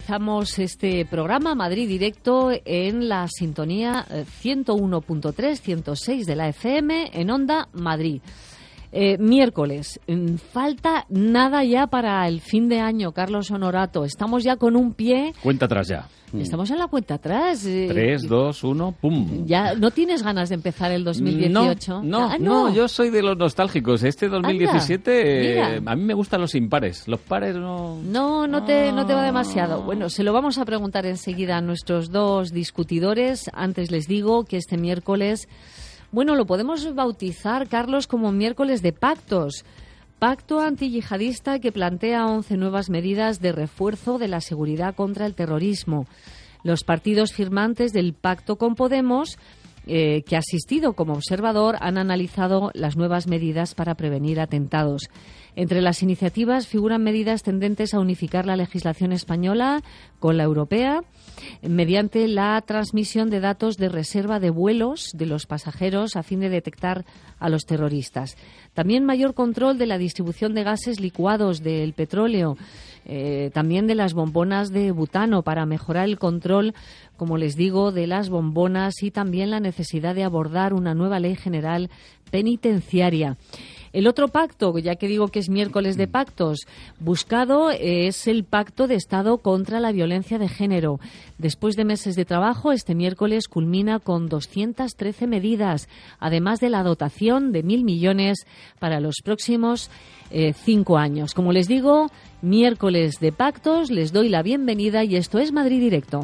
comenzamos este programa Madrid Directo en la sintonía 101.3, 106 de la FM en Onda Madrid. Miércoles, falta nada ya para el fin de año, Carlos Honorato. Estamos ya con un pie. Cuenta atrás ya. Estamos en la cuenta atrás. 3, 2, 1, ¡pum! ¿Ya no tienes ganas de empezar el 2018? No, yo soy de los nostálgicos. Este 2017, Anda, a mí me gustan los impares. Los pares no... No te va demasiado. Bueno, se lo vamos a preguntar enseguida a nuestros dos discutidores. Antes les digo que este miércoles, bueno, lo podemos bautizar, Carlos, como miércoles de pactos. Pacto antiyihadista que plantea 11 nuevas medidas de refuerzo de la seguridad contra el terrorismo. Los partidos firmantes del pacto con Podemos, que ha asistido como observador, han analizado las nuevas medidas para prevenir atentados. Entre las iniciativas figuran medidas tendentes a unificar la legislación española con la europea mediante la transmisión de datos de reserva de vuelos de los pasajeros a fin de detectar a los terroristas. También mayor control de la distribución de gases licuados del petróleo, también de las bombonas de butano para mejorar el control, como les digo, de las bombonas y también la necesidad de abordar una nueva ley general penitenciaria. El otro pacto, ya que digo que es miércoles de pactos, buscado es el Pacto de Estado contra la Violencia de Género. Después de meses de trabajo, este miércoles culmina con 213 medidas, además de la dotación de 1.000 millones para los próximos 5 años. Como les digo, miércoles de pactos, les doy la bienvenida y esto es Madrid Directo.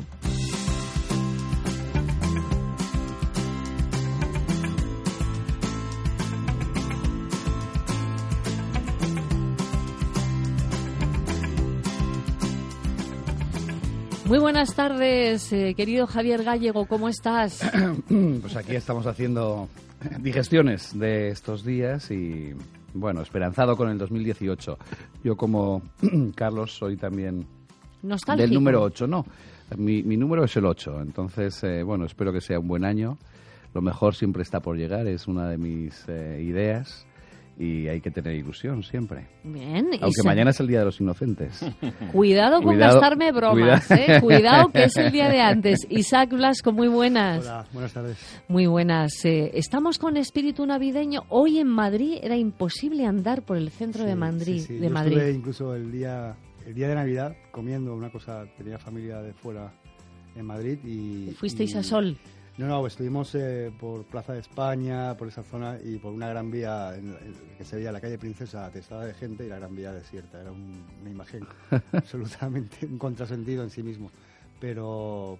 Muy buenas tardes, querido Javier Gallego, ¿cómo estás? Pues aquí estamos haciendo digestiones de estos días y, bueno, esperanzado con el 2018. Yo, como Carlos, soy también nostálgico del número 8, ¿no? Mi número es el 8, entonces, bueno, espero que sea un buen año. Lo mejor siempre está por llegar, es una de mis ideas. Y hay que tener ilusión siempre. Bien. Aunque mañana es el Día de los Inocentes. Cuidado con gastarme bromas, Cuidado que es el día de antes. Isaac Blasco, muy buenas. Hola, buenas tardes. Muy buenas. Estamos con espíritu navideño. Hoy en Madrid era imposible andar por el centro de Madrid. Sí. Yo estuve incluso el día de Navidad comiendo una cosa, tenía familia de fuera en Madrid y... ¿Fuisteis a Sol? No, estuvimos por Plaza de España, por esa zona y por una gran vía que se veía la calle Princesa atestada de gente y la gran vía desierta. Era una imagen absolutamente un contrasentido en sí mismo. Pero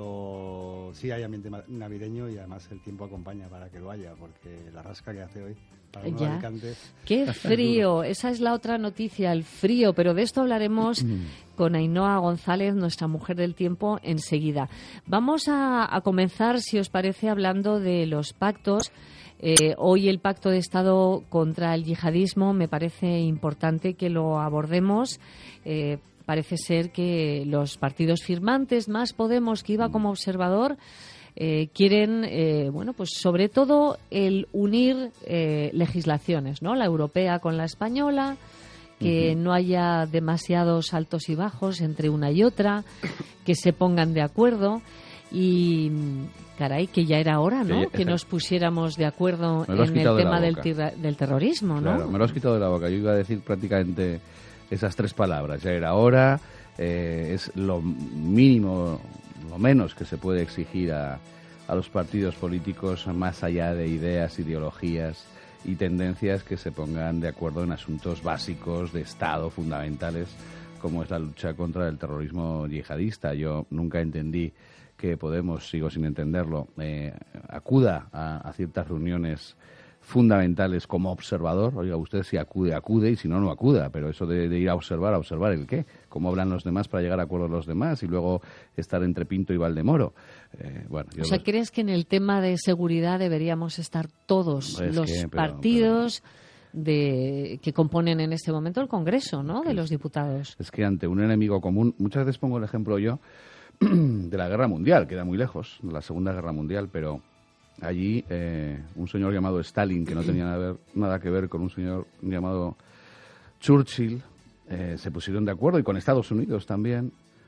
sí hay ambiente navideño y además el tiempo acompaña para que lo haya, porque la rasca que hace hoy para uno de Alicante... ¡Qué frío! Esa es la otra noticia, el frío, pero de esto hablaremos con Ainhoa González, nuestra mujer del tiempo, enseguida. Vamos a comenzar, si os parece, hablando de los pactos. Hoy el Pacto de Estado contra el Yihadismo me parece importante que lo abordemos. Parece ser que los partidos firmantes, más Podemos, que iba como observador, quieren, pues sobre todo el unir legislaciones, ¿no? La europea con la española, que no haya demasiados altos y bajos entre una y otra, que se pongan de acuerdo y, caray, que ya era hora, ¿no? Que nos pusiéramos de acuerdo en el tema del terrorismo, ¿no? Claro, me lo has quitado de la boca. Yo iba a decir prácticamente esas 3 palabras. Ya era hora, es lo mínimo, lo menos que se puede exigir a los partidos políticos, más allá de ideas, ideologías y tendencias, que se pongan de acuerdo en asuntos básicos de Estado, fundamentales, como es la lucha contra el terrorismo yihadista. Yo nunca entendí que Podemos, sigo sin entenderlo, acuda a ciertas reuniones fundamentales como observador. Oiga, usted si acude y si no, no acuda. Pero eso de ir a observar ¿el qué? ¿Cómo hablan los demás para llegar a acuerdos los demás y luego estar entre Pinto y Valdemoro? ¿Crees que en el tema de seguridad deberíamos estar todos partidos que componen en este momento el Congreso, ¿no? De los diputados? Es que ante un enemigo común, muchas veces pongo el ejemplo yo de la Guerra Mundial, queda muy lejos, de la Segunda Guerra Mundial, pero allí un señor llamado Stalin, que no tenía nada que ver con un señor llamado Churchill, se pusieron de acuerdo, y con Estados Unidos también,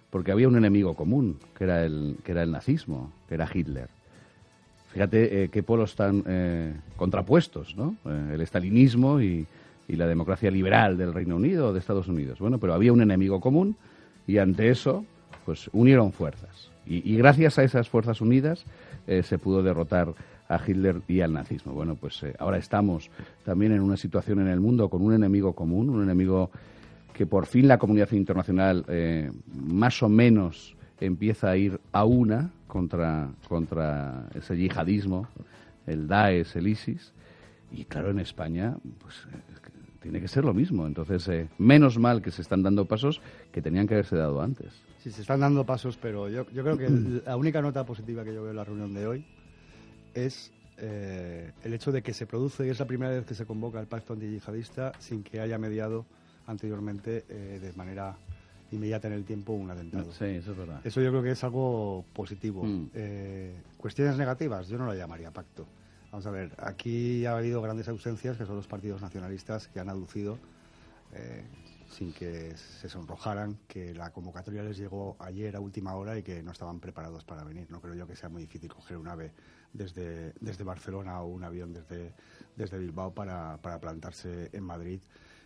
porque había un enemigo común, que era el nazismo, que era Hitler. Fíjate qué polos tan contrapuestos, ¿no? El estalinismo y la democracia liberal del Reino Unido o de Estados Unidos. Bueno, pero había un enemigo común y ante eso, pues unieron fuerzas. Y gracias a esas fuerzas unidas se pudo derrotar a Hitler y al nazismo. Bueno, pues ahora estamos también en una situación en el mundo con un enemigo común, un enemigo que por fin la comunidad internacional más o menos empieza a ir a una contra ese yihadismo, el Daesh, el ISIS, y claro, en España pues tiene que ser lo mismo. Entonces, menos mal que se están dando pasos que tenían que haberse dado antes. Sí, se están dando pasos, pero yo creo que la única nota positiva que yo veo en la reunión de hoy es el hecho de que se produce, y es la primera vez que se convoca el pacto antiyihadista sin que haya mediado anteriormente de manera inmediata en el tiempo un atentado. Sí, eso es verdad. Eso yo creo que es algo positivo. Cuestiones negativas, yo no lo llamaría pacto. Vamos a ver, aquí ha habido grandes ausencias, que son los partidos nacionalistas que han aducido, sin que se sonrojaran, que la convocatoria les llegó ayer a última hora y que no estaban preparados para venir. No creo yo que sea muy difícil coger un ave desde Barcelona o un avión desde Bilbao para plantarse en Madrid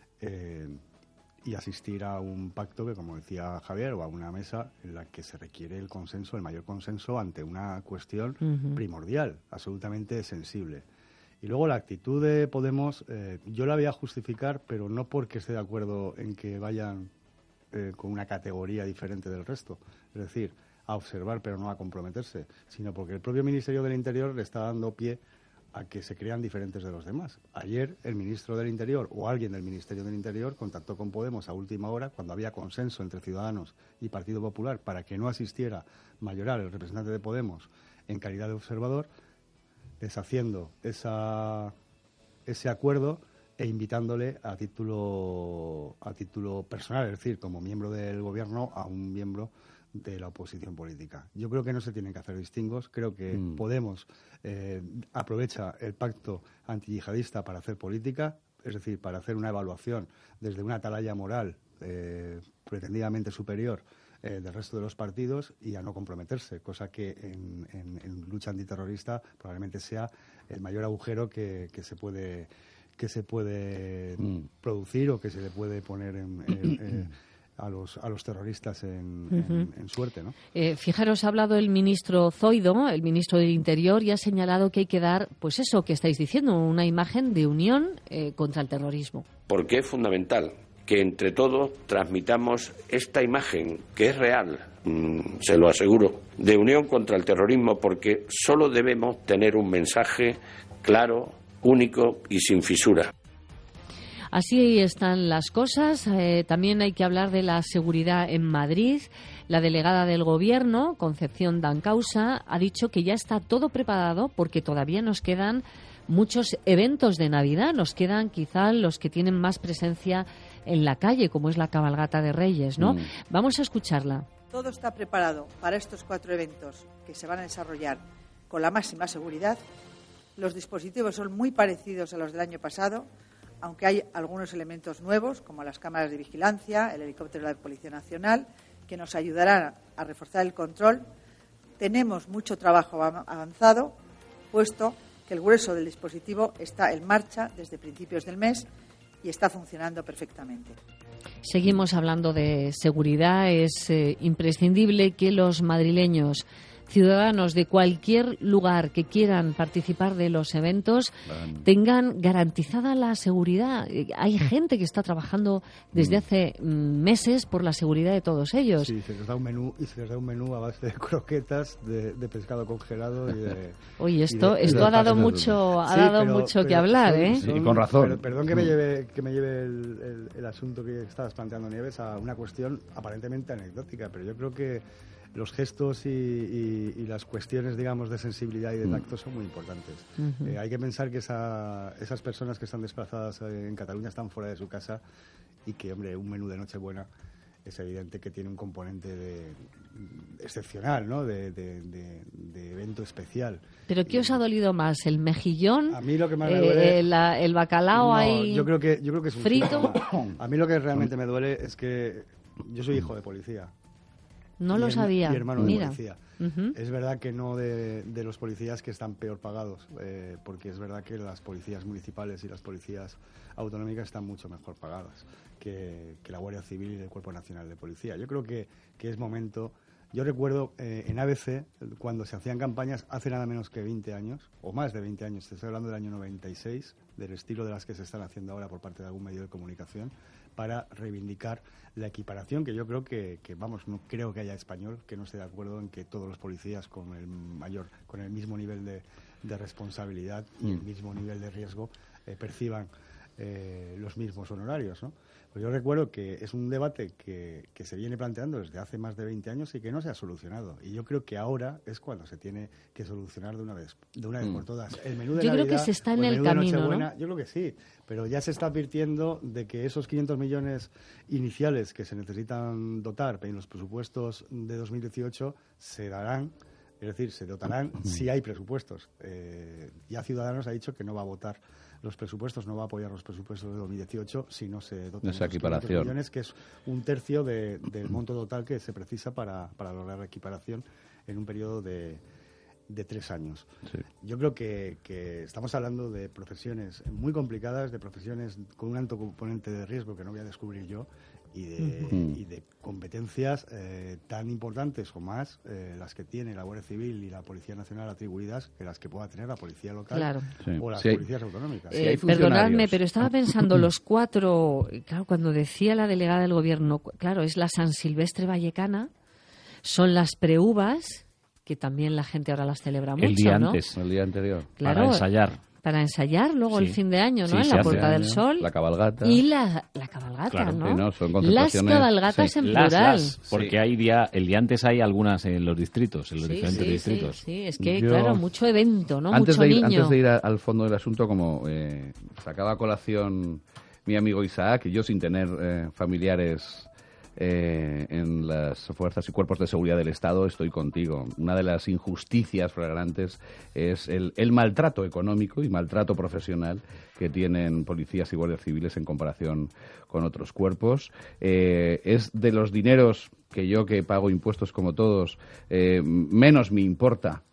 y asistir a un pacto que, como decía Javier, o a una mesa en la que se requiere el consenso, el mayor consenso ante una cuestión primordial, absolutamente sensible. Y luego la actitud de Podemos, yo la voy a justificar, pero no porque esté de acuerdo en que vayan con una categoría diferente del resto, es decir, a observar pero no a comprometerse, sino porque el propio Ministerio del Interior le está dando pie a que se crean diferentes de los demás. Ayer el ministro del Interior o alguien del Ministerio del Interior contactó con Podemos a última hora, cuando había consenso entre Ciudadanos y Partido Popular para que no asistiera Mayoral, el representante de Podemos, en calidad de observador, deshaciendo ese acuerdo e invitándole a título personal, es decir, como miembro del Gobierno, a un miembro de la oposición política. Yo creo que no se tienen que hacer distingos. Creo que Podemos aprovecha el pacto antiyihadista para hacer política, es decir, para hacer una evaluación desde una atalaya moral pretendidamente superior del resto de los partidos y a no comprometerse, cosa que en lucha antiterrorista probablemente sea el mayor agujero que se puede producir o que se le puede poner a los terroristas en suerte, ¿no? Fijaros, ha hablado el ministro Zoido, el ministro del Interior, y ha señalado que hay que dar, pues eso que estáis diciendo, una imagen de unión contra el terrorismo. Porque es fundamental que entre todos transmitamos esta imagen, que es real, se lo aseguro, de unión contra el terrorismo, porque solo debemos tener un mensaje claro, único y sin fisura. Así están las cosas. También hay que hablar de la seguridad en Madrid. La delegada del Gobierno, Concepción Dancausa, ha dicho que ya está todo preparado porque todavía nos quedan muchos eventos de Navidad. Nos quedan quizá los que tienen más presencia en la calle, como es la cabalgata de Reyes, ¿no? Vamos a escucharla. Todo está preparado para estos 4 eventos que se van a desarrollar con la máxima seguridad. Los dispositivos son muy parecidos a los del año pasado, aunque hay algunos elementos nuevos, como las cámaras de vigilancia, el helicóptero de la Policía Nacional, que nos ayudarán a reforzar el control. Tenemos mucho trabajo avanzado, puesto que el grueso del dispositivo está en marcha desde principios del mes y está funcionando perfectamente. Seguimos hablando de seguridad. Es imprescindible que los madrileños, ciudadanos de cualquier lugar que quieran participar de los eventos, tengan garantizada la seguridad. Hay gente que está trabajando desde hace meses por la seguridad de todos ellos. Sí, se les da un menú a base de croquetas, de pescado congelado y de... Oye, esto ha dado mucho que hablar, ¿eh? Sí, con razón. Perdón que me lleve el asunto que estabas planteando, Nieves, a una cuestión aparentemente anecdótica, pero yo creo que los gestos y las cuestiones, digamos, de sensibilidad y de tacto son muy importantes. Hay que pensar que esas personas que están desplazadas en Cataluña están fuera de su casa y que, hombre, un menú de Nochebuena es evidente que tiene un componente excepcional, ¿no? De evento especial. ¿Pero qué os ha dolido más? ¿El mejillón? A mí lo que más me duele... ¿El bacalao no, ahí yo creo que es un frito? A mí lo que realmente me duele es que yo soy hijo de policía. No lo sabía. Y hermano Mira. de policía. Es verdad que no de los policías que están peor pagados, porque es verdad que las policías municipales y las policías autonómicas están mucho mejor pagadas que la Guardia Civil y el Cuerpo Nacional de Policía. Yo creo que es momento. Yo recuerdo en ABC, cuando se hacían campañas hace nada menos que 20 años, o más de 20 años, te estoy hablando del año 96, del estilo de las que se están haciendo ahora por parte de algún medio de comunicación, para reivindicar la equiparación, que yo creo que vamos, no creo que haya español que no esté de acuerdo en que todos los policías con el mismo nivel de responsabilidad y el mismo nivel de riesgo perciban los mismos honorarios, ¿no? Pues yo recuerdo que es un debate que se viene planteando desde hace más de 20 años y que no se ha solucionado. Y yo creo que ahora es cuando se tiene que solucionar de una vez por todas. El menú de yo Navidad, creo que se está en el el menú de camino, Nochebuena, ¿no? yo creo que sí, pero ya se está advirtiendo de que esos 500 millones iniciales que se necesitan dotar en los presupuestos de 2018 se darán. Es decir, se dotarán si hay presupuestos. Ya Ciudadanos ha dicho que no va a votar los presupuestos, no va a apoyar los presupuestos de 2018 si no se dotan esa los 500 equiparación. millones, que es un tercio del monto total que se precisa para lograr la equiparación en un periodo de 3 años. Sí. Yo creo que estamos hablando de profesiones muy complicadas, de profesiones con un alto componente de riesgo que no voy a descubrir yo, y de competencias tan importantes o más las que tiene la Guardia Civil y la Policía Nacional atribuidas que las que pueda tener la Policía Local Claro. o las Sí, hay- policías autonómicas. Sí, hay Perdonadme, funcionarios. pero estaba pensando los 4, claro, cuando decía la delegada del gobierno, claro, es la San Silvestre Vallecana, son las preuvas, que también la gente ahora las celebra mucho, El día ¿no? antes, El día anterior. Claro, para ensayar. para ensayar luego Sí. el fin de año, ¿no? Sí, En se la hace. Puerta del Año, Sol. la cabalgata. Y la cabalgata, Claro, ¿no? sí, ¿no? Son Las concentraciones, cabalgatas sí. en plural. Porque el día antes hay algunas en los distritos, en los Sí, diferentes sí, distritos. Sí, sí, es que, Yo- claro, mucho evento, ¿no? Antes Mucho niño. antes de ir al fondo del asunto, como sacaba a colación mi amigo Isaac, y yo sin tener familiares en las fuerzas y cuerpos de seguridad del Estado, estoy contigo. Una de las injusticias flagrantes es el maltrato económico y maltrato profesional que tienen policías y guardias civiles en comparación con otros cuerpos. Es de los dineros que yo, que pago impuestos como todos, menos me importa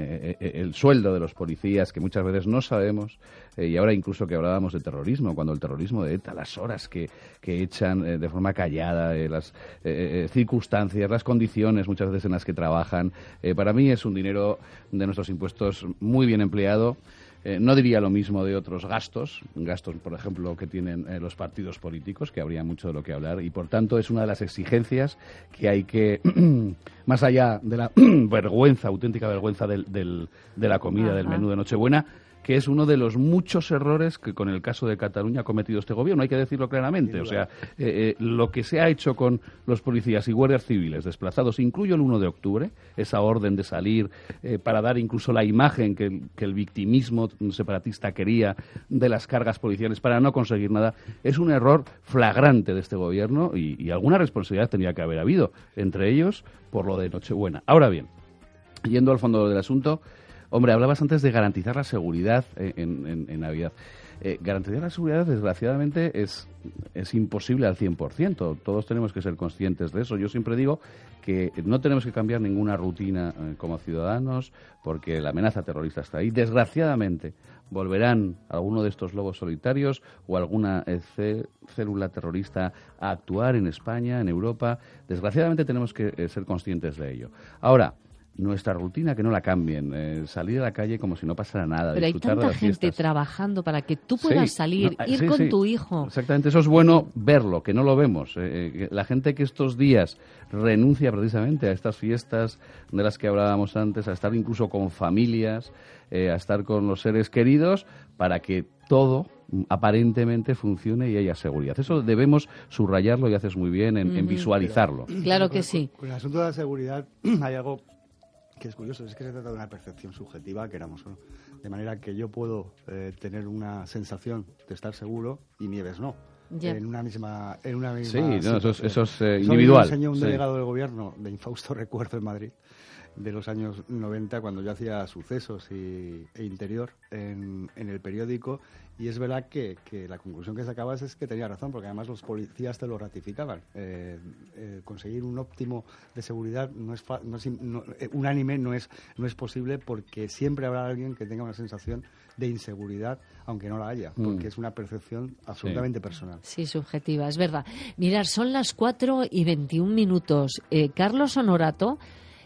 el sueldo de los policías, que muchas veces no sabemos, y ahora incluso que hablábamos de terrorismo, cuando el terrorismo de ETA, las horas que echan de forma callada, las circunstancias, las condiciones muchas veces en las que trabajan, para mí es un dinero de nuestros impuestos muy bien empleado. No diría lo mismo de otros gastos, por ejemplo, que tienen los partidos políticos, que habría mucho de lo que hablar, y por tanto es una de las exigencias que hay que, más allá de la vergüenza, auténtica vergüenza de la comida, del menú de Nochebuena, que es uno de los muchos errores que con el caso de Cataluña ha cometido este gobierno, hay que decirlo claramente. O sea, lo que se ha hecho con los policías y guardias civiles desplazados, incluyo el 1 de octubre, esa orden de salir para dar incluso la imagen que el victimismo separatista quería de las cargas policiales para no conseguir nada, es un error flagrante de este gobierno y alguna responsabilidad tendría que haber habido, entre ellos por lo de Nochebuena. Ahora bien, yendo al fondo del asunto, hombre, hablabas antes de garantizar la seguridad en Navidad. Garantizar la seguridad, desgraciadamente, es imposible al 100%. Todos tenemos que ser conscientes de eso. Yo siempre digo que no tenemos que cambiar ninguna rutina como ciudadanos, porque la amenaza terrorista está ahí. Desgraciadamente, volverán alguno de estos lobos solitarios o alguna célula terrorista a actuar en España, en Europa. Desgraciadamente tenemos que ser conscientes de ello. Ahora, nuestra rutina, que no la cambien, salir a la calle como si no pasara nada, Pero hay disfrutar de tanta las gente fiestas. trabajando para que tú puedas salir, ir con tu hijo. Exactamente, eso es bueno verlo, que no lo vemos. La gente que estos días renuncia precisamente a estas fiestas de las que hablábamos antes, a estar incluso con familias, a estar con los seres queridos, para que todo aparentemente funcione y haya seguridad. Eso debemos subrayarlo, y haces muy bien en visualizarlo. Claro que sí. Con el asunto de la seguridad hay algo que es curioso, es que se trata de una percepción subjetiva, queramos o no. De manera que yo puedo tener una sensación de estar seguro y Nieves no. Ya. En una misma Sí, no, situación. eso es Eso individual. me enseñó un Sí. delegado del gobierno de infausto recuerdo en Madrid. de los años 90, cuando yo hacía Sucesos e Interior en el periódico, y es verdad que la conclusión que sacabas es que tenía razón, porque además los policías te lo ratificaban. Conseguir un óptimo de seguridad unánime no es posible, porque siempre habrá alguien que tenga una sensación de inseguridad, aunque no la haya, porque es una percepción absolutamente personal. Sí, subjetiva, es verdad. Mirad, son las 4:21. Carlos Honorato,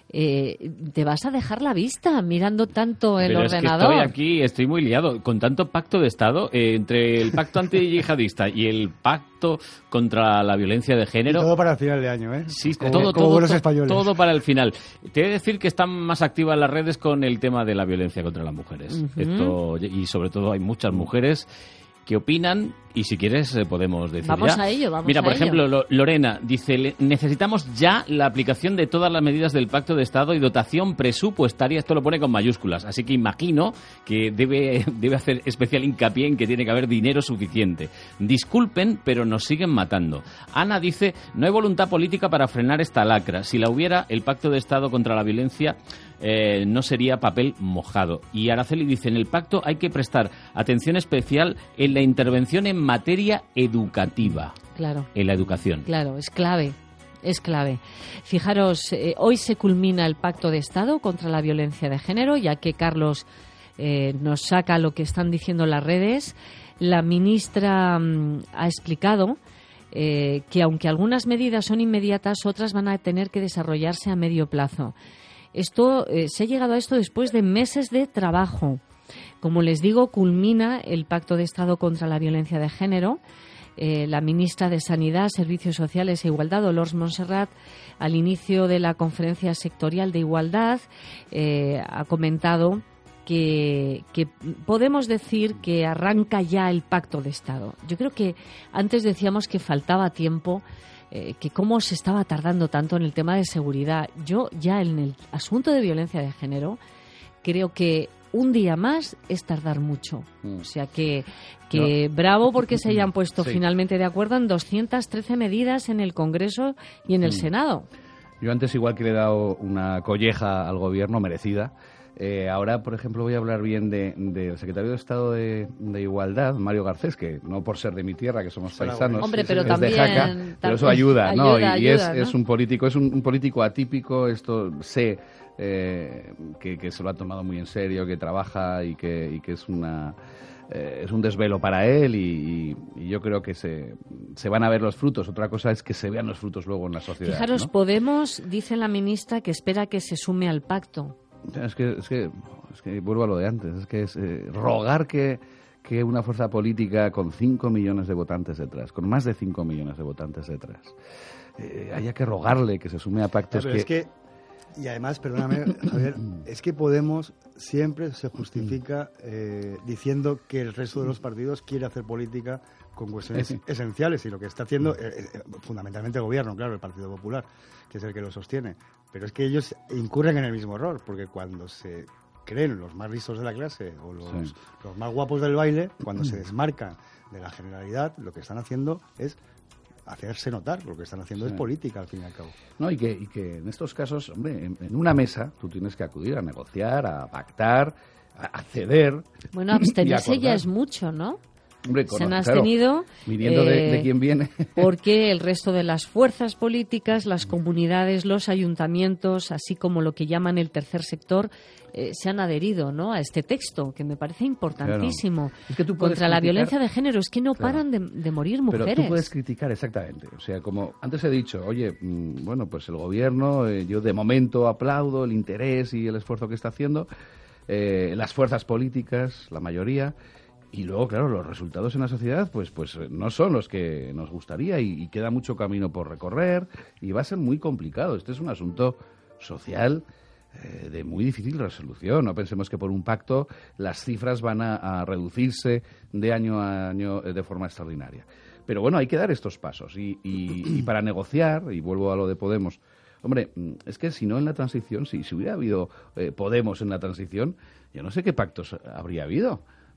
te vas a dejar la vista mirando tanto el ordenador. Es que estoy muy liado. Con tanto pacto de Estado, entre el pacto antiyihadista y el pacto contra la violencia de género... Y todo para el final de año, ¿eh? Sí, como buenos españoles. Todo para el final. Te he de decir que están más activas las redes con el tema de la violencia contra las mujeres. Y sobre todo hay muchas mujeres que opinan, y si quieres podemos decir vamos ya. A ello, vamos Mira, a por ello. ejemplo, Lorena dice, necesitamos ya la aplicación de todas las medidas del Pacto de Estado y dotación presupuestaria, esto lo pone con mayúsculas, así que imagino que debe hacer especial hincapié en que tiene que haber dinero suficiente. Disculpen, pero nos siguen matando. Ana dice, no hay voluntad política para frenar esta lacra. Si la hubiera, el Pacto de Estado contra la violencia no sería papel mojado. Y Araceli dice, en el pacto hay que prestar atención especial en la intervención en materia educativa. Claro. En la educación. Claro, es clave. Es clave. Fijaros, hoy se culmina el Pacto de Estado contra la violencia de género, ya que Carlos nos saca lo que están diciendo las redes. La ministra ha explicado que aunque algunas medidas son inmediatas, otras van a tener que desarrollarse a medio plazo. Esto se ha llegado a esto después de meses de trabajo. Como les digo, culmina el Pacto de Estado contra la violencia de género. La ministra de Sanidad, Servicios Sociales e Igualdad, Dolors Montserrat, al inicio de la conferencia sectorial de igualdad, ha comentado que podemos decir que arranca ya el Pacto de Estado. Yo creo que antes decíamos que faltaba tiempo, que cómo se estaba tardando tanto en el tema de seguridad. Yo ya en el asunto de violencia de género creo que un día más es tardar mucho. O sea que bravo porque se hayan puesto finalmente de acuerdo en 213 medidas en el Congreso y en el Senado. Yo antes igual que le he dado una colleja al Gobierno merecida. Ahora, por ejemplo, voy a hablar bien del secretario de Estado de Igualdad, Mario Garcés, que no por ser de mi tierra, que somos paisanos, hombre, pero es también, de Jaca, pero eso ayuda, ¿no? Ayuda, es un político atípico, esto sé que se lo ha tomado muy en serio, que trabaja y que es un desvelo para él y yo creo que se van a ver los frutos. Otra cosa es que se vean los frutos luego en la sociedad. Fijaros, ¿no? Podemos, dice la ministra, que espera que se sume al pacto. Es que vuelvo a lo de antes, es que es rogar que una fuerza política con 5 millones de votantes detrás, con más de 5 millones de votantes detrás, haya que rogarle que se sume a pactos y además, perdóname, Javier, es que Podemos siempre se justifica diciendo que el resto de los partidos quiere hacer política con cuestiones esenciales, y lo que está haciendo fundamentalmente el Gobierno, claro, el Partido Popular, que es el que lo sostiene. Pero es que ellos incurren en el mismo error, porque cuando se creen los más listos de la clase o los más guapos del baile, cuando se desmarcan de la generalidad, lo que están haciendo es hacerse notar. Lo que están haciendo es política, al fin y al cabo. No, y que en estos casos, hombre, en una mesa tú tienes que acudir a negociar, a pactar, a ceder. Bueno, abstenerse ya es mucho, ¿no? Hombre, se han abstenido, viniendo de quién viene. Porque el resto de las fuerzas políticas, las comunidades, los ayuntamientos, así como lo que llaman el tercer sector, se han adherido, ¿no?, a este texto, que me parece importantísimo. Claro. Es que tú contra la criticar violencia de género. Es que no paran de morir mujeres. Pero tú puedes criticar, exactamente. O sea, como antes he dicho, oye, bueno, pues el Gobierno, yo de momento aplaudo el interés y el esfuerzo que está haciendo, las fuerzas políticas, la mayoría. Y luego, claro, los resultados en la sociedad pues no son los que nos gustaría y queda mucho camino por recorrer y va a ser muy complicado. Este es un asunto social de muy difícil resolución. No pensemos que por un pacto las cifras van a reducirse de año a año de forma extraordinaria. Pero bueno, hay que dar estos pasos y para negociar, y vuelvo a lo de Podemos, hombre, es que si no en la transición, si hubiera habido Podemos en la transición, yo no sé qué pactos habría habido.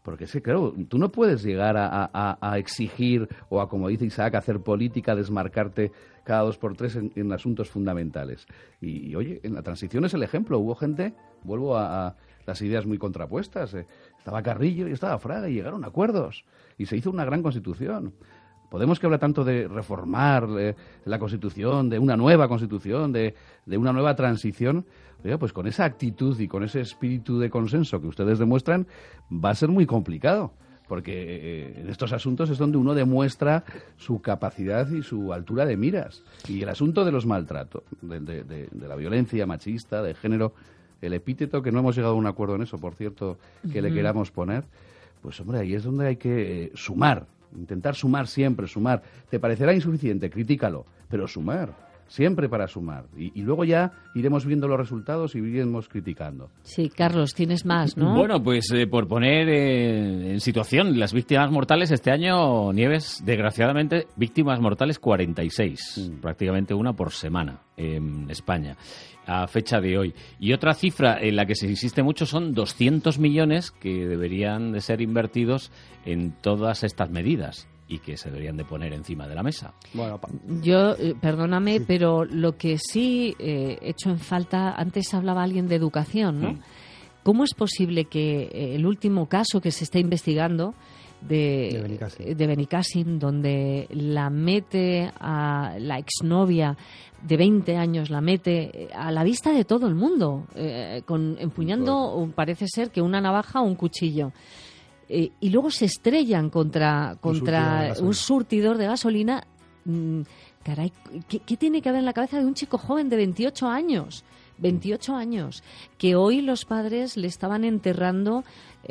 Porque es que, claro, tú no puedes llegar a exigir o a, como dice Isaac, hacer política, desmarcarte cada 2x3 en asuntos fundamentales. Y, oye, en la transición es el ejemplo. Hubo gente, vuelvo a las ideas muy contrapuestas. Estaba Carrillo y estaba Fraga y llegaron a acuerdos. Y se hizo una gran Constitución. Podemos que habla tanto de reformar la Constitución, de una nueva Constitución, de una nueva transición. Oiga, pues con esa actitud y con ese espíritu de consenso que ustedes demuestran, va a ser muy complicado. Porque en estos asuntos es donde uno demuestra su capacidad y su altura de miras. Y el asunto de los maltratos, de la violencia machista, de género, el epíteto, que no hemos llegado a un acuerdo en eso, por cierto, que le queramos poner, pues hombre, ahí es donde hay que sumar. Intentar sumar siempre, sumar. Te parecerá insuficiente, critícalo, pero sumar, siempre para sumar. Y luego ya iremos viendo los resultados y iremos criticando. Sí, Carlos, tienes más, ¿no? Bueno, pues por poner en situación las víctimas mortales, este año, Nieves, desgraciadamente, víctimas mortales 46, prácticamente una por semana en España, a fecha de hoy. Y otra cifra en la que se insiste mucho son 200 millones que deberían de ser invertidos en todas estas medidas y que se deberían de poner encima de la mesa. Bueno, yo, perdóname, pero lo que sí echo en falta, antes hablaba alguien de educación, ¿no? ¿Cómo es posible que el último caso que se está investigando de Benicàssim, donde la mete a la exnovia de 20 años, la mete a la vista de todo el mundo, empuñando, parece ser que una navaja o un cuchillo, y luego se estrellan contra un surtidor de gasolina? Caray, ¿qué tiene que haber en la cabeza de un chico joven de 28 años? 28 años, que hoy los padres le estaban enterrando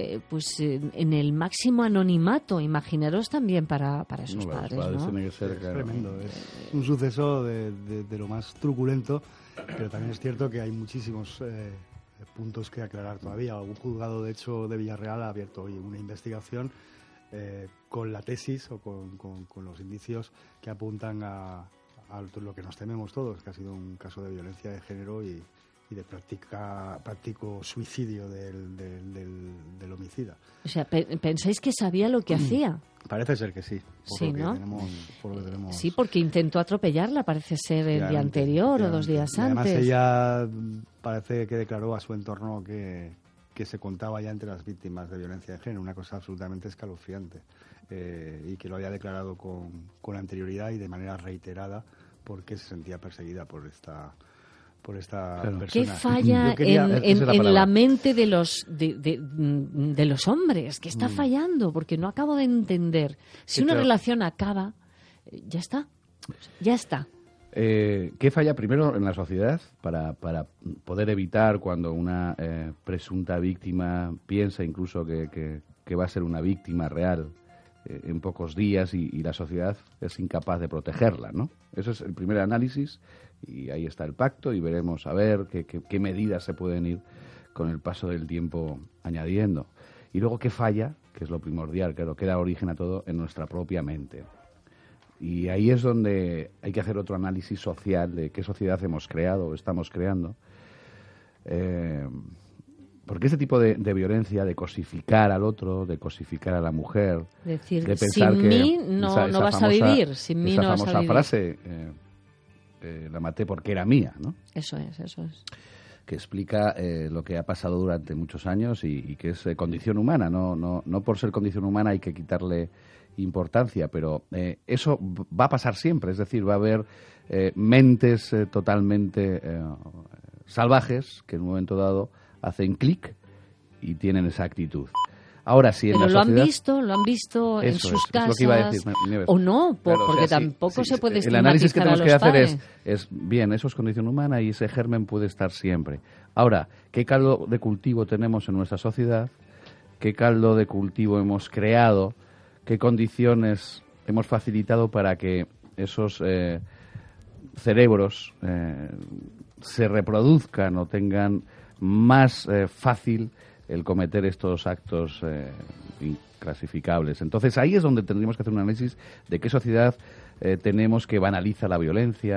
en el máximo anonimato. Imaginaros también para esos padres, ¿no? Tiene que ser, es tremendo, es un suceso de lo más truculento, pero también es cierto que hay muchísimos puntos que aclarar todavía. Un juzgado, de hecho, de Villarreal ha abierto hoy una investigación con la tesis o con los indicios que apuntan a lo que nos tememos todos, que ha sido un caso de violencia de género y de práctico suicidio del homicida. O sea, ¿pensáis que sabía lo que hacía? Parece ser que sí. Sí, ¿no? Por lo que tenemos. Sí, porque intentó atropellarla, parece ser el día anterior o 2 días antes. Además, ella parece que declaró a su entorno que se contaba ya entre las víctimas de violencia de género, una cosa absolutamente escalofriante, y que lo había declarado con anterioridad y de manera reiterada porque se sentía perseguida por esta persona. ¿Qué falla en la mente de los hombres? ¿Qué está fallando? Porque no acabo de entender. Si una relación acaba, ya está. Ya está. ¿Qué falla primero en la sociedad para poder evitar cuando una presunta víctima piensa incluso que va a ser una víctima real en pocos días y la sociedad es incapaz de protegerla, ¿no? Eso es el primer análisis y ahí está el pacto y veremos a ver qué medidas se pueden ir con el paso del tiempo añadiendo. Y luego qué falla, que es lo primordial, claro, que da origen a todo en nuestra propia mente. Y ahí es donde hay que hacer otro análisis social de qué sociedad hemos creado o estamos creando. Porque ese tipo de violencia, de cosificar al otro, de cosificar a la mujer, decir, de pensar sin mí no vas a vivir, sin mí no vas a vivir. Esa famosa frase, la maté porque era mía, ¿no? Eso es. Que explica lo que ha pasado durante muchos años y que es condición humana. No por ser condición humana hay que quitarle importancia, pero eso va a pasar siempre. Es decir, va a haber mentes totalmente salvajes que en un momento dado hacen clic y tienen esa actitud. Ahora sí, en pero la sociedad, lo han visto en sus casas, lo que iba a decir, Nieves. O no, claro, porque o sea, tampoco sí, se puede el análisis que estigmatizar tenemos que a los hacer padres. es bien, eso es condición humana y ese germen puede estar siempre. Ahora, ¿qué caldo de cultivo tenemos en nuestra sociedad? ¿Qué caldo de cultivo hemos creado? ¿Qué condiciones hemos facilitado para que esos cerebros se reproduzcan o tengan más fácil el cometer estos actos inclasificables? Entonces ahí es donde tendríamos que hacer un análisis de qué sociedad tenemos que banaliza la violencia,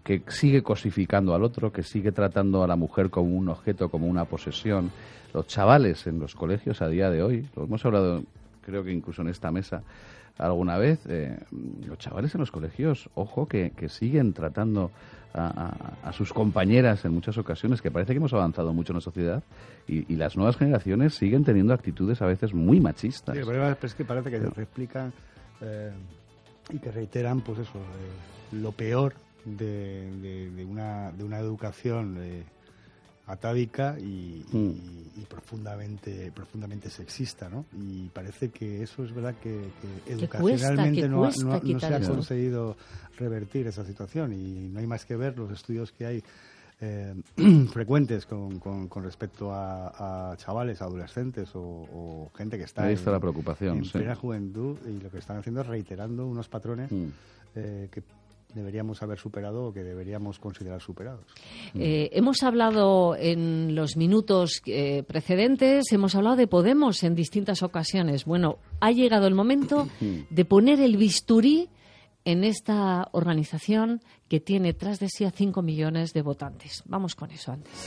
que sigue cosificando al otro, que sigue tratando a la mujer como un objeto, como una posesión. Los chavales en los colegios a día de hoy, lo hemos hablado creo que incluso en esta mesa alguna vez, los chavales en los colegios, ojo, que siguen tratando a sus compañeras en muchas ocasiones, que parece que hemos avanzado mucho en la sociedad y las nuevas generaciones siguen teniendo actitudes a veces muy machistas. Sí, el problema es que parece que se reexplican y que reiteran pues eso, lo peor de una educación atávica y profundamente sexista, ¿no? Y parece que eso es verdad que educacionalmente no se ha conseguido revertir esa situación, y no hay más que ver los estudios que hay frecuentes con respecto a chavales, adolescentes o gente que está ahí está la preocupación, en plena juventud, y lo que están haciendo es reiterando unos patrones que deberíamos haber superado o que deberíamos considerar superados. Hemos hablado en los minutos precedentes, hemos hablado de Podemos en distintas ocasiones. Bueno, ha llegado el momento de poner el bisturí en esta organización que tiene tras de sí a 5 millones de votantes. Vamos con eso antes.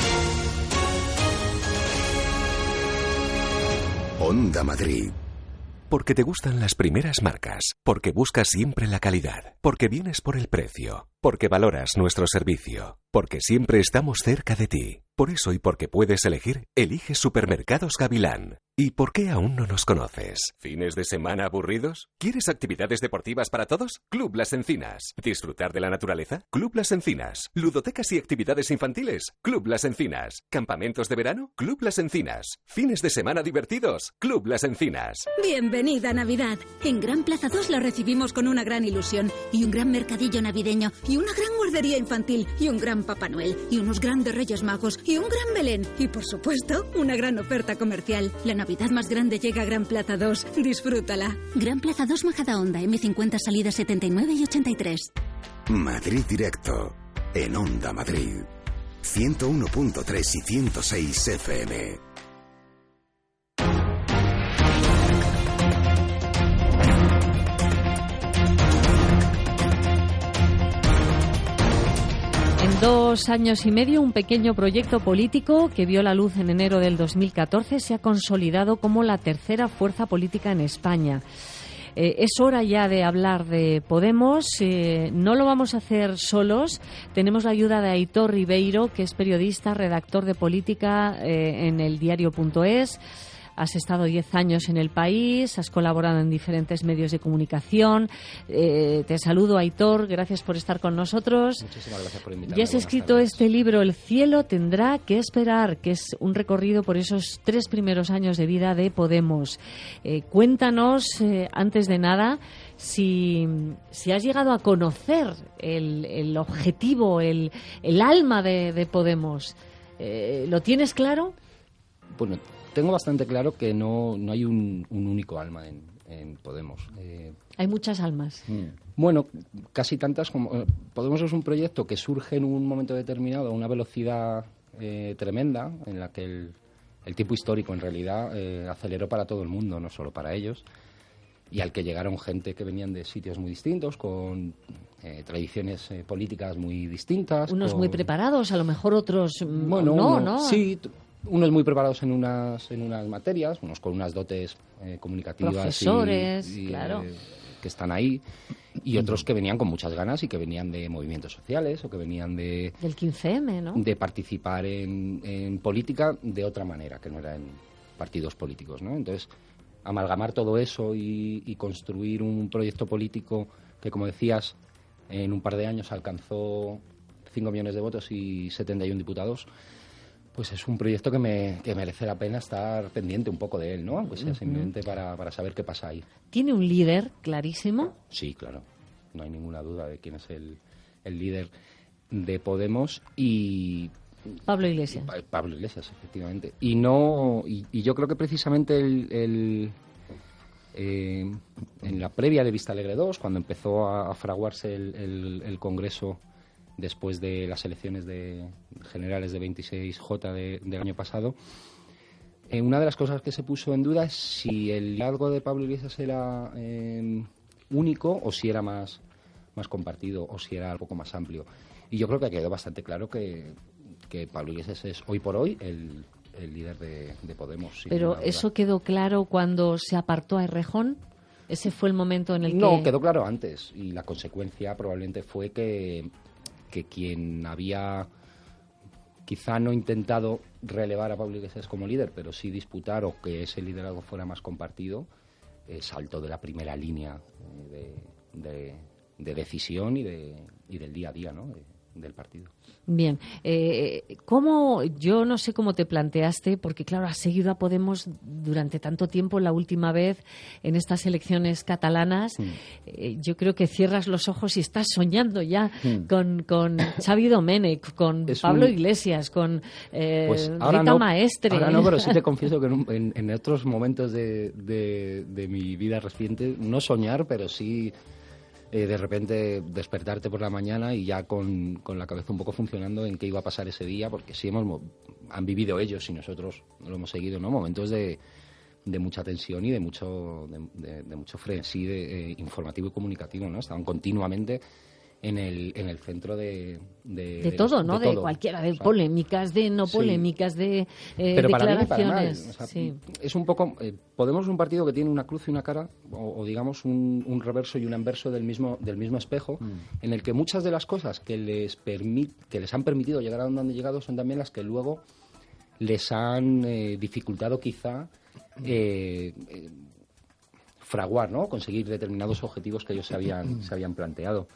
Onda Madrid. Porque te gustan las primeras marcas, porque buscas siempre la calidad, porque vienes por el precio, porque valoras nuestro servicio, porque siempre estamos cerca de ti. Por eso y porque puedes elegir, eliges Supermercados Gavilán. ¿Y por qué aún no nos conoces? ¿Fines de semana aburridos? ¿Quieres actividades deportivas para todos? Club Las Encinas. ¿Disfrutar de la naturaleza? Club Las Encinas. ¿Ludotecas y actividades infantiles? Club Las Encinas. ¿Campamentos de verano? Club Las Encinas. ¿Fines de semana divertidos? Club Las Encinas. Bienvenida Navidad. En Gran Plaza 2 lo recibimos con una gran ilusión y un gran mercadillo navideño y una gran guardería infantil y un gran Papá Noel y unos grandes Reyes Magos y un gran Belén y, por supuesto, una gran oferta comercial. La Navidad más grande llega a Gran Plaza 2. Disfrútala. Gran Plaza 2 Majadahonda, M50 salida 79 y 83. Madrid Directo. En Onda Madrid. 101.3 y 106 FM. En 2 años y medio, un pequeño proyecto político que vio la luz en enero del 2014 se ha consolidado como la tercera fuerza política en España. Es hora ya de hablar de Podemos. No lo vamos a hacer solos. Tenemos la ayuda de Aitor Ribeiro, que es periodista, redactor de política en el diario.es. Has estado 10 años en el país, has colaborado en diferentes medios de comunicación. Te saludo, Aitor, gracias por estar con nosotros. Muchísimas gracias por invitarme. Ya has escrito este libro, El cielo tendrá que esperar, que es un recorrido por esos 3 primeros años de vida de Podemos. Cuéntanos, antes de nada, si has llegado a conocer el objetivo, el alma de Podemos. ¿Lo tienes claro? Bueno, tengo bastante claro que no hay un único alma en Podemos. Hay muchas almas. Bueno, casi tantas como... Podemos es un proyecto que surge en un momento determinado a una velocidad tremenda, en la que el tiempo histórico en realidad aceleró para todo el mundo, no solo para ellos, y al que llegaron gente que venían de sitios muy distintos, con tradiciones políticas muy distintas. Unos muy preparados, a lo mejor otros no. Sí, unos muy preparados en unas materias, unos con unas dotes comunicativas. Profesores, y claro. Que están ahí, y otros que venían con muchas ganas y que venían de movimientos sociales o que venían del 15M, ¿no? De participar en política de otra manera, que no era en partidos políticos, ¿no? Entonces, amalgamar todo eso y construir un proyecto político que, como decías, en un par de años alcanzó 5 millones de votos y 71 diputados, pues es un proyecto que merece la pena estar pendiente un poco de él, ¿no? Aunque sea simplemente para saber qué pasa ahí. ¿Tiene un líder clarísimo? Sí, claro. No hay ninguna duda de quién es el líder de Podemos y... Pablo Iglesias. Pablo Iglesias, efectivamente. Y yo creo que precisamente en la previa de Vista Alegre 2, cuando empezó a fraguarse el Congreso después de las elecciones generales de 26J del año pasado, una de las cosas que se puso en duda es si el liderazgo de Pablo Iglesias era único o si era más más compartido o si era algo más amplio. Y yo creo que quedó bastante claro que Pablo Iglesias es hoy por hoy el líder de Podemos. Pero ¿eso quedó claro cuando se apartó a Errejón? ¿Ese fue el momento en el que...? No, quedó claro antes. Y la consecuencia probablemente fue que quien había quizá no intentado relevar a Pablo Iglesias como líder, pero sí disputar o que ese liderazgo fuera más compartido, saltó de la primera línea de decisión y del día a día, ¿no? Del partido. Bien, ¿cómo, yo no sé cómo te planteaste, porque claro, has seguido a Podemos durante tanto tiempo, la última vez en estas elecciones catalanas, yo creo que cierras los ojos y estás soñando ya con Xavi Domènech, con Pablo Iglesias, con Rita Maestre. Ahora no, pero sí te confieso que en otros momentos de mi vida reciente, no soñar, pero sí... de repente despertarte por la mañana y ya con la cabeza un poco funcionando en qué iba a pasar ese día, porque sí han vivido ellos y nosotros lo hemos seguido, ¿no? Momentos de mucha tensión y de mucho frenesí informativo y comunicativo, ¿no? Estaban continuamente en el centro de todo, ¿no? De cualquiera, de polémicas, de no polémicas, de pero declaraciones. Para bien y para mal. O sea, sí. Es un poco... Podemos es un partido que tiene una cruz y una cara, o digamos un reverso y un anverso del mismo espejo, en el que muchas de las cosas que les han permitido llegar a donde han llegado son también las que luego les han dificultado quizá fraguar, ¿no? Conseguir determinados objetivos que ellos se habían planteado.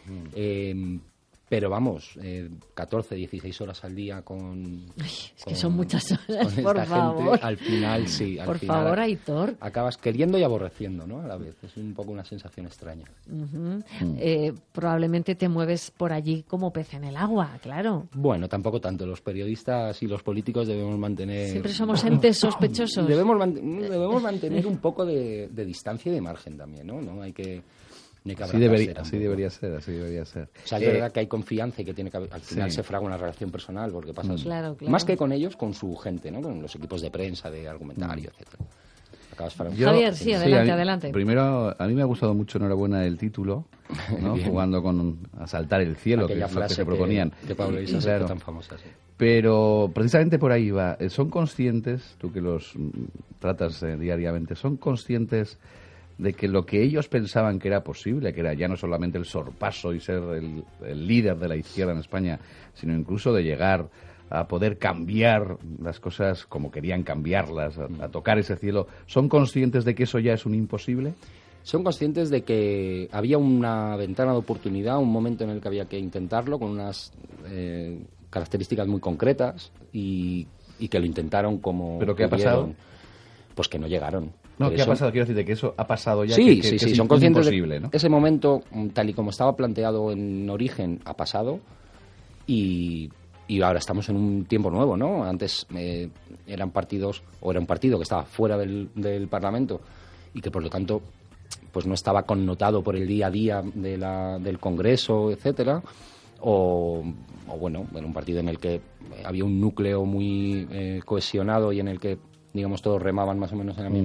Pero vamos, 14, 16 horas al día es que son muchas horas, por favor. Gente, al final, sí. Por favor, Aitor. Acabas queriendo y aborreciendo, ¿no? A la vez. Es un poco una sensación extraña. Probablemente te mueves por allí como pez en el agua, claro. Bueno, tampoco tanto. Los periodistas y los políticos debemos mantener... Siempre somos entes sospechosos. Debemos mantener un poco de distancia y de margen también, ¿no? No hay que... Así debería ser. O sea, es verdad que hay confianza y que tiene que haber, al final se fragua una relación personal, porque pasa claro. Más que con ellos, con su gente, ¿no? Con los equipos de prensa, de argumentario, etcétera. Javier, sí, adelante. Primero, a mí me ha gustado mucho, enhorabuena, el título, ¿no? Jugando con Asaltar el cielo, aquella que es lo que se proponían. Que Pablo Iglesias fue tan famosa, sí. Pero precisamente por ahí va. ¿Son conscientes, tú que los tratas diariamente, son conscientes de que lo que ellos pensaban que era posible, que era ya no solamente el sorpaso y ser el líder de la izquierda en España, sino incluso de llegar a poder cambiar las cosas como querían cambiarlas, a tocar ese cielo, ¿son conscientes de que eso ya es un imposible? Son conscientes de que había una ventana de oportunidad, un momento en el que había que intentarlo, con unas características muy concretas, y que lo intentaron como... ¿Pero qué ha pasado? Pues que no llegaron. No, ¿qué ha pasado? Quiero decir, de que eso ha pasado ya. Sí, que son conscientes imposible, ¿no? Ese momento, tal y como estaba planteado en origen, ha pasado y ahora estamos en un tiempo nuevo, ¿no? Antes era un partido que estaba fuera del Parlamento y que, por lo tanto, pues no estaba connotado por el día a día del Congreso, etcétera, o bueno, era un partido en el que había un núcleo muy cohesionado y en el que, digamos, todos remaban más o menos en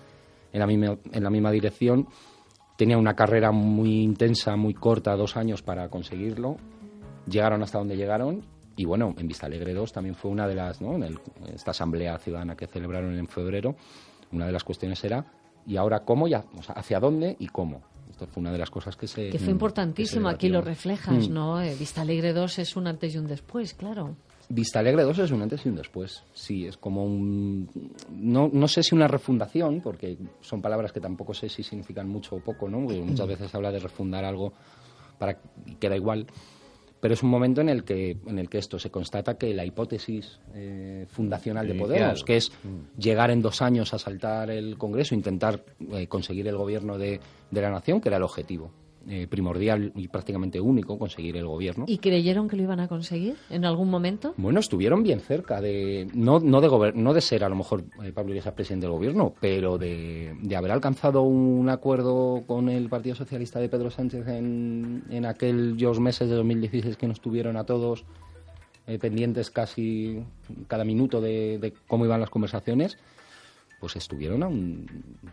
la misma dirección. Tenía una carrera muy intensa, muy corta, 2 años para conseguirlo. Llegaron hasta donde llegaron y, bueno, en Vistalegre 2 también fue una de las, ¿no? Esta asamblea ciudadana que celebraron en febrero, una de las cuestiones era, ¿y ahora cómo? Ya, o sea, ¿hacia dónde y cómo? Esto fue una de las cosas que fue importantísimo, aquí lo reflejas, ¿no? Vistalegre 2 es un antes y un después, claro. Vistalegre 2 es un antes y un después. Sí, es como no sé si una refundación, porque son palabras que tampoco sé si significan mucho o poco, ¿no? Porque muchas veces se habla de refundar algo y queda igual. Pero es un momento en el que esto se constata que la hipótesis fundacional de Podemos, que es llegar en 2 años a asaltar el Congreso, intentar conseguir el gobierno de la nación, que era el objetivo primordial y prácticamente único, conseguir el gobierno. ¿Y creyeron que lo iban a conseguir en algún momento? Bueno, estuvieron bien cerca de no de ser a lo mejor Pablo Iglesias presidente del gobierno, pero de haber alcanzado un acuerdo con el Partido Socialista de Pedro Sánchez en aquellos meses de 2016 que nos tuvieron a todos pendientes casi cada minuto de cómo iban las conversaciones. Pues estuvieron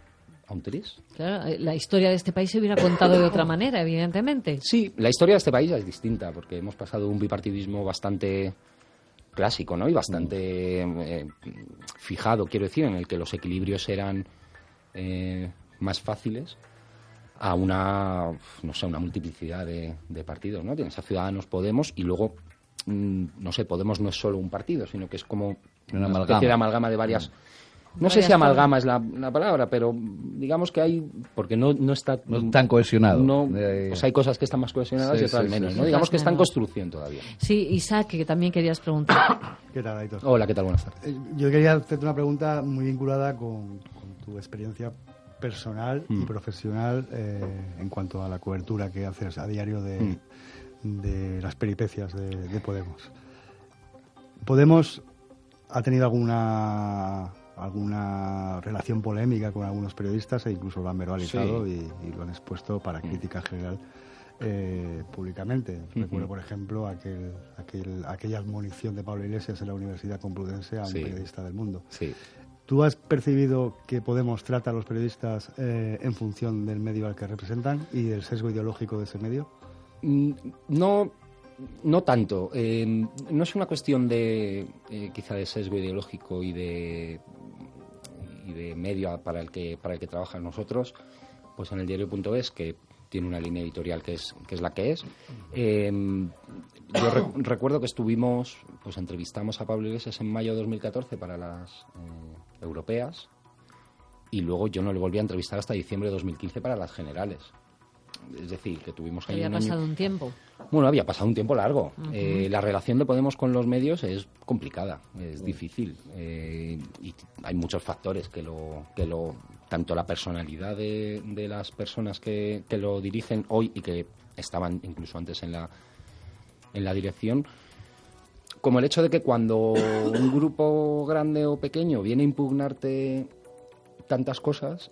a un tris. Claro, la historia de este país se hubiera contado de otra manera, evidentemente. Sí, la historia de este país es distinta, porque hemos pasado de un bipartidismo bastante clásico, ¿no? Y bastante fijado, quiero decir, en el que los equilibrios eran más fáciles, a una multiplicidad de partidos, ¿no? Tienes a Ciudadanos, Podemos, y luego, no sé, Podemos no es solo un partido, sino que es como una especie de amalgama de varias... No sé si amalgama es la palabra, pero digamos que hay... Porque no está... No tan cohesionado. Pues hay cosas que están más cohesionadas y otras menos, ¿no? Digamos que está en construcción todavía. Sí, Isaac, que también querías preguntar. ¿Qué tal, Aitor? Hola, ¿qué tal? Buenas tardes. Yo quería hacerte una pregunta muy vinculada con tu experiencia personal y profesional en cuanto a la cobertura que haces a diario de las peripecias de Podemos. ¿Podemos ha tenido alguna relación polémica con algunos periodistas e incluso lo han verbalizado y lo han expuesto para crítica general públicamente? Recuerdo, por ejemplo, aquella admonición de Pablo Iglesias en la Universidad Complutense a un periodista del Mundo. Sí. ¿Tú has percibido que Podemos trata a los periodistas en función del medio al que representan y del sesgo ideológico de ese medio? No tanto. No es una cuestión de quizá de sesgo ideológico y de medio para el que trabajan nosotros. Pues en el diario.es, que tiene una línea editorial que es la que es. Yo recuerdo que entrevistamos a Pablo Iglesias en mayo de 2014 para las europeas, y luego yo no le volví a entrevistar hasta diciembre de 2015 para las generales. Es decir, que tuvimos ahí había pasado un tiempo. Bueno, había pasado un tiempo largo. La relación de Podemos con los medios es complicada, es difícil. Y hay muchos factores que tanto la personalidad de las personas que lo dirigen hoy y que estaban incluso antes en la dirección, como el hecho de que cuando un grupo grande o pequeño viene a impugnarte tantas cosas,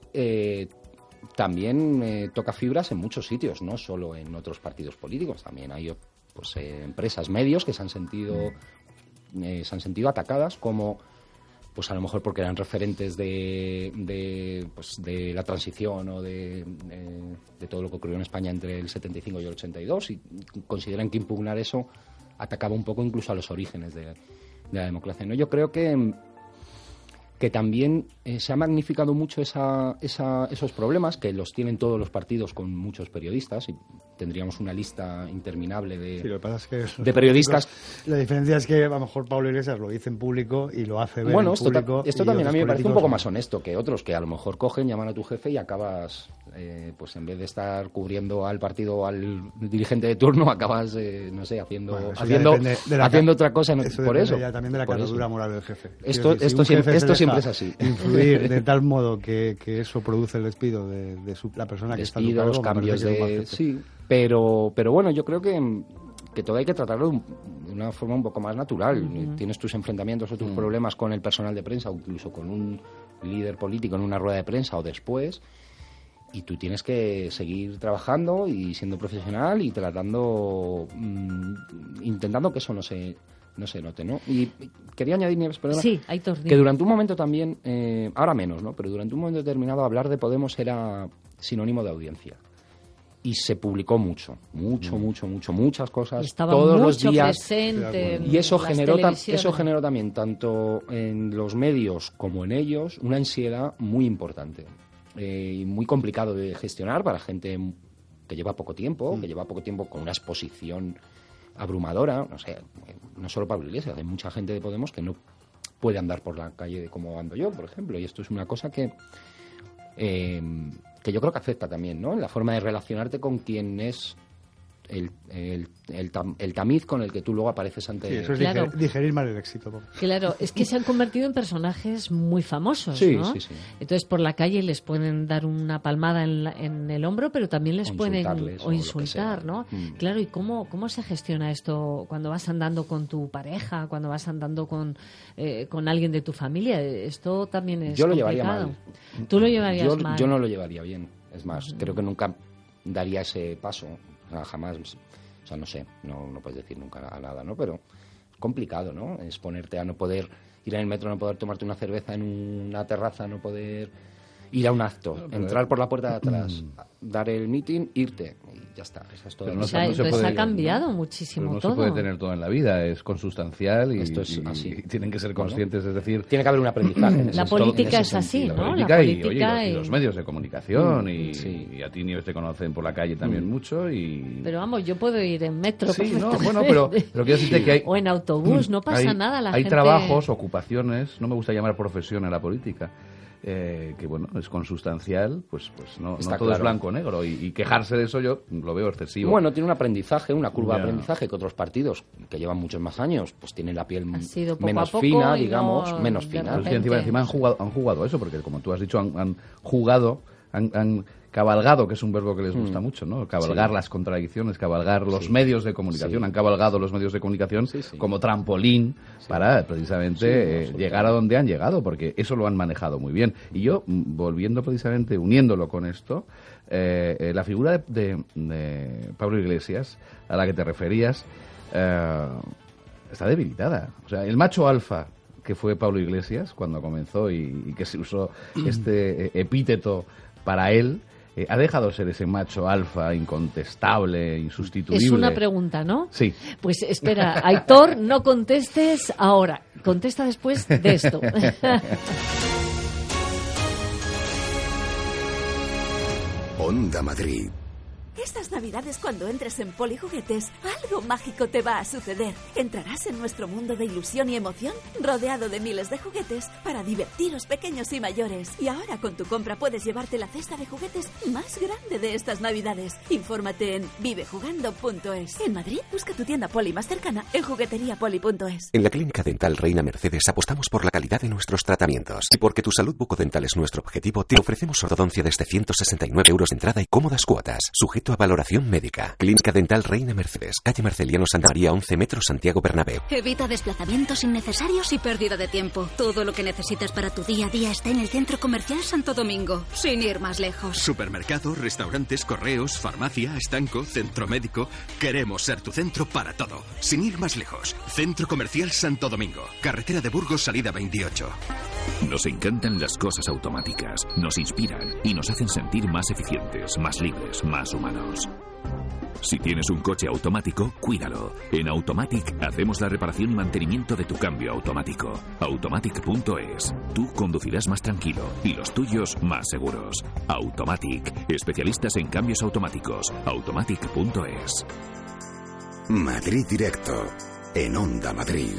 también toca fibras en muchos sitios, no solo en otros partidos políticos. También hay empresas, medios que se han sentido atacadas, como a lo mejor porque eran referentes de la transición o de todo lo que ocurrió en España entre el 75 y el 82, y consideran que impugnar eso atacaba un poco incluso a los orígenes de la democracia, ¿no? Yo creo que también se ha magnificado mucho esos problemas, que los tienen todos los partidos con muchos periodistas, y tendríamos una lista interminable lo que pasa es que de periodistas. La diferencia es que a lo mejor Pablo Iglesias lo dice en público y lo hace ver en público. Esto también a mí me parece un poco más honesto que otros, que a lo mejor cogen, llaman a tu jefe y acabas, en vez de estar cubriendo al partido o al dirigente de turno, acabas, haciendo otra cosa por eso. Ya también de la caradura moral del jefe. Esto siempre es así. Influir de tal modo que eso produce el despido de la persona que está en los cambios pero bueno, yo creo que todo hay que tratarlo de una forma un poco más natural. Tienes tus enfrentamientos o tus problemas con el personal de prensa, o incluso con un líder político en una rueda de prensa o después, y tú tienes que seguir trabajando y siendo profesional y intentando que eso no se note, ¿no? Y quería añadir, Nieves, perdona, que durante un momento también, ahora menos, ¿no? Pero durante un momento determinado hablar de Podemos era sinónimo de audiencia. Y se publicó muchas cosas, estaba todos los días. Presente y eso generó también, tanto en los medios como en ellos, una ansiedad muy importante. Y muy complicado de gestionar para gente que lleva poco tiempo, con una exposición abrumadora. No solo Pablo Iglesias, hay mucha gente de Podemos que no puede andar por la calle como ando yo, por ejemplo, y esto es una cosa que yo creo que afecta también, ¿no?, en la forma de relacionarte con quien es el tamiz con el que tú luego apareces ante... Sí, eso es digerir mal el éxito. Claro, es que se han convertido en personajes muy famosos, ¿no? Sí. Entonces, por la calle les pueden dar una palmada en el hombro, pero también les pueden insultar, ¿no? Claro, ¿y cómo se gestiona esto cuando vas andando con tu pareja, cuando vas andando con alguien de tu familia? Esto también es Yo lo complicado. llevaría mal. ¿Tú lo llevarías mal? Yo no lo llevaría bien. Es más, creo que nunca daría ese paso. Jamás, no sé, no puedes decir nunca nada, ¿no? Pero es complicado, ¿no? Es ponerte a no poder ir en el metro, no poder tomarte una cerveza en una terraza, no poder ir a un acto, entrar por la puerta de atrás, dar el meeting, irte y ya está. Esa es toda Pero la no cosa. Entonces ha cambiado muchísimo Pero no todo. se puede tener todo en la vida, es consustancial y, Esto es así. y tienen que ser conscientes, es decir... Tiene que haber un aprendizaje. La política es así, La ¿no? política, La y, política oye, y los medios de comunicación y a ti ni te conocen por la calle también mucho y... Pero vamos, yo puedo ir en metro. Sí, no, perfectamente. bueno, pero quiero decirte que hay... O en autobús, no pasa hay, nada. La hay gente... trabajos, ocupaciones, no me gusta llamar profesión a la política, que bueno, es consustancial, pues no todo claro. es blanco o negro y quejarse de eso yo lo veo excesivo. Bueno, tiene un aprendizaje, una curva de Ya. aprendizaje que otros partidos que llevan muchos más años, pues tienen la piel Ha sido poco menos a poco fina, y digamos, no menos de fina. Pero es que encima han jugado a eso, porque como tú has dicho, han jugado, han cabalgado, que es un verbo que les gusta mucho, ¿no? Cabalgar las contradicciones, cabalgar los medios de comunicación. Han cabalgado los medios de comunicación como trampolín para precisamente llegar a donde han llegado, porque eso lo han manejado muy bien. Y yo, volviendo precisamente, uniéndolo con esto, la figura de Pablo Iglesias, a la que te referías, está debilitada. O sea, el macho alfa que fue Pablo Iglesias cuando comenzó y que se usó este epíteto para él, ha dejado de ser ese macho alfa incontestable, insustituible. Es una pregunta, ¿no? Sí. Pues espera, Aitor, no contestes ahora. Contesta después de esto. Onda Madrid. Estas Navidades, cuando entres en Polijuguetes, algo mágico te va a suceder. Entrarás en nuestro mundo de ilusión y emoción, rodeado de miles de juguetes para divertiros pequeños y mayores. Y ahora con tu compra puedes llevarte la cesta de juguetes más grande de estas Navidades. Infórmate en vivejugando.es. En Madrid, busca tu tienda Poli más cercana en jugueteriapoli.es. En la Clínica Dental Reina Mercedes apostamos por la calidad de nuestros tratamientos. Y porque tu salud bucodental es nuestro objetivo, te ofrecemos ortodoncia desde 169 euros de entrada y cómodas cuotas, sujeto a valoración médica. Clínica Dental Reina Mercedes, calle Marceliano Santa María 11 metros, Santiago Bernabéu. Evita desplazamientos innecesarios y pérdida de tiempo. Todo lo que necesitas para tu día a día está en el Centro Comercial Santo Domingo, sin ir más lejos. Supermercado, restaurantes, correos, farmacia, estanco, centro médico. Queremos ser tu centro para todo, sin ir más lejos. Centro Comercial Santo Domingo, carretera de Burgos, salida 28. Nos encantan las cosas automáticas, nos inspiran y nos hacen sentir más eficientes, más libres, más humanos. Si tienes un coche automático, cuídalo. En Automatic hacemos la reparación y mantenimiento de tu cambio automático. Automatic.es. Tú conducirás más tranquilo y los tuyos más seguros. Automatic. Especialistas en cambios automáticos. Automatic.es. Madrid Directo. En Onda Madrid.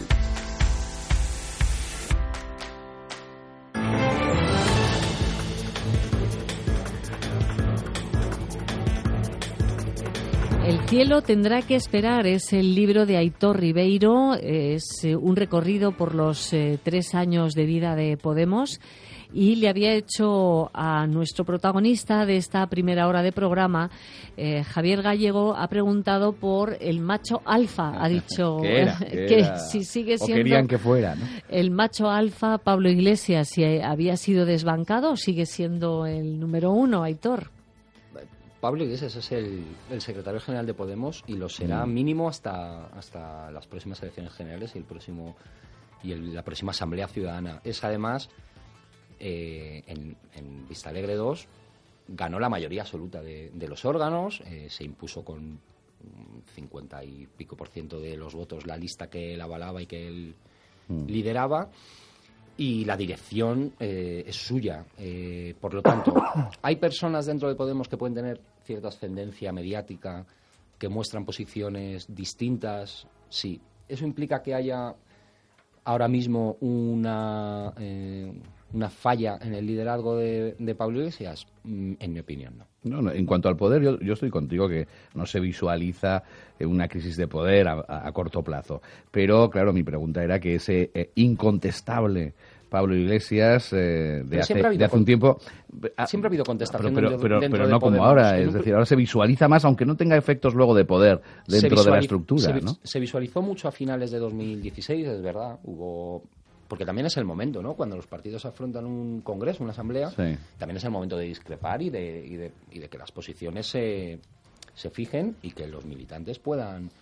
El cielo tendrá que esperar es el libro de Aitor Ribeiro, es un recorrido por los 3 años de vida de Podemos y le había hecho a nuestro protagonista de esta primera hora de programa, Javier Gallego, ha preguntado por el macho alfa, ha dicho que si sigue siendo, o querían que fuera, ¿no? El macho alfa Pablo Iglesias, si había sido desbancado o sigue siendo el número 1, Aitor. Pablo Iglesias es el secretario general de Podemos y lo será mínimo hasta las próximas elecciones generales y la próxima Asamblea Ciudadana. Es además, en Vistalegre 2, ganó la mayoría absoluta de los órganos, se impuso con 50 y pico % de los votos la lista que él avalaba y que él lideraba. Y la dirección es suya. Por lo tanto, hay personas dentro de Podemos que pueden tener cierta ascendencia mediática, que muestran posiciones distintas. Sí. ¿Eso implica que haya ahora mismo una falla en el liderazgo de Pablo Iglesias? En mi opinión, no. No, en cuanto al poder, yo estoy contigo que no se visualiza una crisis de poder a corto plazo. Pero, claro, mi pregunta era que ese incontestable Pablo Iglesias de hace un tiempo... Siempre ha habido contestación pero dentro no de como Podemos. ahora. Es decir, ahora se visualiza más, aunque no tenga efectos luego de poder dentro de la estructura, ¿no? Se visualizó mucho a finales de 2016, es verdad. Porque también es el momento, ¿no? Cuando los partidos afrontan un congreso, una asamblea, también es el momento de discrepar y de que las posiciones se fijen y que los militantes puedan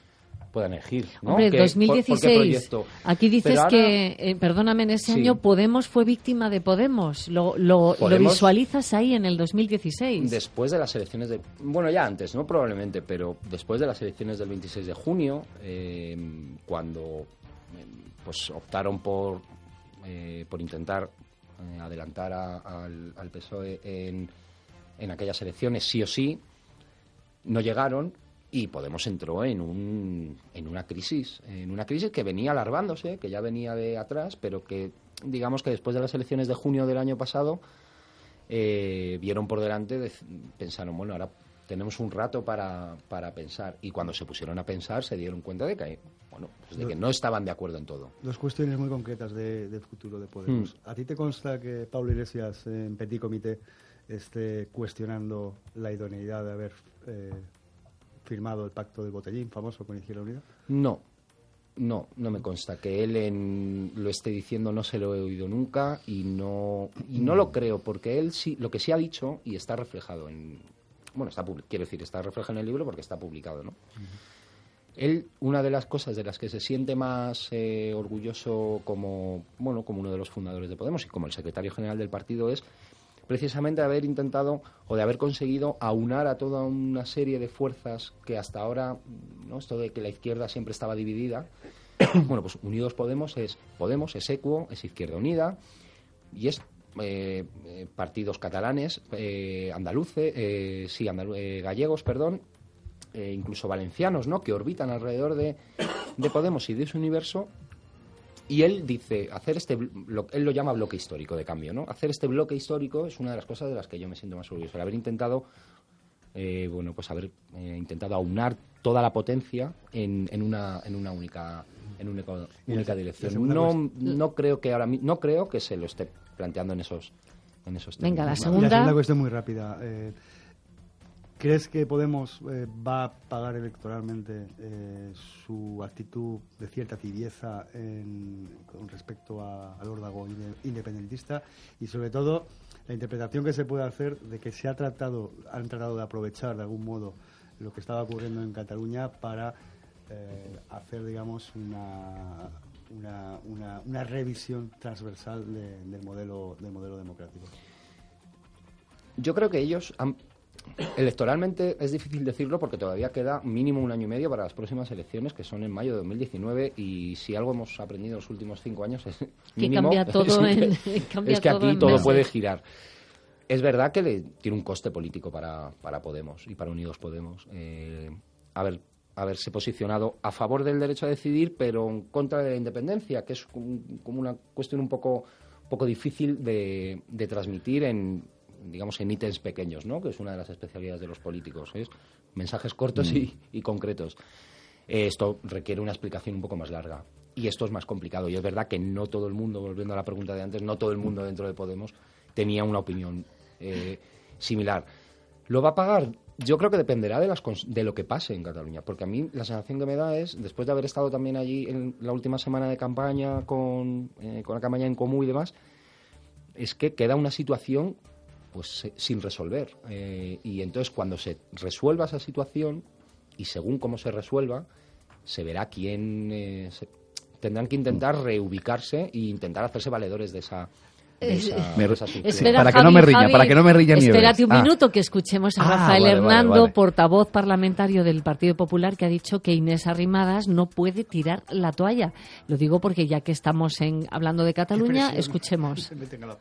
puedan elegir, ¿no? Hombre, 2016, ¿por qué proyecto? Aquí dices ahora, que, perdóname, en ese año Podemos fue víctima de Podemos. Lo visualizas ahí en el 2016. Después de las elecciones de... Bueno, ya antes, ¿no? Probablemente, pero después de las elecciones del 26 de junio, cuando pues optaron por intentar adelantar al PSOE en aquellas elecciones, sí o sí, no llegaron. Y Podemos entró en una crisis que venía alargándose, que ya venía de atrás, pero que, digamos que después de las elecciones de junio del año pasado, vieron por delante, pensaron, bueno, ahora tenemos un rato para pensar. Y cuando se pusieron a pensar, se dieron cuenta de que, bueno, pues de que no estaban de acuerdo en todo. Dos cuestiones muy concretas del futuro de Podemos. ¿A ti te consta que Pablo Iglesias, en Petit Comité, esté cuestionando la idoneidad de haber firmado el pacto del botellín famoso con Izquierda Unida? No me consta que él lo esté diciendo, no se lo he oído nunca y no lo creo, porque él sí, lo que sí ha dicho y está reflejado está reflejado en el libro porque está publicado, ¿no? Él, una de las cosas de las que se siente más orgulloso como uno de los fundadores de Podemos y como el secretario general del partido es precisamente haber intentado o de haber conseguido aunar a toda una serie de fuerzas que hasta ahora, ¿no? Esto de que la izquierda siempre estaba dividida, bueno, pues Unidos Podemos, es Equo, es Izquierda Unida y es partidos catalanes, gallegos, incluso valencianos, ¿no? Que orbitan alrededor de Podemos y de ese universo. Y él dice, él lo llama bloque histórico de cambio, ¿no? Hacer este bloque histórico es una de las cosas de las que yo me siento más orgulloso. El haber intentado, haber intentado aunar toda la potencia en una única dirección. No creo que se lo esté planteando en esos términos. Venga, la segunda. La segunda cuestión muy rápida. ¿Crees que Podemos va a pagar electoralmente su actitud de cierta tibieza con respecto al órdago independentista? Y sobre todo, la interpretación que se puede hacer de que han tratado de aprovechar de algún modo lo que estaba ocurriendo en Cataluña para hacer, digamos, una revisión transversal del modelo democrático. Yo creo que ellos electoralmente es difícil decirlo porque todavía queda mínimo un año y medio para las próximas elecciones, que son en mayo de 2019, y si algo hemos aprendido en los últimos 5 años es mínimo, cambia todo es que aquí todo puede girar. Es verdad que tiene un coste político para Podemos y para Unidos Podemos haberse posicionado a favor del derecho a decidir, pero en contra de la independencia, que es como una cuestión un poco difícil de transmitir en ítems pequeños, ¿no? Que es una de las especialidades de los políticos, es mensajes cortos y concretos. Esto requiere una explicación un poco más larga y esto es más complicado, y es verdad que no todo el mundo, volviendo a la pregunta de antes, no todo el mundo dentro de Podemos tenía una opinión similar. ¿Lo va a pagar? Yo creo que dependerá de lo que pase en Cataluña, porque a mí la sensación que me da es, después de haber estado también allí en la última semana de campaña con la campaña en Comú y demás, es que queda una situación pues sin resolver, y entonces cuando se resuelva esa situación y según cómo se resuelva se verá quién tendrán que intentar reubicarse e intentar hacerse valedores de esa espera, para que no me riña Nieves. Espérate un minuto que escuchemos a Rafael Hernando, portavoz parlamentario del Partido Popular, que ha dicho que Inés Arrimadas no puede tirar la toalla. Lo digo porque ya que estamos hablando de Cataluña, escuchemos.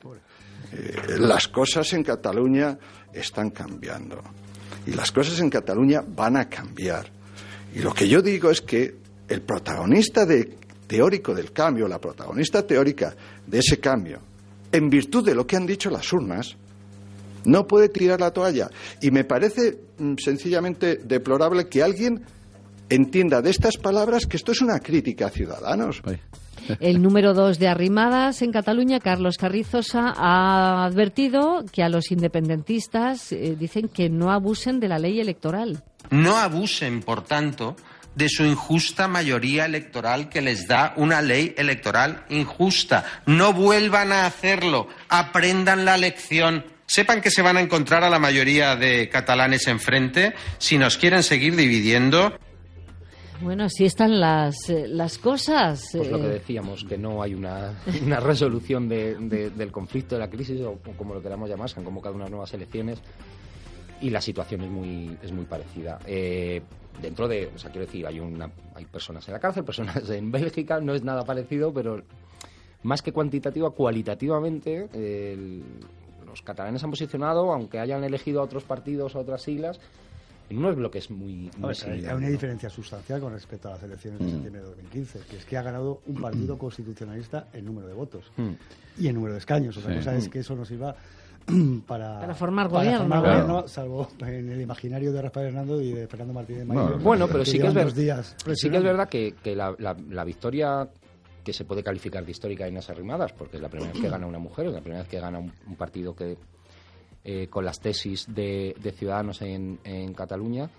Las cosas en Cataluña están cambiando y las cosas en Cataluña van a cambiar. Y lo que yo digo es que el protagonista teórico del cambio, la protagonista teórica de ese cambio, en virtud de lo que han dicho las urnas, no puede tirar la toalla. Y me parece sencillamente deplorable que alguien entienda de estas palabras que esto es una crítica a Ciudadanos. El número 2 de Arrimadas en Cataluña, Carlos Carrizosa, ha advertido que a los independentistas dicen que no abusen de la ley electoral. No abusen, por tanto, de su injusta mayoría electoral que les da una ley electoral injusta. No vuelvan a hacerlo, aprendan la lección. Sepan que se van a encontrar a la mayoría de catalanes enfrente si nos quieren seguir dividiendo. Bueno, así están las cosas. Pues lo que decíamos, que no hay una resolución del conflicto, de la crisis, o como lo queramos llamar. Se han convocado unas nuevas elecciones y la situación es muy parecida. Dentro de, o sea, quiero decir, hay personas en la cárcel, personas en Bélgica, no es nada parecido, pero más que cuantitativa, cualitativamente, los catalanes han posicionado, aunque hayan elegido a otros partidos o otras siglas, en unos bloques muy similares. Hay una diferencia sustancial con respecto a las elecciones de septiembre de 2015, que es que ha ganado un partido constitucionalista en número de votos y en número de escaños. Otra cosa es que eso nos iba para formar gobierno. Claro. Salvo en el imaginario de Rafael Hernández y de Fernando Martínez Mayo. Bueno, pero sí que es verdad que la victoria que se puede calificar de histórica de Inés Arrimadas, porque es la primera vez que gana una mujer, es la primera vez que gana un partido que con las tesis de Ciudadanos en Cataluña,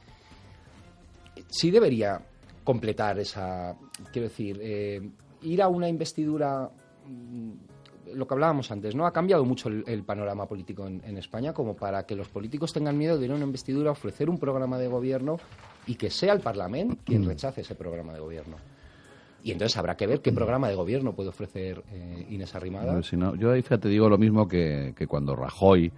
sí debería completar esa, quiero decir, ir a una investidura, lo que hablábamos antes, ¿no? Ha cambiado mucho el panorama político en España como para que los políticos tengan miedo de ir a una investidura, ofrecer un programa de gobierno y que sea el Parlamento quien rechace ese programa de gobierno. Y entonces habrá que ver qué programa de gobierno puede ofrecer Inés Arrimadas. Si no, yo ahí, fíjate, digo lo mismo que cuando Rajoy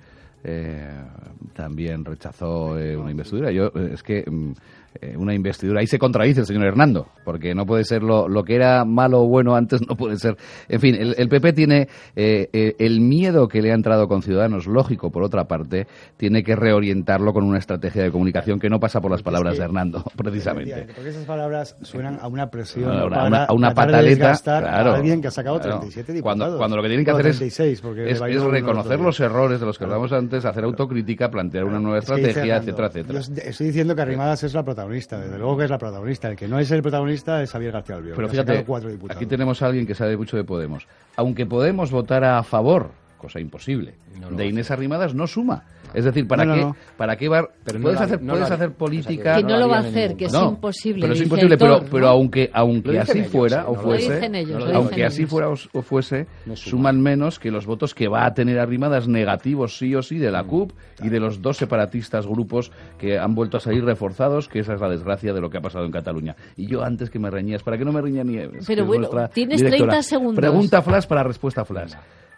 también rechazó una investidura. Es que una investidura, ahí se contradice el señor Hernando, porque no puede ser lo que era malo o bueno antes, no puede ser. En fin, el PP tiene el miedo que le ha entrado con Ciudadanos, lógico, por otra parte, tiene que reorientarlo con una estrategia de comunicación que no pasa por las palabras de Hernando, precisamente. Porque esas palabras suenan a una presión, a una pataleta, claro, a alguien que ha sacado 37 diputados. Cuando lo que tienen que hacer 36, es reconocer los errores de los que hablamos antes, hacer autocrítica, plantear una nueva estrategia, etcétera, etcétera. Yo estoy diciendo que Arrimadas es la protagonista, desde luego que es la protagonista. El que no es el protagonista es Javier García Albiol. Pero fíjate, aquí tenemos a alguien que sabe mucho de Podemos. Aunque Podemos votara a favor, cosa imposible, de Inés Arrimadas, no suma. Es decir, ¿para qué va? Puedes hacer política. Que no lo va a hacer, que es imposible. Pero es imposible, pero aunque así fuera o fuese, aunque así fuera o fuese, suman menos que los votos que va a tener Arrimadas negativos sí o sí de la CUP y de los dos separatistas grupos que han vuelto a salir reforzados, que esa es la desgracia de lo que ha pasado en Cataluña. Y yo antes que me reñías, para que no me riña Nieves. Pero bueno, tienes 30 segundos. Pregunta flash para respuesta flash.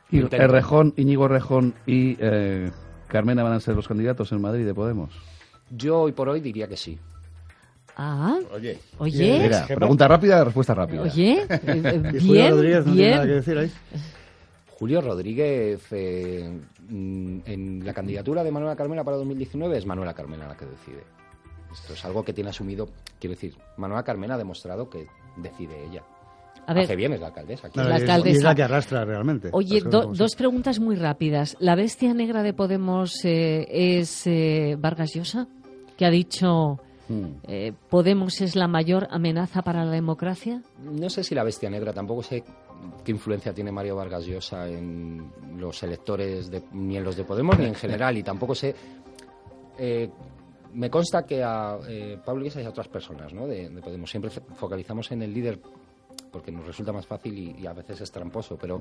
Íñigo Errejón y Carmena van a ser los candidatos en Madrid de Podemos. Yo hoy por hoy diría que sí. Oye. Mira, pregunta rápida, respuesta rápida. Oye, Julio Rodríguez no tiene nada que decir ahí. Julio Rodríguez, en la candidatura de Manuela Carmena para 2019 es Manuela Carmena la que decide. Esto es algo que tiene asumido, quiero decir, Manuela Carmena ha demostrado que decide ella. Hace bien, es la alcaldesa. Y es la que arrastra realmente. Oye, dos preguntas muy rápidas. ¿La bestia negra de Podemos es Vargas Llosa, que ha dicho Podemos es la mayor amenaza para la democracia? No sé si la bestia negra, tampoco sé qué influencia tiene Mario Vargas Llosa en los electores, ni en los de Podemos, ni en general, y tampoco sé... me consta que a Pablo Iglesias y a otras personas, ¿no? de Podemos siempre focalizamos en el líder porque nos resulta más fácil y a veces es tramposo, pero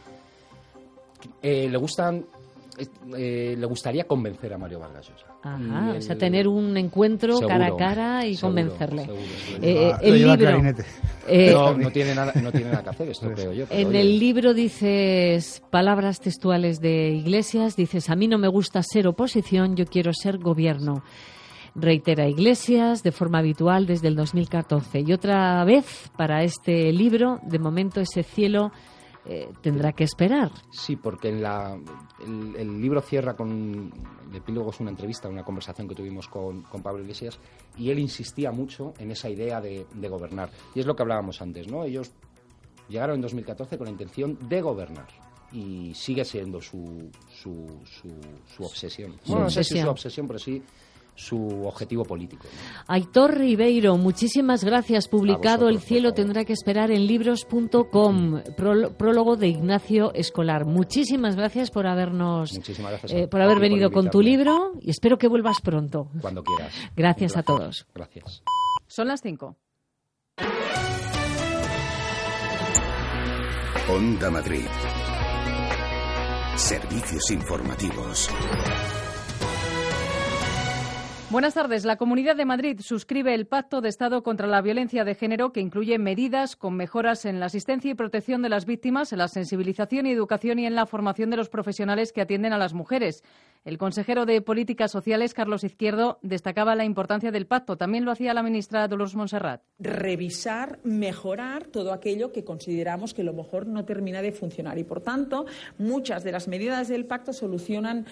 le gustaría convencer a Mario Vargas Llosa. Ajá, o sea, tener un encuentro cara a cara y convencerle. Seguro. El libro... no tiene nada que hacer, esto creo yo. En el libro dices palabras textuales de Iglesias, dices, a mí no me gusta ser oposición, yo quiero ser gobierno. Reitera Iglesias de forma habitual desde el 2014. Y otra vez, para este libro, de momento ese cielo tendrá que esperar. Sí, porque el libro cierra con... El epílogo es una entrevista, una conversación que tuvimos con Pablo Iglesias, y él insistía mucho en esa idea de gobernar. Y es lo que hablábamos antes, ¿no? Ellos llegaron en 2014 con la intención de gobernar. Y sigue siendo su obsesión. Bueno, no sé si su obsesión, pero sí su objetivo político, ¿no? Aitor Ribeiro, muchísimas gracias. Publicado El cielo tendrá que esperar en libros.com. Prólogo de Ignacio Escolar. Muchísimas gracias por habernos por haber venido con tu libro y espero que vuelvas pronto. Cuando quieras. Gracias a todos. Gracias. Son las 5. Onda Madrid. Servicios informativos. Buenas tardes. La Comunidad de Madrid suscribe el Pacto de Estado contra la Violencia de Género, que incluye medidas con mejoras en la asistencia y protección de las víctimas, en la sensibilización y educación y en la formación de los profesionales que atienden a las mujeres. El consejero de Políticas Sociales, Carlos Izquierdo, destacaba la importancia del pacto. También lo hacía la ministra Dolors Montserrat. Revisar, mejorar todo aquello que consideramos que a lo mejor no termina de funcionar. Y, por tanto, muchas de las medidas del pacto solucionan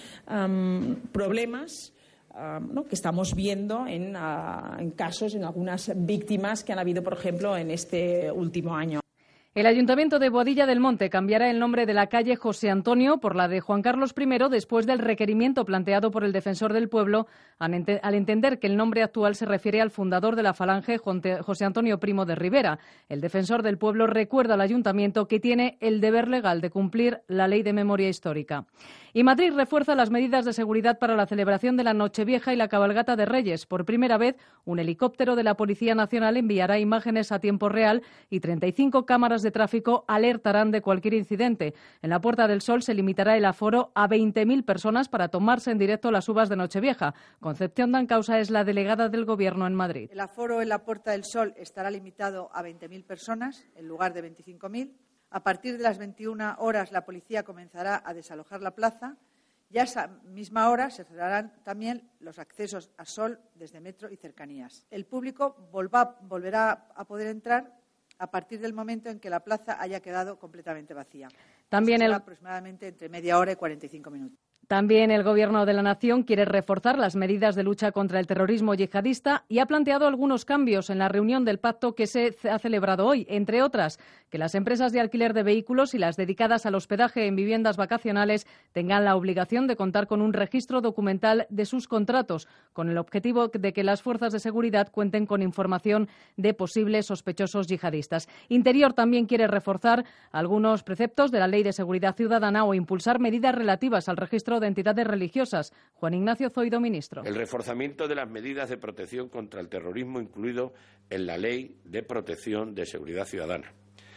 problemas que estamos viendo en casos, en algunas víctimas que han habido, por ejemplo, en este último año. El Ayuntamiento de Boadilla del Monte cambiará el nombre de la calle José Antonio por la de Juan Carlos I después del requerimiento planteado por el Defensor del Pueblo al entender que el nombre actual se refiere al fundador de la Falange, José Antonio Primo de Rivera. El Defensor del Pueblo recuerda al Ayuntamiento que tiene el deber legal de cumplir la Ley de Memoria Histórica. Y Madrid refuerza las medidas de seguridad para la celebración de la Nochevieja y la Cabalgata de Reyes. Por primera vez, un helicóptero de la Policía Nacional enviará imágenes a tiempo real y 35 cámaras de tráfico alertarán de cualquier incidente. En la Puerta del Sol se limitará el aforo a 20.000 personas para tomarse en directo las uvas de Nochevieja. Concepción Dancausa es la delegada del Gobierno en Madrid. El aforo en la Puerta del Sol estará limitado a 20.000 personas en lugar de 25.000. A partir de las 21 horas la policía comenzará a desalojar la plaza y a esa misma hora se cerrarán también los accesos a Sol desde metro y cercanías. El público volverá a poder entrar a partir del momento en que la plaza haya quedado completamente vacía. También aproximadamente entre media hora y 45 minutos. También el Gobierno de la Nación quiere reforzar las medidas de lucha contra el terrorismo yihadista y ha planteado algunos cambios en la reunión del pacto que se ha celebrado hoy, entre otras, que las empresas de alquiler de vehículos y las dedicadas al hospedaje en viviendas vacacionales tengan la obligación de contar con un registro documental de sus contratos, con el objetivo de que las fuerzas de seguridad cuenten con información de posibles sospechosos yihadistas. Interior también quiere reforzar algunos preceptos de la Ley de Seguridad Ciudadana o impulsar medidas relativas al registro de entidades religiosas. Juan Ignacio Zoido, ministro. El reforzamiento de las medidas de protección contra el terrorismo incluido en la Ley de Protección de Seguridad Ciudadana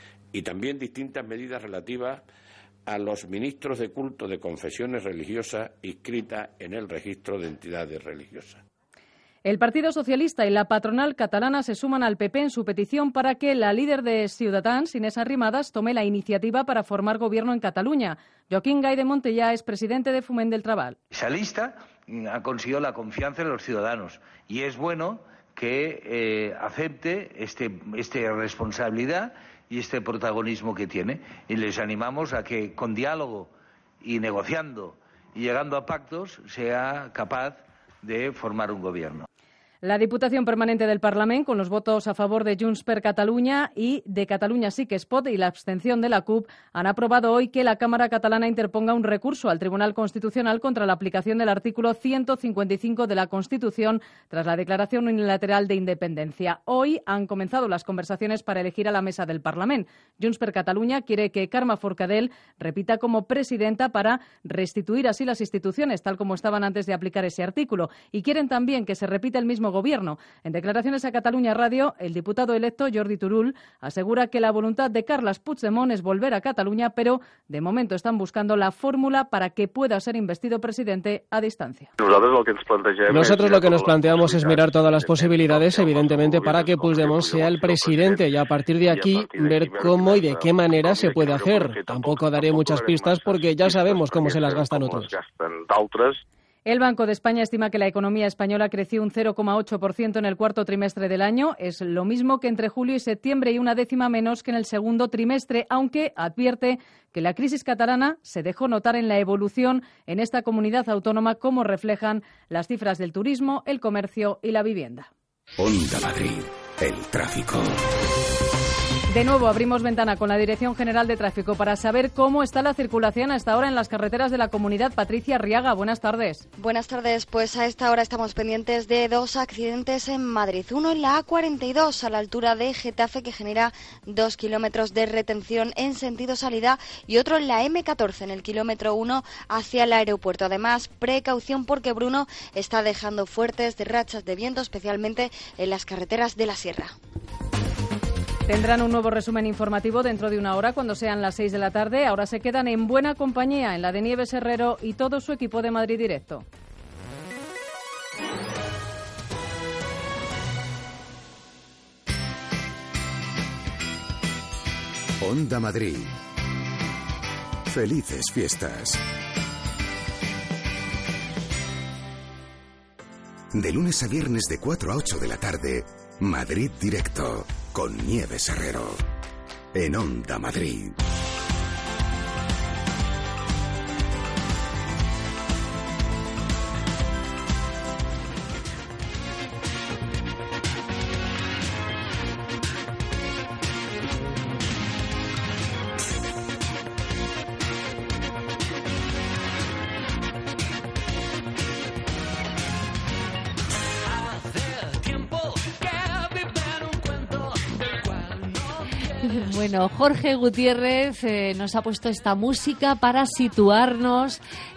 y también distintas medidas relativas a los ministros de culto de confesiones religiosas inscritas en el registro de entidades religiosas. El Partido Socialista y la patronal catalana se suman al PP en su petición para que la líder de Ciutadans, Inés Arrimadas, tome la iniciativa para formar gobierno en Cataluña. Joaquín Gay de Montellà es presidente de Foment del Treball. Esa lista ha conseguido la confianza de los ciudadanos y es bueno que acepte esta responsabilidad y este protagonismo que tiene. Y les animamos a que con diálogo y negociando y llegando a pactos sea capaz de formar un gobierno. La Diputación Permanente del Parlament, con los votos a favor de Junts per Catalunya y de Catalunya Sí que es Pot y la abstención de la CUP, han aprobado hoy que la Cámara catalana interponga un recurso al Tribunal Constitucional contra la aplicación del artículo 155 de la Constitución tras la declaración unilateral de independencia. Hoy han comenzado las conversaciones para elegir a la mesa del Parlament. Junts per Catalunya quiere que Carme Forcadell repita como presidenta para restituir así las instituciones, tal como estaban antes de aplicar ese artículo. Y quieren también que se repita el mismo gobierno. En declaraciones a Catalunya Radio, el diputado electo Jordi Turull asegura que la voluntad de Carles Puigdemont es volver a Cataluña, pero de momento están buscando la fórmula para que pueda ser investido presidente a distancia. Nosotros lo que nos planteamos es mirar todas las posibilidades, evidentemente, para que Puigdemont sea el presidente y a partir de aquí ver cómo y de qué manera se puede hacer. Tampoco daré muchas pistas porque ya sabemos cómo se las gastan otros. El Banco de España estima que la economía española creció un 0,8% en el cuarto trimestre del año. Es lo mismo que entre julio y septiembre y una décima menos que en el segundo trimestre, aunque advierte que la crisis catalana se dejó notar en la evolución en esta comunidad autónoma, como reflejan las cifras del turismo, el comercio y la vivienda. Onda Madrid, el tráfico. De nuevo abrimos ventana con la Dirección General de Tráfico para saber cómo está la circulación a esta hora en las carreteras de la comunidad. Patricia Arriaga, buenas tardes. Buenas tardes, pues a esta hora estamos pendientes de dos accidentes en Madrid. Uno en la A42 a la altura de Getafe, que genera 2 kilómetros de retención en sentido salida, y otro en la M14 en el kilómetro 1 hacia el aeropuerto. Además, precaución porque Bruno está dejando fuertes rachas de viento, especialmente en las carreteras de la Sierra. Tendrán un nuevo resumen informativo dentro de una hora cuando sean las 6 de la tarde. Ahora se quedan en buena compañía en la de Nieves Herrero y todo su equipo de Madrid Directo. Onda Madrid. Felices fiestas. De lunes a viernes de 4 a 8 de la tarde, Madrid Directo, con Nieves Herrero. En Onda Madrid. Bueno, Jorge Gutiérrez nos ha puesto esta música para situarnos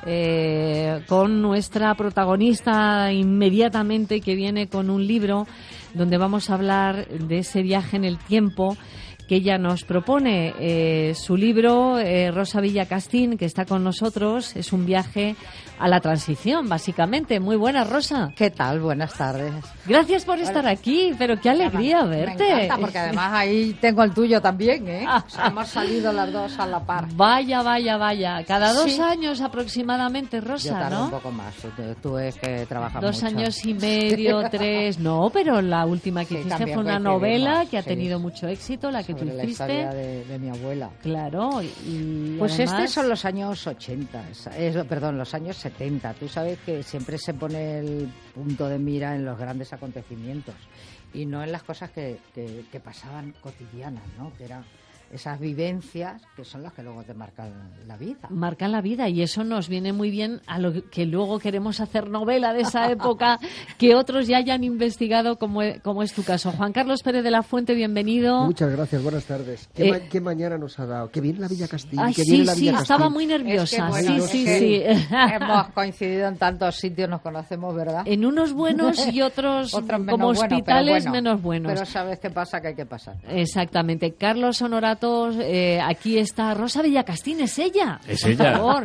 con nuestra protagonista inmediatamente, que viene con un libro donde vamos a hablar de ese viaje en el tiempo que ella nos propone. Su libro, Rosa Villacastín, que está con nosotros, es un viaje a la transición, básicamente. Muy buenas, Rosa. ¿Qué tal? Buenas tardes. Gracias por estar aquí, pero qué alegría verte. Me encanta, porque además ahí tengo el tuyo también, ¿eh? O sea, hemos salido las dos a la par. Vaya. Cada 2 años aproximadamente, Rosa, Yo tardo ¿no? un poco más. Tú es que trabajas 2 mucho. años y medio, 3. No, pero la última que hiciste también fue una coincidimos, novela que ha sí. tenido mucho éxito, la que tú Sobre la hiciste. historia de mi abuela. Claro, y Pues además... son los años 80, los años 70. Tú sabes que siempre se pone el punto de mira en los grandes acontecimientos y no en las cosas que pasaban cotidianas, ¿no? Que eran esas vivencias que son las que luego te marcan la vida. Marcan la vida, y eso nos viene muy bien a lo que luego queremos hacer novela de esa época, que otros ya hayan investigado, como es tu caso. Juan Carlos Pérez de la Fuente, bienvenido. Muchas gracias, buenas tardes. ¿Qué mañana nos ha dado? Que viene la Villa Castín. Ay, que viene la Villa estaba Castín. muy nerviosa. Sí. Hemos coincidido en tantos sitios, nos conocemos, ¿verdad? En unos buenos y otros menos como buenos, hospitales pero menos buenos. Pero sabes qué pasa, que hay que pasar. Exactamente. Carlos Honorato, aquí está Rosa Villacastín, es ella. Es por ella. Favor.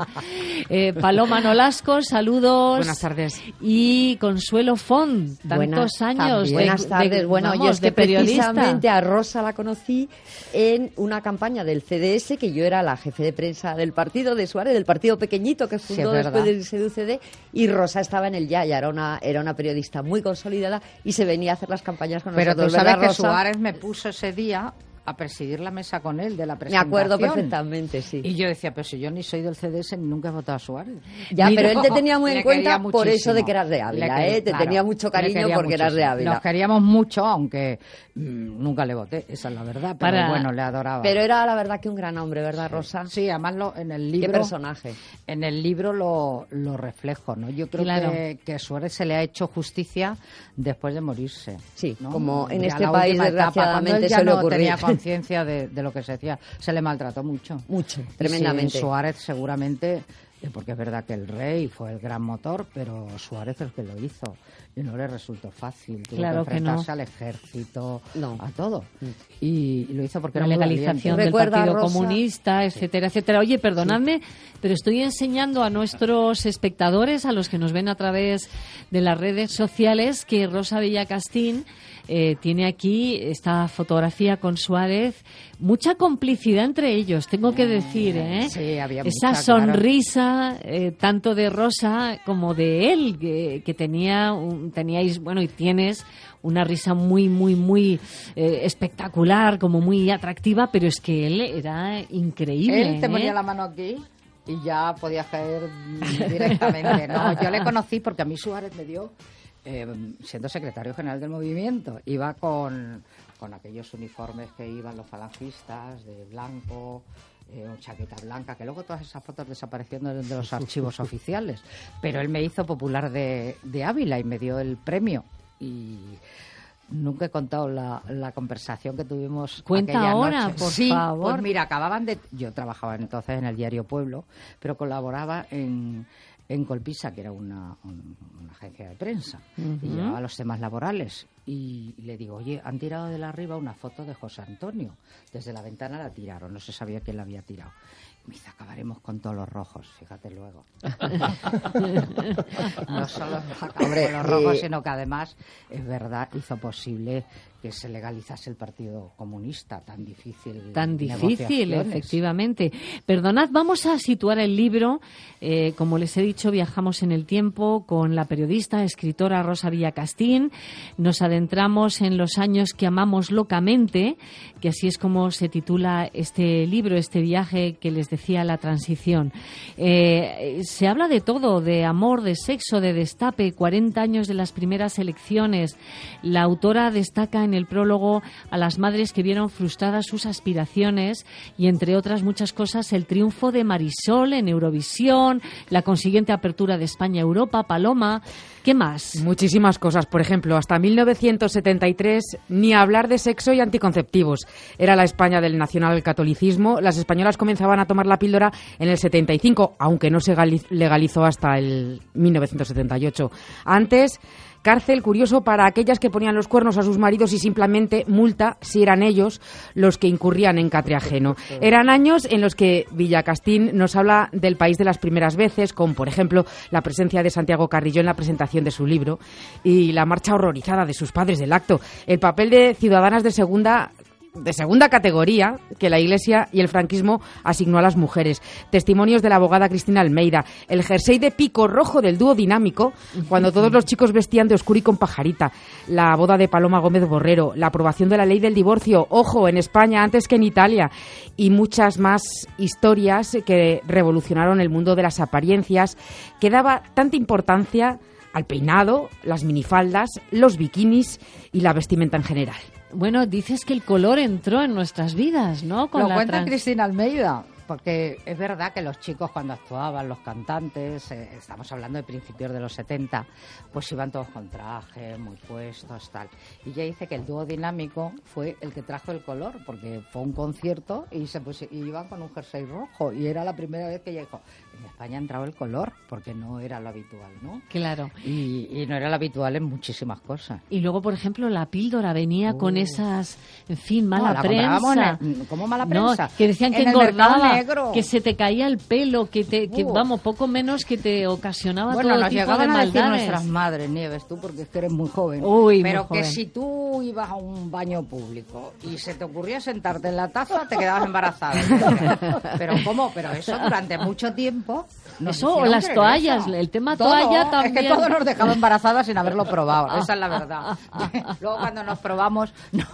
Paloma Nolasco, saludos. Buenas tardes. Y Consuelo Font, tantos años. Buenas tardes. Bueno, yo es que periodista. precisamente a Rosa la conocí en una campaña del CDS, que yo era la jefe de prensa del partido de Suárez, del partido pequeñito que fundó después del SEDUCD, y Rosa estaba en el Ya era una periodista muy consolidada y se venía a hacer las campañas con nosotros. Pero tú sabes que Rosa? Suárez me puso ese día a presidir la mesa con él de la Me presentación. acuerdo perfectamente, sí. Y yo decía, pero si yo ni soy del CDS ni nunca he votado a Suárez. Ya, pero él te tenía muy en Le cuenta quería por eso muchísimo. de que eras de Ávila, Te Claro, tenía mucho le cariño quería porque eras de muchísimo. Ávila. Nos queríamos mucho, aunque nunca le voté, esa es la verdad, pero bueno, le adoraba. Pero era la verdad que un gran hombre, ¿verdad, Rosa? Sí, además en el libro... ¿Qué personaje? En el libro lo reflejo, ¿no? Yo creo que a Suárez se le ha hecho justicia después de morirse. Sí, ¿no? como en Ya este la país, última etapa, cuando él desgraciadamente, ya suele no ocurrir. tenía conciencia de lo que se decía. Se le maltrató mucho. Mucho, Y tremendamente. sí, Suárez seguramente, porque es verdad que el rey fue el gran motor, pero Suárez es el que lo hizo. Y no le resultó fácil. Tuvo Claro que que no. enfrentarse al ejército, a todo. Y lo hizo porque la era muy legalización valiente. del Partido Rosa? Comunista, etcétera, etcétera. Oye, perdonadme, pero estoy enseñando a nuestros espectadores, a los que nos ven a través de las redes sociales, que Rosa Villacastín tiene aquí esta fotografía con Suárez. Mucha complicidad entre ellos, tengo que decir, ¿eh? Sí, había esa mucha, sonrisa, tanto de Rosa como de él, que teníais, bueno, y tienes una risa muy, muy, muy espectacular, como muy atractiva, pero es que él era increíble. Él te ponía la mano aquí y ya podías caer directamente. No, yo le conocí porque a mí Suárez me dio, siendo secretario general del movimiento, iba con aquellos uniformes que iban los falangistas, de blanco, chaqueta blanca, que luego todas esas fotos desaparecieron de los archivos oficiales. Pero él me hizo popular de Ávila y me dio el premio. Y nunca he contado la conversación que tuvimos. Cuenta aquella ahora, noche. por Sí, favor. Pues mira, yo trabajaba entonces en el diario Pueblo, pero colaboraba en Colpisa, que era una agencia de prensa, y llevaba los temas laborales. Y le digo, oye, han tirado de la arriba una foto de José Antonio. Desde la ventana la tiraron, no se sabía quién la había tirado. Me dice, acabaremos con todos los rojos, fíjate luego. No solo acabamos con los rojos, sino que además, es verdad, hizo posible que se legalizase el Partido Comunista, tan difícil. Tan difícil, efectivamente. Perdonad, vamos a situar el libro. Como les he dicho, viajamos en el tiempo con la periodista, escritora Rosa Villacastín. Nos adentramos en los años que amamos locamente, que así es como se titula este libro, este viaje que les decía, la transición. Se habla de todo, de amor, de sexo, de destape, 40 años de las primeras elecciones. La autora destaca en el prólogo a las madres que vieron frustradas sus aspiraciones y, entre otras muchas cosas, el triunfo de Marisol en Eurovisión, la consiguiente apertura de España a Europa. Paloma, ¿qué más? Muchísimas cosas. Por ejemplo, hasta 1973 ni hablar de sexo y anticonceptivos. Era la España del nacionalcatolicismo. Las españolas comenzaban a tomar la píldora en el 75, aunque no se legalizó hasta el 1978. Antes, cárcel, curioso, para aquellas que ponían los cuernos a sus maridos y simplemente multa si eran ellos los que incurrían en catre ajeno. Eran años en los que Villacastín nos habla del país de las primeras veces, con, por ejemplo, la presencia de Santiago Carrillo en la presentación de su libro y la marcha horrorizada de sus padres del acto. El papel de ciudadanas de segunda categoría que la Iglesia y el franquismo asignó a las mujeres. Testimonios de la abogada Cristina Almeida. El jersey de pico rojo del dúo dinámico, cuando todos los chicos vestían de oscuro y con pajarita. La boda de Paloma Gómez Borrero. La aprobación de la ley del divorcio, ojo, en España antes que en Italia. Y muchas más historias que revolucionaron el mundo de las apariencias, que daba tanta importancia al peinado, las minifaldas, los bikinis y la vestimenta en general. Bueno, dices que el color entró en nuestras vidas, ¿no? Lo cuenta Cristina Almeida, porque es verdad que los chicos cuando actuaban, los cantantes, estamos hablando de principios de los 70, pues iban todos con traje, muy puestos, tal. Y ella dice que el dúo dinámico fue el que trajo el color, porque fue un concierto y iban con un jersey rojo, y era la primera vez que ella dijo, en España ha entrado el color, porque no era lo habitual, ¿no? Claro. Y no era lo habitual en muchísimas cosas. Y luego, por ejemplo, la píldora venía con esas, en fin, mala prensa. ¿Cómo mala prensa? No, que decían que engordaba, que se te caía el pelo, que vamos, poco menos que te ocasionaba todo tipo de maldades. Bueno, nos llegaban a decir nuestras madres, Nieves, tú, porque es que eres muy joven. Uy, pero muy que joven. si tú ibas a un baño público y se te ocurría sentarte en la taza, te quedabas embarazada. Pero ¿cómo? Pero eso durante mucho tiempo. Eso, o las toallas, el tema todo, toalla también. Es que todo nos dejaba embarazadas sin haberlo probado, esa es la verdad. Luego cuando nos probamos,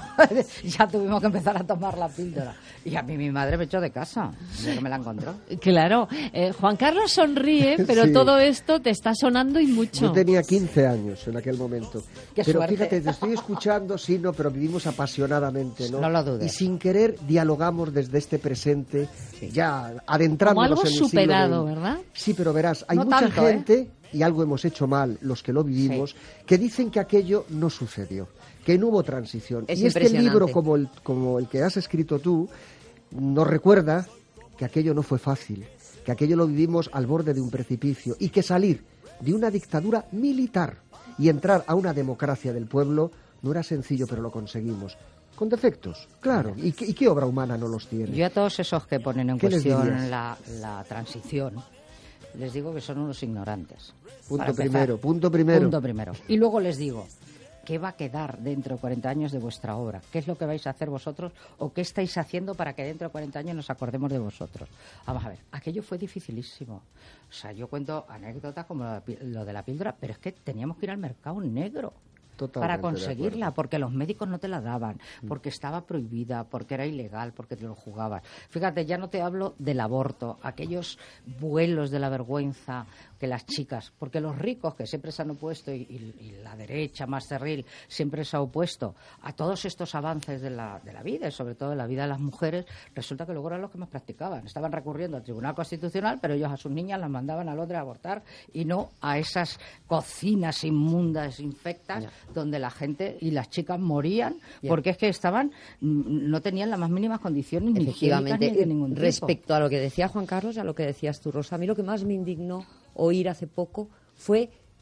ya tuvimos que empezar a tomar la píldora. Y a mí mi madre me echó de casa, ya que me la encontró. Claro, Juan Carlos sonríe, pero Sí. todo esto te está sonando y mucho. Yo tenía 15 años en aquel momento. Qué pero suerte. fíjate, te estoy escuchando, sí, no, pero vivimos apasionadamente, ¿no? No lo dudes. Y sin querer dialogamos desde este presente, ya adentrándonos Como algo en el siglo superado, XX. ¿verdad? Sí, pero verás, hay No mucha tanto, gente, y algo hemos hecho mal los que lo vivimos, que dicen que aquello no sucedió, que no hubo transición. Es y este impresionante. libro, como el que has escrito tú, nos recuerda que aquello no fue fácil, que aquello lo vivimos al borde de un precipicio y que salir de una dictadura militar y entrar a una democracia del pueblo no era sencillo, pero lo conseguimos. Con defectos, claro. ¿Y qué obra humana no los tiene? Yo a todos esos que ponen en ¿Qué les cuestión dirías? la transición, les digo que son unos ignorantes. Punto Para empezar. primero, punto primero. Punto primero. Y luego les digo, ¿qué va a quedar dentro de 40 años de vuestra obra? ¿Qué es lo que vais a hacer vosotros o qué estáis haciendo para que dentro de 40 años nos acordemos de vosotros? Vamos a ver, aquello fue dificilísimo. O sea, yo cuento anécdotas como lo de la píldora, pero es que teníamos que ir al mercado negro. Totalmente Para de conseguirla, acuerdo. porque los médicos no te la daban, porque estaba prohibida, porque era ilegal, porque te lo jugabas. Fíjate, ya no te hablo del aborto, aquellos vuelos de la vergüenza que las chicas, porque los ricos que siempre se han opuesto y la derecha más cerril siempre se ha opuesto a todos estos avances de la vida y sobre todo de la vida de las mujeres, resulta que luego eran los que más practicaban. Estaban recurriendo al Tribunal Constitucional, pero ellos a sus niñas las mandaban a Londres a abortar y no a esas cocinas inmundas, infectas, donde la gente y las chicas morían porque es que estaban, no tenían las más mínimas condiciones ni higiénicas Efectivamente, ni de ningún tipo. respecto a lo que decía Juan Carlos y a lo que decías tú, Rosa, a mí lo que más me indignó oír hace poco fue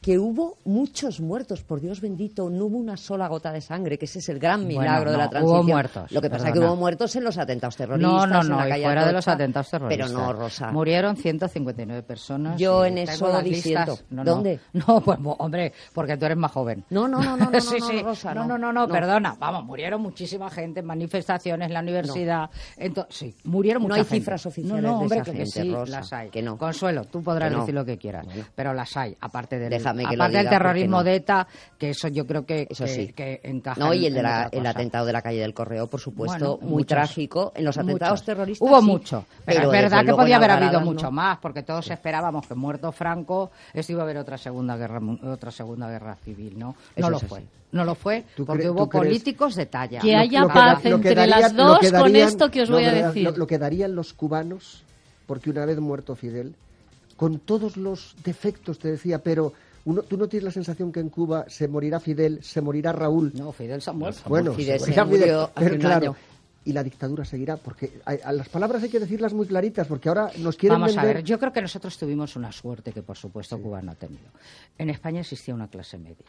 que hubo muchos muertos, por Dios bendito, no hubo una sola gota de sangre, que ese es el gran milagro de la transición. Hubo muertos. Lo que pasa es que hubo muertos en los atentados terroristas, no, en la calle y fuera Atocha, de los atentados terroristas. Pero no, Rosa. Murieron 159 personas. Yo en eso diciendo. ¿Dónde? No, pues hombre, porque tú eres más joven. No, sí, Rosa, no, perdona. Vamos, murieron muchísima gente en manifestaciones, en la universidad. Sí, murieron mucha gente. No hay cifras oficiales no, hombre, de esa gente, sí, Rosa, las hay. que no. Consuelo, tú podrás Que no. decir lo que quieras, pero las hay, aparte del diga, terrorismo de ETA, que eso yo creo que encaja. No, y el atentado de la calle del Correo, por supuesto, muy trágico. En los atentados terroristas hubo sí, mucho, pero es verdad que podía haber habido mucho más, porque todos esperábamos que muerto Franco, esto iba a haber otra segunda guerra civil, ¿no? No lo fue. No lo fue porque hubo políticos de talla. Que haya paz entre las dos con esto que os voy a decir. Lo que darían los cubanos, porque una vez muerto Fidel, con todos los defectos, te decía, pero ¿tú no tienes la sensación que en Cuba se morirá Fidel, se morirá Raúl? No, Fidel se ha muerto. Bueno, Fidel se murió hace un año. Y la dictadura seguirá, porque a las palabras hay que decirlas muy claritas, porque ahora nos quieren Vamos vender... a ver, yo creo que nosotros tuvimos una suerte que, por supuesto, Cuba no ha tenido. En España existía una clase media,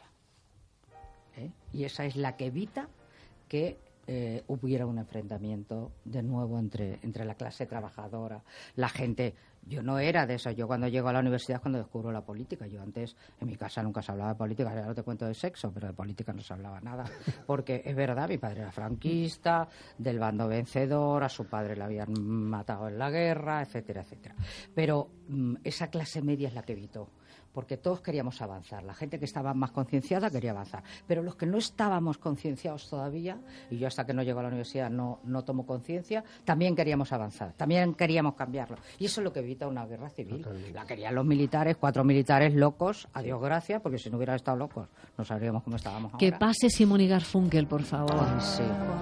y esa es la que evita que hubiera un enfrentamiento de nuevo entre la clase trabajadora, la gente. Yo no era de eso. Yo cuando llego a la universidad es cuando descubro la política. Yo antes en mi casa nunca se hablaba de política. Ya no te cuento de sexo, pero de política no se hablaba nada. Porque es verdad, mi padre era franquista, del bando vencedor, a su padre le habían matado en la guerra, etcétera, etcétera. Pero esa clase media es la que evitó. Porque todos queríamos avanzar. La gente que estaba más concienciada quería avanzar. Pero los que no estábamos concienciados todavía, y yo hasta que no llego a la universidad no tomo conciencia, también queríamos avanzar, también queríamos cambiarlo. Y eso es lo que evita una guerra civil. Totalmente. La querían los militares, 4 militares locos, a Dios gracias, porque si no hubieran estado locos no sabríamos cómo estábamos ahora. Que pase Simón y Garfunkel, por favor. Ay, sí.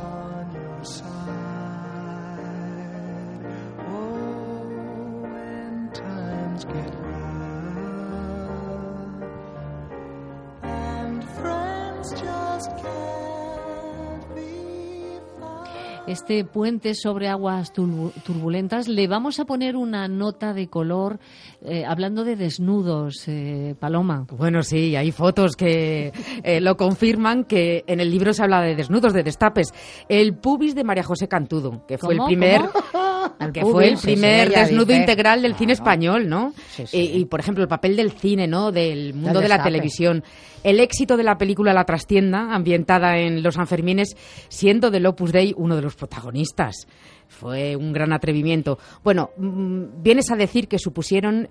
Este puente sobre aguas turbulentas, le vamos a poner una nota de color hablando de desnudos, Paloma. Bueno, sí, hay fotos que lo confirman, que en el libro se habla de desnudos, de destapes. El pubis de María José Cantudo, que fue el primer... Que fue el primer desnudo integral del cine español, ¿no? Sí, sí. Y, por ejemplo, el papel del cine, ¿no? Del mundo de la televisión. El éxito de la película La Trastienda, ambientada en los Sanfermines, siendo del Opus Dei uno de los protagonistas. Fue un gran atrevimiento. Bueno, vienes a decir que supusieron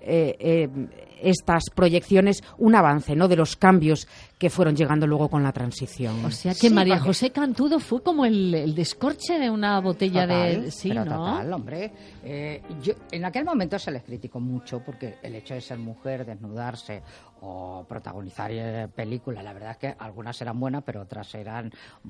estas proyecciones un avance, ¿no?, de los cambios que fueron llegando luego con la transición. O sea que María José Cantudo fue como el descorche de una botella total, de... Sí, pero ¿no? Total, hombre. Yo, en aquel momento se les criticó mucho porque el hecho de ser mujer, desnudarse o protagonizar películas, la verdad es que algunas eran buenas, pero otras eran,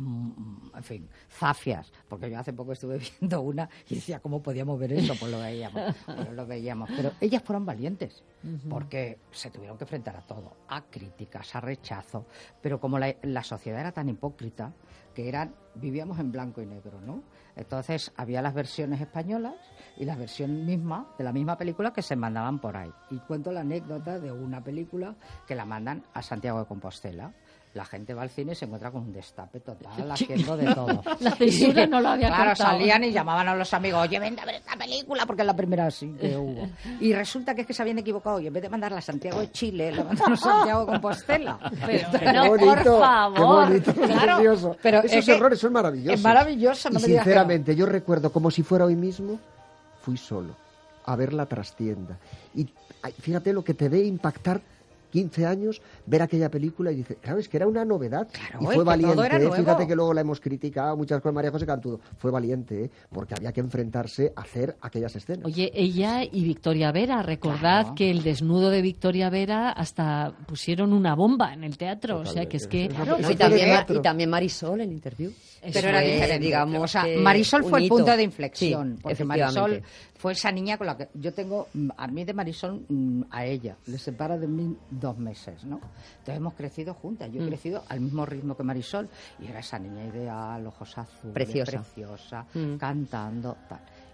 en fin, zafias. Porque yo hace poco estuve viendo una y decía, ¿cómo podíamos ver eso? Pues lo veíamos. Pero ellas fueron valientes, porque se tuvieron que enfrentar a todo, a críticas, a rechazo. Pero como la sociedad era tan hipócrita, que vivíamos en blanco y negro, ¿no? Entonces había las versiones españolas y la versión misma de la misma película que se mandaban por ahí. Y cuento la anécdota de una película que la mandan a Santiago de Compostela. La gente va al cine y se encuentra con un destape total, haciendo de todo. La censura no lo había Claro, cortado. salían y llamaban a los amigos, oye, vente a ver esta película, porque es la primera así que hubo. Y resulta que es que se habían equivocado y en vez de mandarla a Santiago de Chile, la mandaron a Santiago de Compostela. Pero por favor. Qué bonito, qué Claro, precioso. pero Esos es que errores son maravillosos. es maravilloso, no y me digas que no. sinceramente, yo recuerdo como si fuera hoy mismo, fui solo a ver La Trastienda. Y fíjate lo que te debe impactar 15 años, ver aquella película y dice, claro, es que era una novedad. Claro, y fue que valiente, todo era nuevo. Fíjate que luego la hemos criticado muchas cosas, María José Cantudo. Fue valiente, porque había que enfrentarse a hacer aquellas escenas. Oye, ella y Victoria Vera, recordad que el desnudo de Victoria Vera hasta pusieron una bomba en el teatro. Totalmente. O sea, que es que... Claro, No, y también Marisol en Interview. Pero era diferente. Digamos, o sea, Marisol fue el punto de inflexión, Sí, porque Marisol fue esa niña con la que yo tengo, a mí de Marisol, a ella, le separa de mí 2 meses, ¿no? Entonces hemos crecido juntas, yo he crecido al mismo ritmo que Marisol, y era esa niña ideal, ojos azules, preciosa, cantando, tal.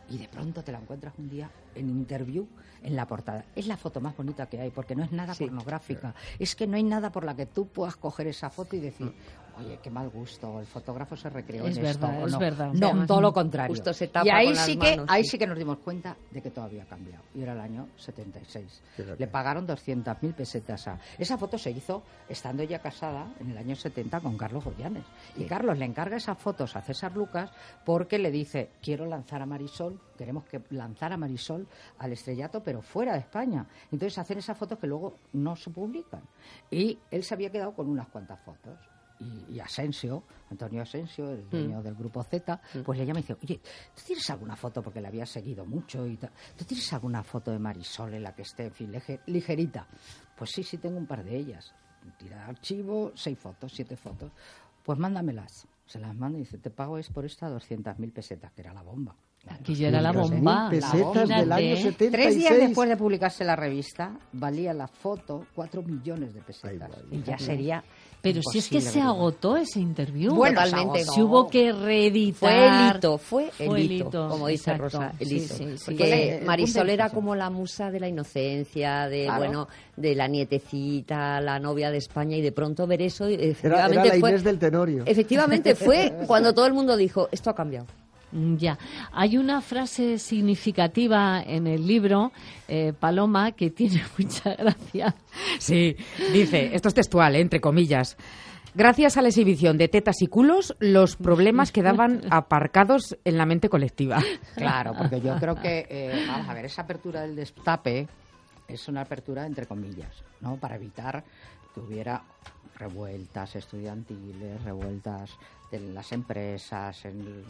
y de pronto te la encuentras un día en Interview en la portada. Es la foto más bonita que hay, porque no es nada pornográfica. Es que no hay nada por la que tú puedas coger esa foto y decir, oye, qué mal gusto, el fotógrafo se recreó en esto. Es verdad. No, todo lo contrario. Justo se tapa y ahí con las manos, ahí sí que nos dimos cuenta de que todo había cambiado. Y era el año 76. Le pagaron 200.000 pesetas a... Esa foto se hizo estando ella casada en el año 70 con Carlos Goyanes. Y Carlos le encarga esas fotos a César Lucas porque le dice, quiero lanzar a Marisol, queremos que lanzar a Marisol al estrellato, pero fuera de España. Entonces hacen esas fotos que luego no se publican. Y él se había quedado con unas cuantas fotos. Y Asensio, Antonio Asensio, el dueño del Grupo Z, pues le llama y dice, oye, ¿tú tienes alguna foto? Porque le había seguido mucho y tal. ¿Tú tienes alguna foto de Marisol en la que esté, en fin, ligerita? Pues sí, tengo un par de ellas. Tira de archivo, 6 fotos, 7 fotos. Pues mándamelas. Se las manda y dice, te pago por esta 200.000 pesetas, que era la bomba. Aquí ya era la bomba. Pesetas del año 76. 3 días después de publicarse la revista, valía la foto 4 millones de pesetas. Y ya sería... Pero si es que se agotó ese Interview. Bueno, totalmente. Se hubo que reeditar. Fue el hito, como dice Rosa, el hito. Porque Marisol era como la musa de la inocencia, de la nietecita, la novia de España, y de pronto ver eso, efectivamente era la Inés del Tenorio. Efectivamente fue cuando todo el mundo dijo, esto ha cambiado. Ya, hay una frase significativa en el libro, Paloma, que tiene mucha gracia. Sí, dice, esto es textual, entre comillas. Gracias a la exhibición de tetas y culos, los problemas quedaban aparcados en la mente colectiva. Claro, porque yo creo que, vamos a ver, esa apertura del destape es una apertura entre comillas, ¿no? Para evitar que hubiera revueltas estudiantiles, revueltas de las empresas,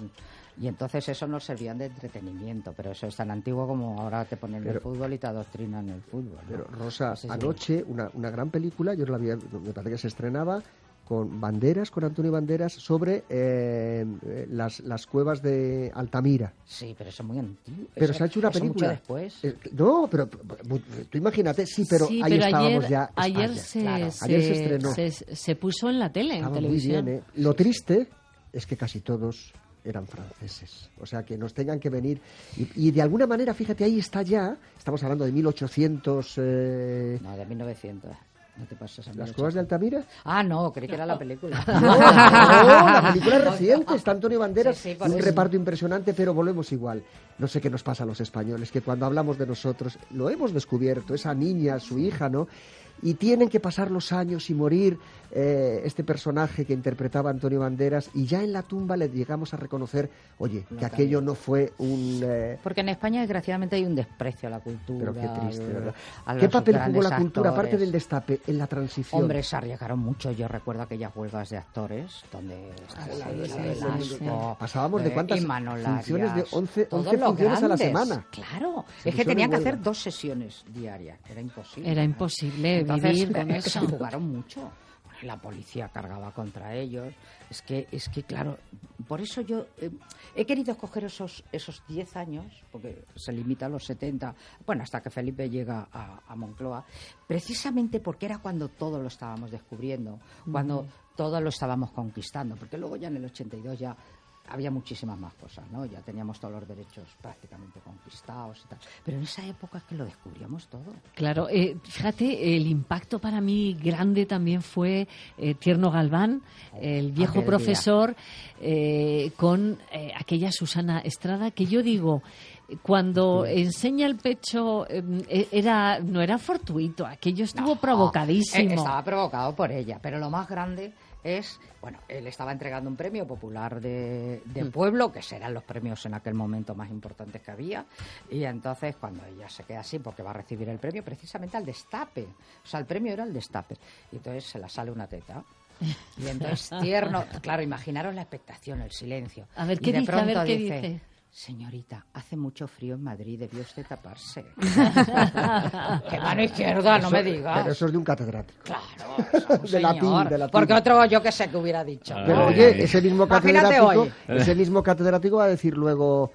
y entonces eso nos servía de entretenimiento, pero eso es tan antiguo como ahora te ponen el fútbol y te adoctrinan el fútbol, ¿no? Pero Rosa, anoche una gran película, yo la vi, me parece que se estrenaba con Banderas, con Antonio Banderas, sobre las cuevas de Altamira. Sí, pero eso es muy antiguo. Pero se ha hecho una película. Mucho después. No, pero tú imagínate, ahí estábamos ya. Ayer se estrenó. Se puso en la tele, en televisión. Muy bien, Lo triste es que casi todos eran franceses, o sea, que nos tengan que venir y de alguna manera, fíjate, ahí está ya, estamos hablando de 1800... No, de 1900. No te pases a ¿Las cuevas de Altamira? Ah, no, creí que era la película. No, la película es reciente, está Antonio Banderas, un reparto impresionante, pero volvemos igual. No sé qué nos pasa a los españoles, que cuando hablamos de nosotros, lo hemos descubierto, esa niña, su hija, ¿no? Y tienen que pasar los años y morir este personaje que interpretaba Antonio Banderas, y ya en la tumba le llegamos a reconocer, oye, que aquello no fue un... Porque en España, desgraciadamente, hay un desprecio a la cultura. Pero qué triste, ¿verdad? ¿Qué papel jugó la cultura, aparte del destape, en la transición? Hombre, se arriesgaron mucho. Yo recuerdo aquellas huelgas de actores, donde pasábamos de cuántas funciones, de 11 funciones a la semana. Claro, es que tenían que hacer 2 sesiones diarias. Era imposible. Era imposible. Entonces, vivir con eso. Se jugaron mucho. La policía cargaba contra ellos. Es que claro, por eso yo he querido escoger esos 10 años, porque se limita a los 70, bueno, hasta que Felipe llega a Moncloa, precisamente porque era cuando todo lo estábamos descubriendo, cuando todo lo estábamos conquistando, porque luego ya en el 82 ya había muchísimas más cosas, ¿no? Ya teníamos todos los derechos prácticamente conquistados y tal. Pero en esa época es que lo descubríamos todo. Claro, fíjate, el impacto para mí grande también fue Tierno Galván, el viejo profesor, con aquella Susana Estrada, que yo digo, cuando enseña el pecho no era fortuito, aquello estuvo provocadísimo. Estaba provocado por ella, pero lo más grande es, bueno, él estaba entregando un premio popular de pueblo, que serán los premios en aquel momento más importantes que había, y entonces cuando ella se queda así porque va a recibir el premio precisamente al destape, o sea, el premio era el destape, y entonces se la sale una teta. Y entonces Tierno, claro, imaginaros la expectación, el silencio. A ver qué dice, a ver qué dice. Señorita, hace mucho frío en Madrid, debió usted taparse. ¡Qué mano izquierda, no me diga! Pero eso es de un catedrático. Claro, de latín. Porque otro yo que sé que hubiera dicho. Pero oye, ese mismo catedrático va a decir luego...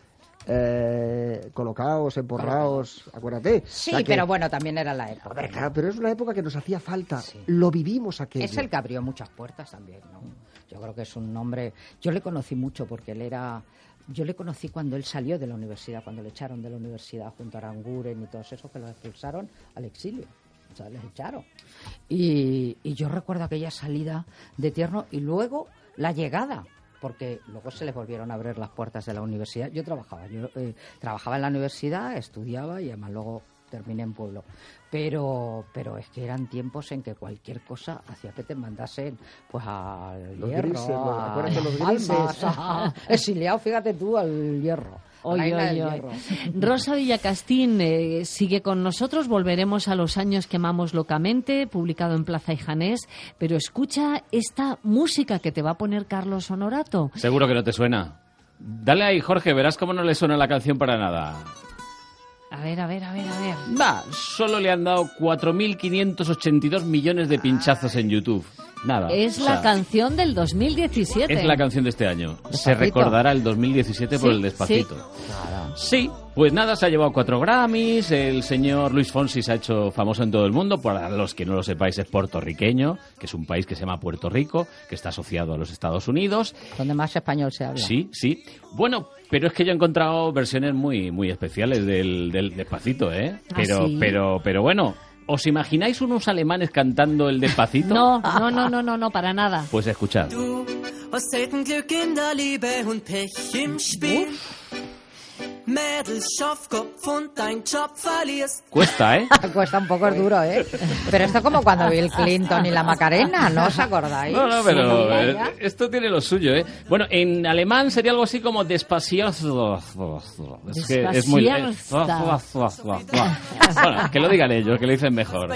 colocaos, emporraos, acuérdate. Sí, o sea pero bueno, también era la época. A ver, claro, pero es una época que nos hacía falta. Sí. Lo vivimos aquello. Es el que abrió muchas puertas también, ¿no? Yo creo que es un hombre... Yo le conocí mucho porque él era Yo le conocí cuando él salió de la universidad, cuando le echaron de la universidad junto a Aranguren y todos esos que lo expulsaron al exilio. O sea, les echaron. Y yo recuerdo aquella salida de Tierno y luego la llegada, porque luego se les volvieron a abrir las puertas de la universidad. Yo trabajaba en la universidad, estudiaba y además luego terminé en Pueblo. Pero es que eran tiempos en que cualquier cosa hacía que te mandasen pues al los Hierro, grises, acuérdate los grises. Exiliado, fíjate tú, al Hierro. Oye. Rosa Villacastín sigue con nosotros. Volveremos a Los años que amamos locamente, publicado en Plaza y Janés. Pero escucha esta música que te va a poner Carlos Honorato. Seguro que no te suena. Dale ahí, Jorge, verás cómo no le suena la canción para nada. A ver. Va, solo le han dado 4.582 millones de pinchazos en YouTube. Nada. Es la canción del 2017. Es la canción de este año. Despacito. Se recordará el 2017 por el Despacito. Sí, pues nada, se ha llevado 4 Grammys. El señor Luis Fonsi se ha hecho famoso en todo el mundo. Para los que no lo sepáis, es puertorriqueño, que es un país que se llama Puerto Rico, que está asociado a los Estados Unidos. Donde más español se habla. Sí. Bueno, pero es que yo he encontrado versiones muy, muy especiales del Despacito, ¿eh? Pero bueno. ¿Os imagináis unos alemanes cantando el Despacito? No, para nada. Pues escuchad. Cuesta, ¿eh? Cuesta un poco, es duro, ¿eh? Pero esto es como cuando Bill Clinton y la Macarena, ¿no os acordáis? No, pero esto tiene lo suyo, ¿eh? Bueno, en alemán sería algo así como despacioso. Es que es muy... Bueno, que lo digan ellos, que lo dicen mejor.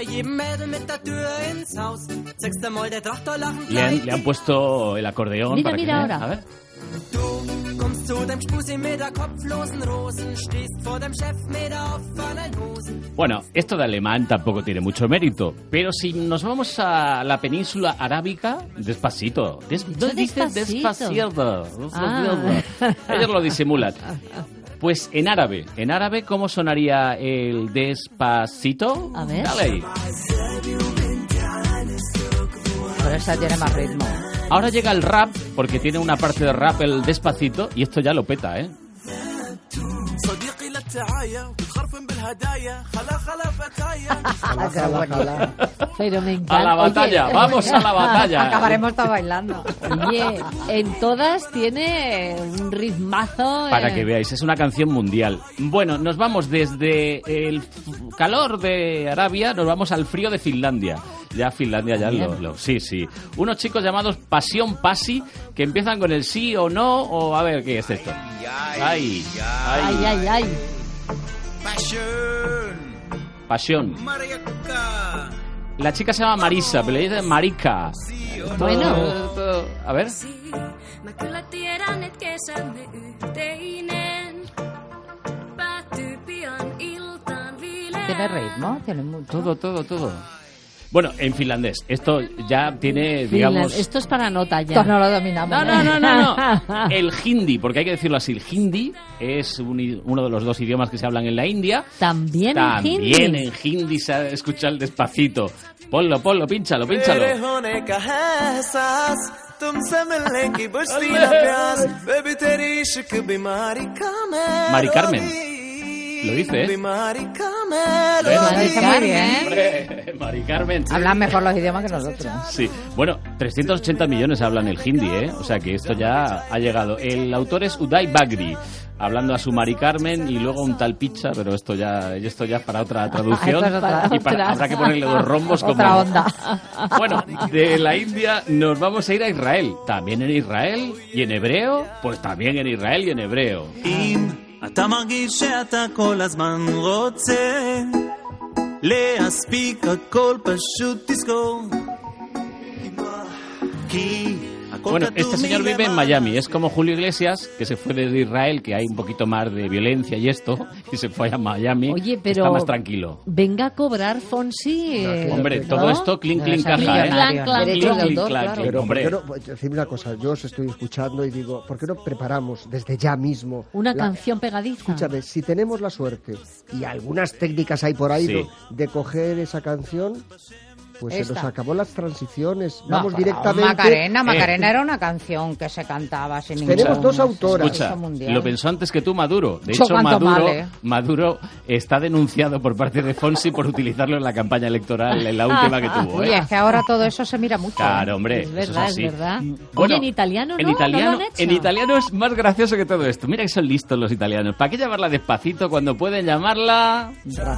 Le han puesto el acordeón. Mira, para que ahora. A ver. Bueno, esto de alemán tampoco tiene mucho mérito, pero si nos vamos a la península arábica, despacito. Despacito. Ellos lo disimulan. Pues en árabe, ¿cómo sonaría el despacito? A ver. Dale ahí. Pero esa tiene más ritmo. Ahora llega el rap, porque tiene una parte de rap el Despacito, y esto ya lo peta, ¿eh? Pero me encanta. A la batalla, oye, vamos a la batalla. Acabaremos todos bailando. Oye, en todas tiene un ritmazo. Para que veáis, es una canción mundial. Bueno, nos vamos desde el calor de Arabia, nos vamos al frío de Finlandia. Ya Finlandia ya sí. Unos chicos llamados Pasión Pasi, que empiezan con el sí o no, o a ver, ¿qué es esto? Ay. Pasión. La chica se llama Marisa, pero le dicen Marika. Bueno. A ver. Tiene ritmo, tiene mucho. Todo. Bueno, en finlandés. Esto ya tiene, digamos... Esto es para nota ya. Esto no lo dominamos. No. El hindi, porque hay que decirlo así. El hindi es uno de los 2 idiomas que se hablan en la India. También en hindi se escucha el Despacito. Ponlo, pínchalo. Mari Carmen. Lo dice, ¿eh? Lo dice muy bien. Hombre, Mari Carmen. Hablan mejor los idiomas que nosotros. Sí. Bueno, 380 millones hablan el hindi, ¿eh? O sea que esto ya ha llegado. El autor es Uday Bagri, hablando a su Mari Carmen, y luego un tal Picha, pero esto ya es para otra traducción. Habrá que ponerle 2 rombos como... Otra onda. Bueno, de la India nos vamos a ir a Israel. También en Israel y en hebreo, pues también en Israel y en hebreo. אתה מרגיש שאתה כל הזמן רוצה להספיק הכל פשוט תזכור כי Bueno, este señor vive en Miami, es como Julio Iglesias, que se fue desde Israel, que hay un poquito más de violencia y esto, y se fue a Miami. Oye, pero está más tranquilo. Venga a cobrar Fonsi. Hombre, todo esto clink caja, ¿eh? Pero ¿por qué no? Decime una cosa, yo os estoy escuchando y digo, ¿por qué no preparamos desde ya mismo una canción pegadiza? Escúchame, si tenemos la suerte, y algunas técnicas hay por ahí de coger esa canción Pues Esta. se nos acabó las transiciones. No, Vamos pero directamente. Macarena era una canción que se cantaba sin ningún... Tenemos dos autoras. Escucha, lo pensó antes que tú Maduro. De Yo hecho, canto mal, Maduro está denunciado por parte de Fonsi por utilizarlo en la campaña electoral, en la última que tuvo. Oye, es que ahora todo eso se mira mucho. Claro, hombre, Es verdad, eso es así. verdad. Bueno, Oye, en italiano no, en italiano, ¿no lo han hecho? en italiano es más gracioso que todo esto. Mira que son listos los italianos. ¿Para qué llamarla despacito cuando pueden llamarla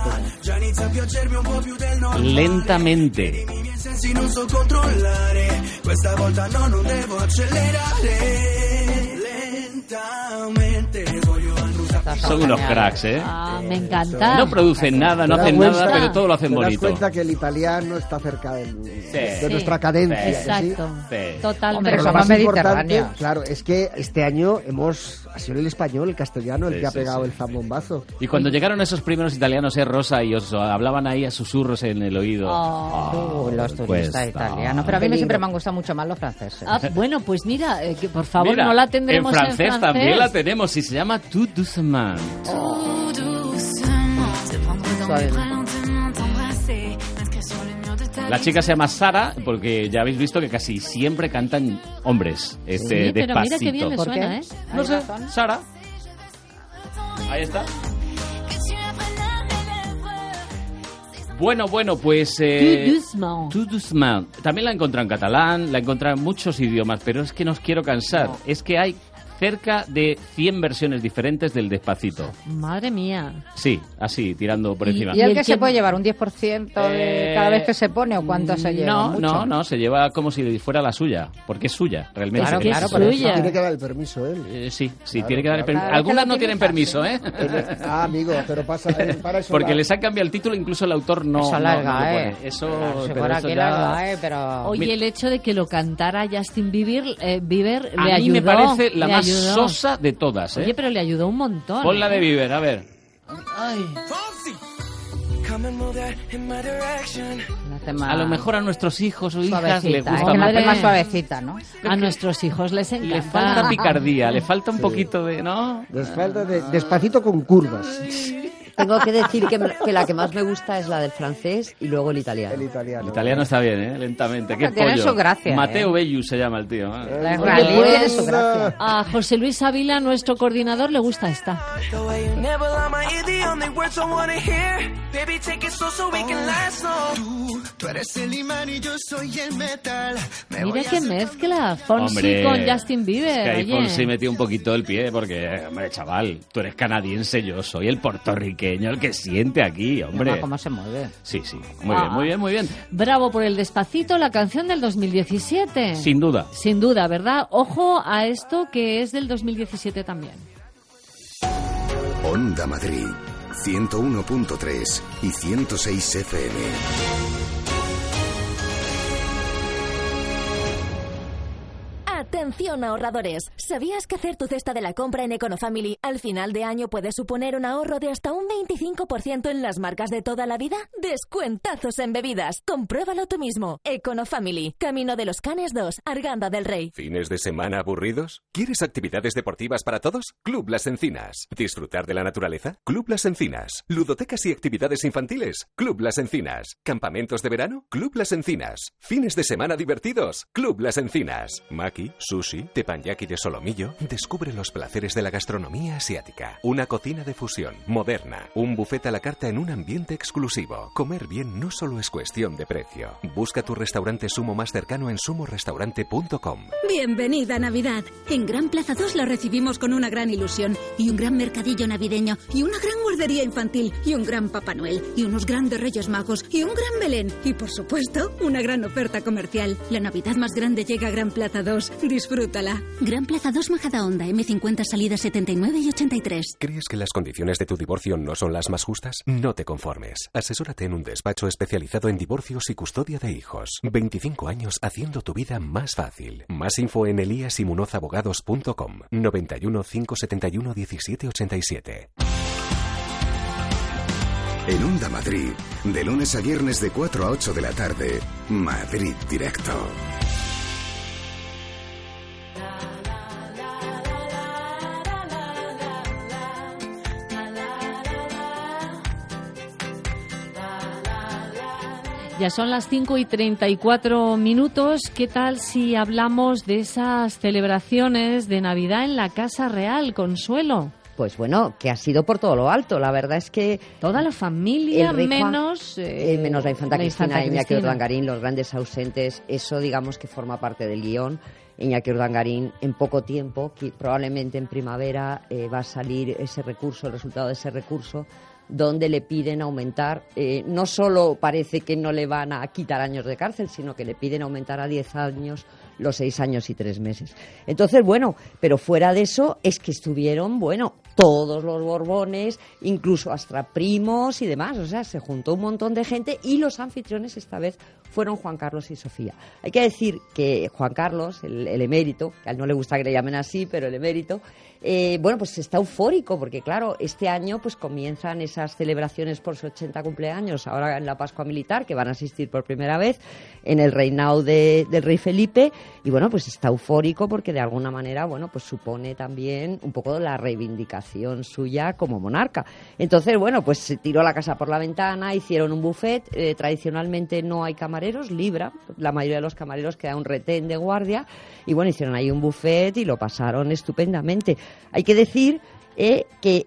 lentamente? Non so controllare, questa volta no, non devo accelerare lentamente, voglio annusare. Son unos cracks, ¿eh? Me encanta. No producen nada, no ¿Te das hacen cuenta? nada, pero todo lo hacen ¿Te das bonito. cuenta que el italiano está cerca de Sí. nuestra cadencia? ¿que sí? Exacto. Sí. Totalmente. Pero lo más importante, claro, es que este año ha sido el español, el castellano, el Sí, que ha sí, pegado sí. el zambombazo. Y cuando llegaron esos primeros italianos, Rosa, y os hablaban ahí a susurros en el oído. Los turistas cuesta. italianos. Pero a mí siempre me han gustado mucho más los franceses. Ah, bueno, pues mira, que por favor Mira, no la tendremos en francés. en También la tenemos y se llama Tout doucement. La chica se llama Sara porque ya habéis visto que casi siempre cantan hombres. Sí, pero Despacito. mira qué bien le ¿Por suena, qué? ¿eh? No sé, Sara. Ahí está. Bueno, pues... Tout doucement. También la he encontrado en catalán, la he encontrado en muchos idiomas, pero es que no os quiero cansar. No. Es que hay cerca de 100 versiones diferentes del Despacito. Madre mía. Sí, así, tirando por encima. ¿Y el que se puede llevar un 10% de cada vez que se pone o cuánto se lleva? No, se lleva como si fuera la suya, porque es suya, realmente. Claro, es suya. Tiene que dar el permiso él. Sí, Claro, tiene que dar el permiso. claro. Algunas no tienen permiso, ¿eh? Amigo, pero pasa para eso. Porque les han cambiado el título, incluso el autor no. Eso larga, no lo pone. Eso, si pero fuera eso aquí ya... larga, pero... Oye, el hecho de que lo cantara Justin Bieber a le mí ayudó. me parece la más ayudó. sosa de todas, ¿eh? Oye, pero le ayudó un montón. Pon la de Bieber, a ver. A lo mejor a nuestros hijos o hijas les gusta que más. más suavecita, ¿no? A nuestros hijos les encanta. Le falta picardía, le falta un poquito de, ¿no? Les falta despacito con curvas. Tengo que decir que la que más me gusta es la del francés y luego el italiano. El italiano. El italiano está bien, ¿eh? Lentamente. Qué Tiene pollo. su gracia, Mateo Bellu se llama el tío. La israelí tiene su gracia. A José Luis Ávila, nuestro coordinador, le gusta esta. Tú eres el imán y yo soy el metal. Mira qué mezcla, Fonsi Hombre, con Justin Bieber. Es que ahí oye. Fonsi metió un poquito el pie porque, hombre, chaval, tú eres canadiense, yo soy el puertorriqueño, el que siente aquí, hombre. ¿Cómo se mueve? Sí, muy bien. Bravo por el Despacito, la canción del 2017. Sin duda. Sin duda, ¿verdad? Ojo a esto que es del 2017 también. Onda Madrid, 101.3 y 106 FM. Atención ahorradores, ¿sabías que hacer tu cesta de la compra en Econofamily al final de año puede suponer un ahorro de hasta un 25% en las marcas de toda la vida? Descuentazos en bebidas, compruébalo tú mismo. Econofamily, Camino de los Canes 2, Arganda del Rey. ¿Fines de semana aburridos? ¿Quieres actividades deportivas para todos? Club Las Encinas. ¿Disfrutar de la naturaleza? Club Las Encinas. ¿Ludotecas y actividades infantiles? Club Las Encinas. ¿Campamentos de verano? Club Las Encinas. ¿Fines de semana divertidos? Club Las Encinas. Maki, sushi, teppanyaki de solomillo. Descubre los placeres de la gastronomía asiática. Una cocina de fusión, moderna. Un buffet a la carta en un ambiente exclusivo. Comer bien no solo es cuestión de precio. Busca tu restaurante Sumo más cercano en sumorestaurante.com. Bienvenida Navidad. En Gran Plaza 2 la recibimos con una gran ilusión y un gran mercadillo navideño y una gran guardería infantil y un gran Papá Noel y unos grandes Reyes Magos y un gran Belén y por supuesto una gran oferta comercial. La Navidad más grande llega a Gran Plaza 2. Disfrútala. Gran Plaza 2 Majadahonda, M50 salidas 79 y 83. ¿Crees que las condiciones de tu divorcio no son las más justas? No te conformes. Asesórate en un despacho especializado en divorcios y custodia de hijos. 25 años haciendo tu vida más fácil. Más info en eliasimunozabogados.com. 91 571 1787. En Onda Madrid, de lunes a viernes de 4 a 8 de la tarde, Madrid Directo. Ya son las 5:34. ¿Qué tal si hablamos de esas celebraciones de Navidad en la Casa Real, Consuelo? Pues bueno, que ha sido por todo lo alto. La verdad es que toda la familia, menos la infanta Cristina, Iñaki Urdangarín, los grandes ausentes, eso digamos que forma parte del guión. Iñaki Urdangarín en poco tiempo, que probablemente en primavera va a salir ese recurso, el resultado de ese recurso, donde le piden aumentar, no solo parece que no le van a quitar años de cárcel, sino que le piden aumentar a 10 años los 6 años y 3 meses. Entonces, bueno, pero fuera de eso es que estuvieron, bueno, todos los Borbones, incluso hasta primos y demás, o sea, se juntó un montón de gente y los anfitriones esta vez fueron Juan Carlos y Sofía. Hay que decir que Juan Carlos, el emérito, que a él no le gusta que le llamen así, pero el emérito, bueno, pues está eufórico porque, claro, este año pues comienzan esas celebraciones por su 80 cumpleaños, ahora en la Pascua Militar, que van a asistir por primera vez en el reinado del rey Felipe, y bueno, pues está eufórico porque de alguna manera, bueno, pues supone también un poco la reivindicación suya como monarca. Entonces, bueno, pues se tiró la casa por la ventana, hicieron un buffet, tradicionalmente no hay camareros, libra, la mayoría de los camareros queda un retén de guardia, y bueno, hicieron ahí un buffet y lo pasaron estupendamente. Hay que decir que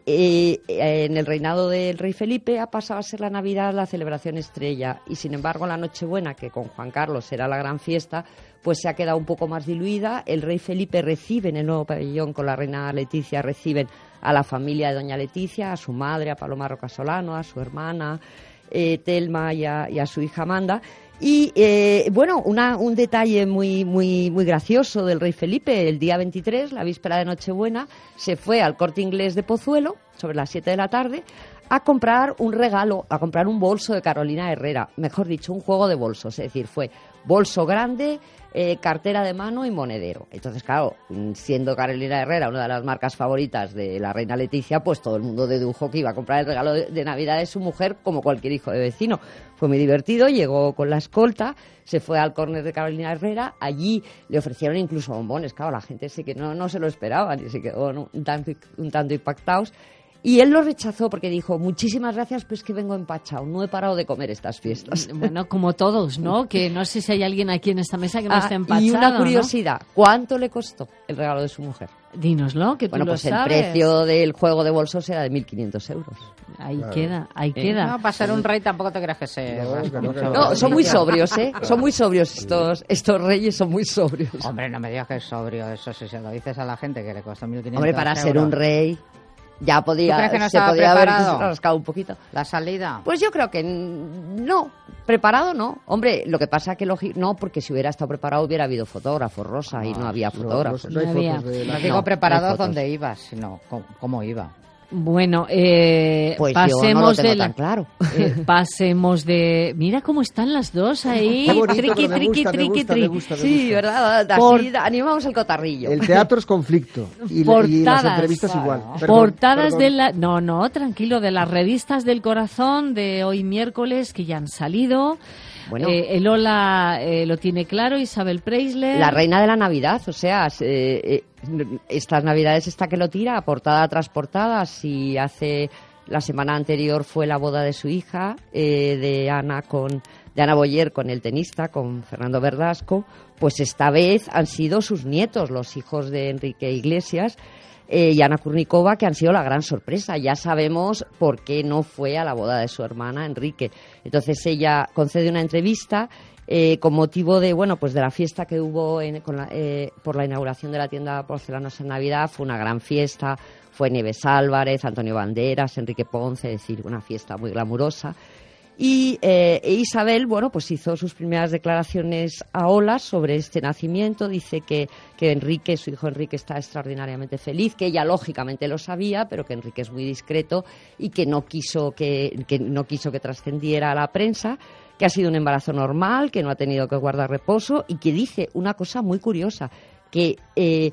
en el reinado del rey Felipe ha pasado a ser la Navidad la celebración estrella, y sin embargo la Nochebuena, que con Juan Carlos era la gran fiesta, pues se ha quedado un poco más diluida. El rey Felipe recibe en el nuevo pabellón con la reina Leticia, reciben a la familia de doña Leticia, a su madre, a Paloma Rocasolano, a su hermana Telma y a su hija Amanda. Y bueno, un detalle muy gracioso del rey Felipe: el día 23, la víspera de Nochebuena, se fue al Corte Inglés de Pozuelo sobre las 7 de la tarde a comprar un regalo, a comprar un bolso de Carolina Herrera, mejor dicho, un juego de bolsos, es decir, fue bolso grande, cartera de mano y monedero. Entonces, claro, siendo Carolina Herrera una de las marcas favoritas de la reina Leticia, pues todo el mundo dedujo que iba a comprar el regalo de Navidad de su mujer, como cualquier hijo de vecino. Fue muy divertido, llegó con la escolta, se fue al córner de Carolina Herrera, allí le ofrecieron incluso bombones. Claro, la gente sí que no se lo esperaba y se quedó un tanto impactados. Y él lo rechazó porque dijo: muchísimas gracias, pues que vengo empachado, no he parado de comer estas fiestas. Bueno, como todos, ¿no? Que no sé si hay alguien aquí en esta mesa que no esté empachado. Y una curiosidad, ¿no? ¿Cuánto le costó el regalo de su mujer? Dínoslo, que tú lo sabes. Bueno, pues el precio del juego de bolsos era de 1.500 euros. Ahí queda. No, para ser un rey tampoco te creas que se... No, son muy sobrios, ¿eh? Son muy sobrios estos reyes, son muy sobrios. Hombre, no me digas que es sobrio, eso si se lo dices a la gente que le costó 1.500 euros. Hombre, para ser un rey... Ya ¿Tú crees que no se podía preparado? haber rascado un poquito. ¿La salida? Pues yo creo que no. Preparado no. Hombre, lo que pasa que no, porque si hubiera estado preparado hubiera habido fotógrafos, Rosa, y no había fotógrafos. No digo preparados dónde ibas, sino cómo iba. Bueno, pues pasemos yo no lo tengo tan claro. Pasemos de... Mira cómo están las dos ahí. Me gusta. Sí, ¿verdad? Así animamos el cotarrillo. El teatro es conflicto y las entrevistas igual. Portadas de la... No, tranquilo, de las revistas del corazón de hoy miércoles que ya han salido. Bueno, el Hola lo tiene claro, Isabel Preisler. La reina de la Navidad, o sea, estas Navidades está que lo tira, portada tras portada. Si hace la semana anterior fue la boda de su hija, de Ana Boyer con el tenista, con Fernando Verdasco, pues esta vez han sido sus nietos, los hijos de Enrique Iglesias, y Ana Kurnikova, que han sido la gran sorpresa. Ya sabemos por qué no fue a la boda de su hermana Enrique. Entonces ella concede una entrevista con motivo de de la fiesta que hubo por la inauguración de la tienda Porcelanos en Navidad. Fue una gran fiesta, fue Nieves Álvarez, Antonio Banderas, Enrique Ponce, es decir, una fiesta muy glamurosa. Y Isabel, pues hizo sus primeras declaraciones a Hola sobre este nacimiento. Dice que Enrique, su hijo Enrique, está extraordinariamente feliz, que ella lógicamente lo sabía, pero que Enrique es muy discreto y que no quiso que trascendiera a la prensa, que ha sido un embarazo normal, que no ha tenido que guardar reposo, y que dice una cosa muy curiosa, que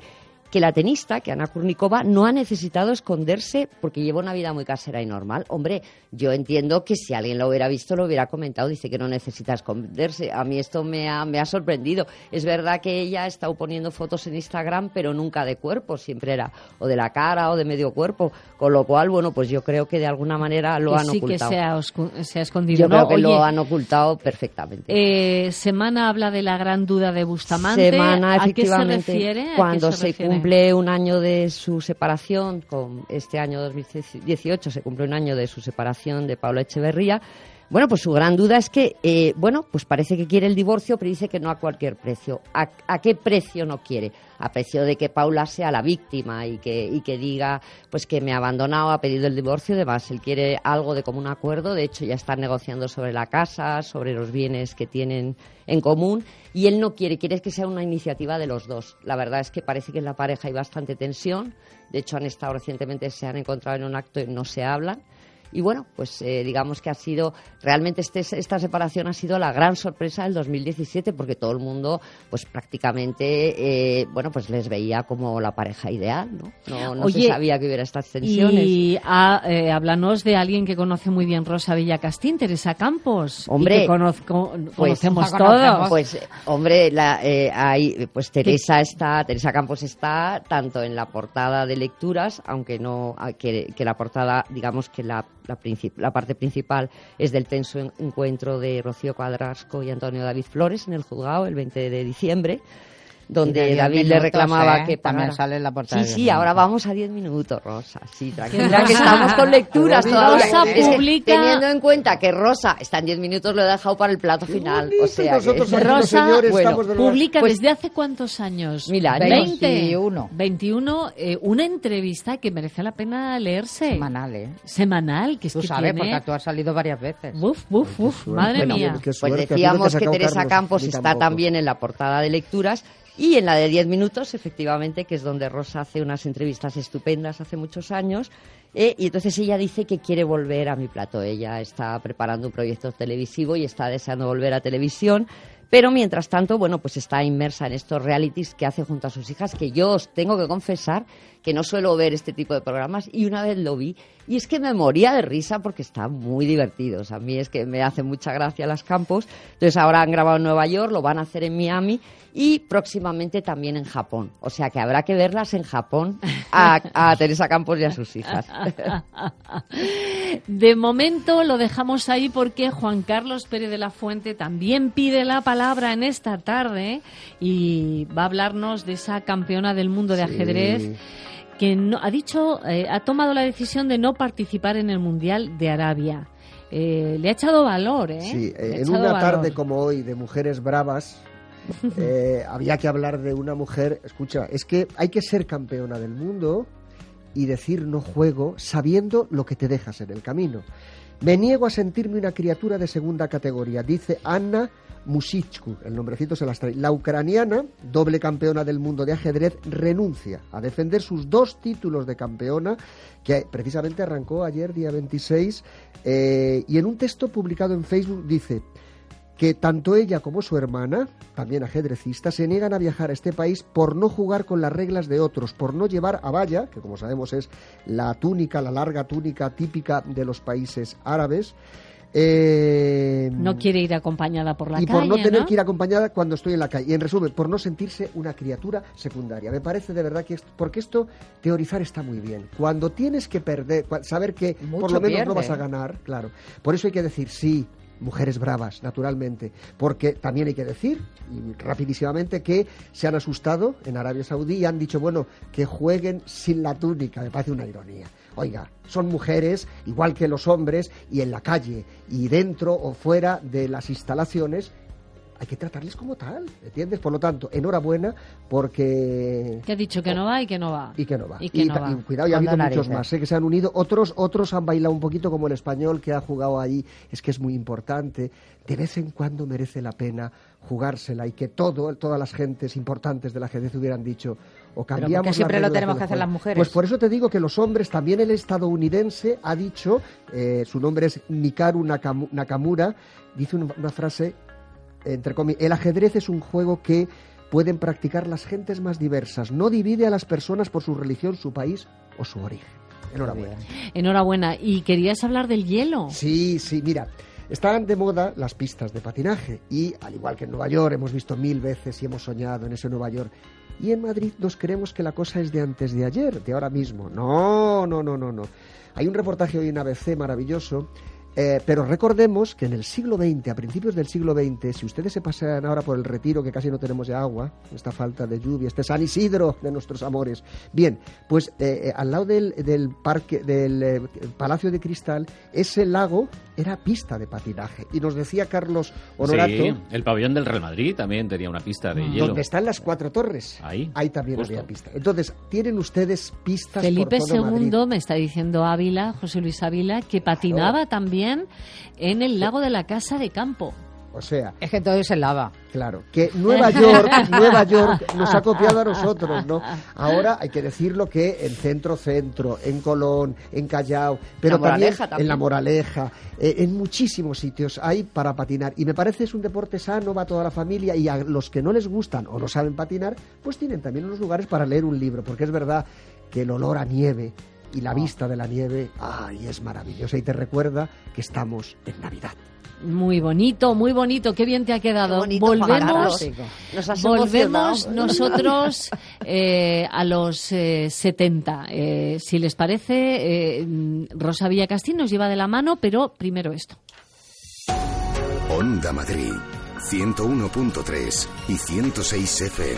que la tenista, que Ana Kurnikova, no ha necesitado esconderse porque lleva una vida muy casera y normal. Hombre, yo entiendo que si alguien lo hubiera visto, lo hubiera comentado. Dice que no necesita esconderse. A mí esto me ha sorprendido. Es verdad que ella ha estado poniendo fotos en Instagram, pero nunca de cuerpo. Siempre era o de la cara o de medio cuerpo. Con lo cual, bueno, pues yo creo que de alguna manera lo han ocultado. Sí que se ha escondido. Yo creo que Oye, lo han ocultado perfectamente. Semana habla de la gran duda de Bustamante. Semana, ¿A efectivamente, qué se refiere? cuando se cumple un año de su separación, con este año 2018 se cumple un año de su separación de Pablo Echeverría. Bueno, pues su gran duda es que, pues parece que quiere el divorcio, pero dice que no a cualquier precio. ¿A qué precio no quiere? A precio de que Paula sea la víctima y que diga pues que me ha abandonado, ha pedido el divorcio y demás. Él quiere algo de común acuerdo. De hecho, ya están negociando sobre la casa, sobre los bienes que tienen en común. Y él no quiere que sea una iniciativa de los dos. La verdad es que parece que en la pareja hay bastante tensión. De hecho, recientemente se han encontrado en un acto y no se hablan. Y bueno, pues digamos que ha sido, realmente esta separación ha sido la gran sorpresa del 2017, porque todo el mundo, pues prácticamente, pues les veía como la pareja ideal, ¿no? No se sabía que hubiera estas tensiones. Y háblanos de alguien que conoce muy bien Rosa Villacastín, Teresa Campos. Hombre, y que conocemos todos. Pues, hombre, Teresa Campos está tanto en la portada de lecturas, aunque no, que la portada, digamos que la parte principal es del tenso encuentro de Rocío Cuadrasco y Antonio David Flores en el juzgado el 20 de diciembre, donde David le reclamaba que pagara. También sale en la portada. Sí, ahora vamos a 10 minutos, Rosa. Sí, tranquila, que estamos con lecturas todavía. Rosa publica... Teniendo en cuenta que Rosa está en 10 minutos, lo he dejado para el plato final. O sea, Rosa publica desde hace cuántos años. 21. 21, una entrevista que merece la pena leerse. Semanal, que es tú que sabes, tiene... porque tú has salido varias veces. Madre mía. Pues decíamos que Teresa Campos está también en la portada de lecturas. Y en la de 10 minutos, efectivamente, que es donde Rosa hace unas entrevistas estupendas hace muchos años. Y entonces ella dice que quiere volver a mi plato. Ella está preparando un proyecto televisivo y está deseando volver a televisión. Pero mientras tanto, bueno, pues está inmersa en estos realities que hace junto a sus hijas, que yo os tengo que confesar que no suelo ver este tipo de programas, y una vez lo vi y es que me moría de risa porque están muy divertidos. A mí es que me hace mucha gracia las Campos. Entonces ahora han grabado en Nueva York, lo van a hacer en Miami y próximamente también en Japón. O sea que habrá que verlas en Japón a Teresa Campos y a sus hijas. De momento lo dejamos ahí porque Juan Carlos Pérez de la Fuente también pide la palabra en esta tarde y va a hablarnos de esa campeona del mundo de ajedrez que ha tomado la decisión de no participar en el Mundial de Arabia. Le ha echado valor, ¿eh? Sí, en una tarde como hoy de mujeres bravas, había que hablar de una mujer. Escucha, es que hay que ser campeona del mundo y decir no juego sabiendo lo que te dejas en el camino. Me niego a sentirme una criatura de segunda categoría, dice Anna Musichku, el nombrecito se las trae. La ucraniana, doble campeona del mundo de ajedrez, renuncia a defender sus 2 títulos de campeona, que precisamente arrancó ayer, día 26, y en un texto publicado en Facebook dice que tanto ella como su hermana, también ajedrecista, se niegan a viajar a este país por no jugar con las reglas de otros, por no llevar abaya, que como sabemos es la larga túnica típica de los países árabes. No quiere ir acompañada por la calle, y por no tener que ir acompañada cuando estoy en la calle. Y en resumen, por no sentirse una criatura secundaria. Me parece de verdad que porque esto, teorizar está muy bien. Cuando tienes que perder, saber que por lo menos no vas a ganar, claro. Por eso hay que decir sí. Mujeres bravas, naturalmente, porque también hay que decir, y rapidísimamente, que se han asustado en Arabia Saudí y han dicho, bueno, que jueguen sin la túnica. Me parece una ironía. Oiga, son mujeres igual que los hombres y en la calle y dentro o fuera de las instalaciones hay que tratarles como tal, ¿entiendes? Por lo tanto, enhorabuena porque... Que ha dicho que no va y que no va. Y que no va. Y cuidado, ya ha habido muchos más, que se han unido. Otros han bailado un poquito como el español que ha jugado ahí. Es que es muy importante. De vez en cuando merece la pena jugársela y que todas las gentes importantes del ajedrez hubieran dicho o cambiamos porque siempre lo tenemos que hacer las mujeres. Pues por eso te digo que los hombres, también el estadounidense ha dicho, su nombre es Mikaru Nakamura, dice una frase... entre comillas, el ajedrez es un juego que pueden practicar las gentes más diversas. No divide a las personas por su religión, su país o su origen. Enhorabuena. Enhorabuena. ¿Y querías hablar del hielo? Sí, mira. Están de moda las pistas de patinaje y, al igual que en Nueva York, hemos visto 1000 veces y hemos soñado en ese Nueva York. Y en Madrid nos creemos que la cosa es de antes de ayer, de ahora mismo. No. Hay un reportaje hoy en ABC maravilloso, pero recordemos que en el siglo XX, a principios del siglo XX, si ustedes se pasan ahora por el Retiro, que casi no tenemos ya agua, esta falta de lluvia, este San Isidro de nuestros amores, bien, pues al lado del parque, del Palacio de Cristal, ese lago era pista de patinaje. Y nos decía Carlos Honorato... Sí, el pabellón del Real Madrid también tenía una pista de hielo. Donde están las 4 torres. Ahí también justo había pista. Entonces, tienen ustedes pistas Felipe por todo II, Madrid. me está diciendo Ávila, José Luis Ávila, que patinaba también en el lago de la Casa de Campo. O sea... Es que todo es el lava. Claro, que Nueva York nos ha copiado a nosotros, ¿no? Ahora hay que decirlo que en Centro, en Colón, en Callao, pero también en La Moraleja, en muchísimos sitios hay para patinar. Y me parece es un deporte sano, va toda la familia, y a los que no les gustan o no saben patinar, pues tienen también unos lugares para leer un libro, porque es verdad que el olor a nieve y la vista de la nieve, ¡ay!, es maravillosa y te recuerda que estamos en Navidad. Muy bonito, qué bien te ha quedado. Volvemos nosotros a los 70. Si les parece, Rosa Villacastín nos lleva de la mano, pero primero esto. Onda Madrid, 101.3 y 106 FM.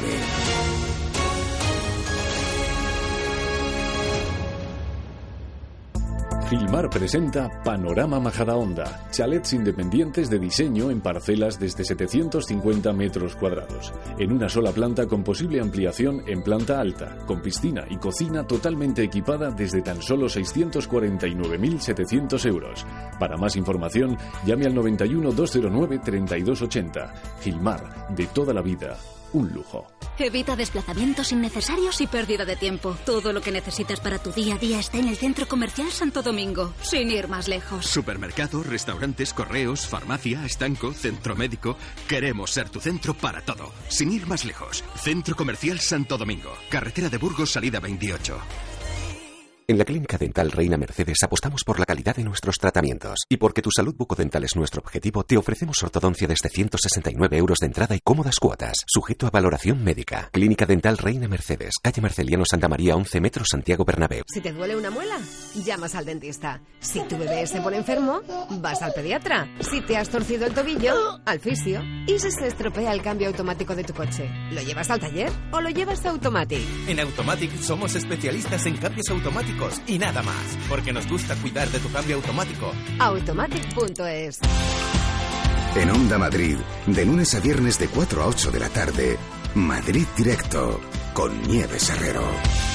Gilmar presenta Panorama Majadahonda, chalets independientes de diseño en parcelas desde 750 metros cuadrados, en una sola planta con posible ampliación en planta alta, con piscina y cocina totalmente equipada desde tan solo 649.700 euros. Para más información, llame al 91 209 3280. Gilmar, de toda la vida, un lujo. Evita desplazamientos innecesarios y pérdida de tiempo. Todo lo que necesitas para tu día a día está en el Centro Comercial Santo Domingo, sin ir más lejos. Supermercados, restaurantes, correos, farmacia, estanco, centro médico. Queremos ser tu centro para todo, sin ir más lejos. Centro Comercial Santo Domingo, carretera de Burgos, salida 28. En la Clínica Dental Reina Mercedes apostamos por la calidad de nuestros tratamientos. Y porque tu salud bucodental es nuestro objetivo, te ofrecemos ortodoncia desde 169 euros de entrada y cómodas cuotas, sujeto a valoración médica. Clínica Dental Reina Mercedes, calle Marceliano Santa María 11 metros, Santiago Bernabéu. Si te duele una muela, llamas al dentista. Si tu bebé se pone enfermo, vas al pediatra. Si te has torcido el tobillo, al fisio. Y si se estropea el cambio automático de tu coche, ¿lo llevas al taller o lo llevas a Automatic? En Automatic somos especialistas en cambios automáticos y nada más, porque nos gusta cuidar de tu cambio automático. Automatic.es. En Onda Madrid, de lunes a viernes de 4 a 8 de la tarde, Madrid Directo, con Nieves Herrero.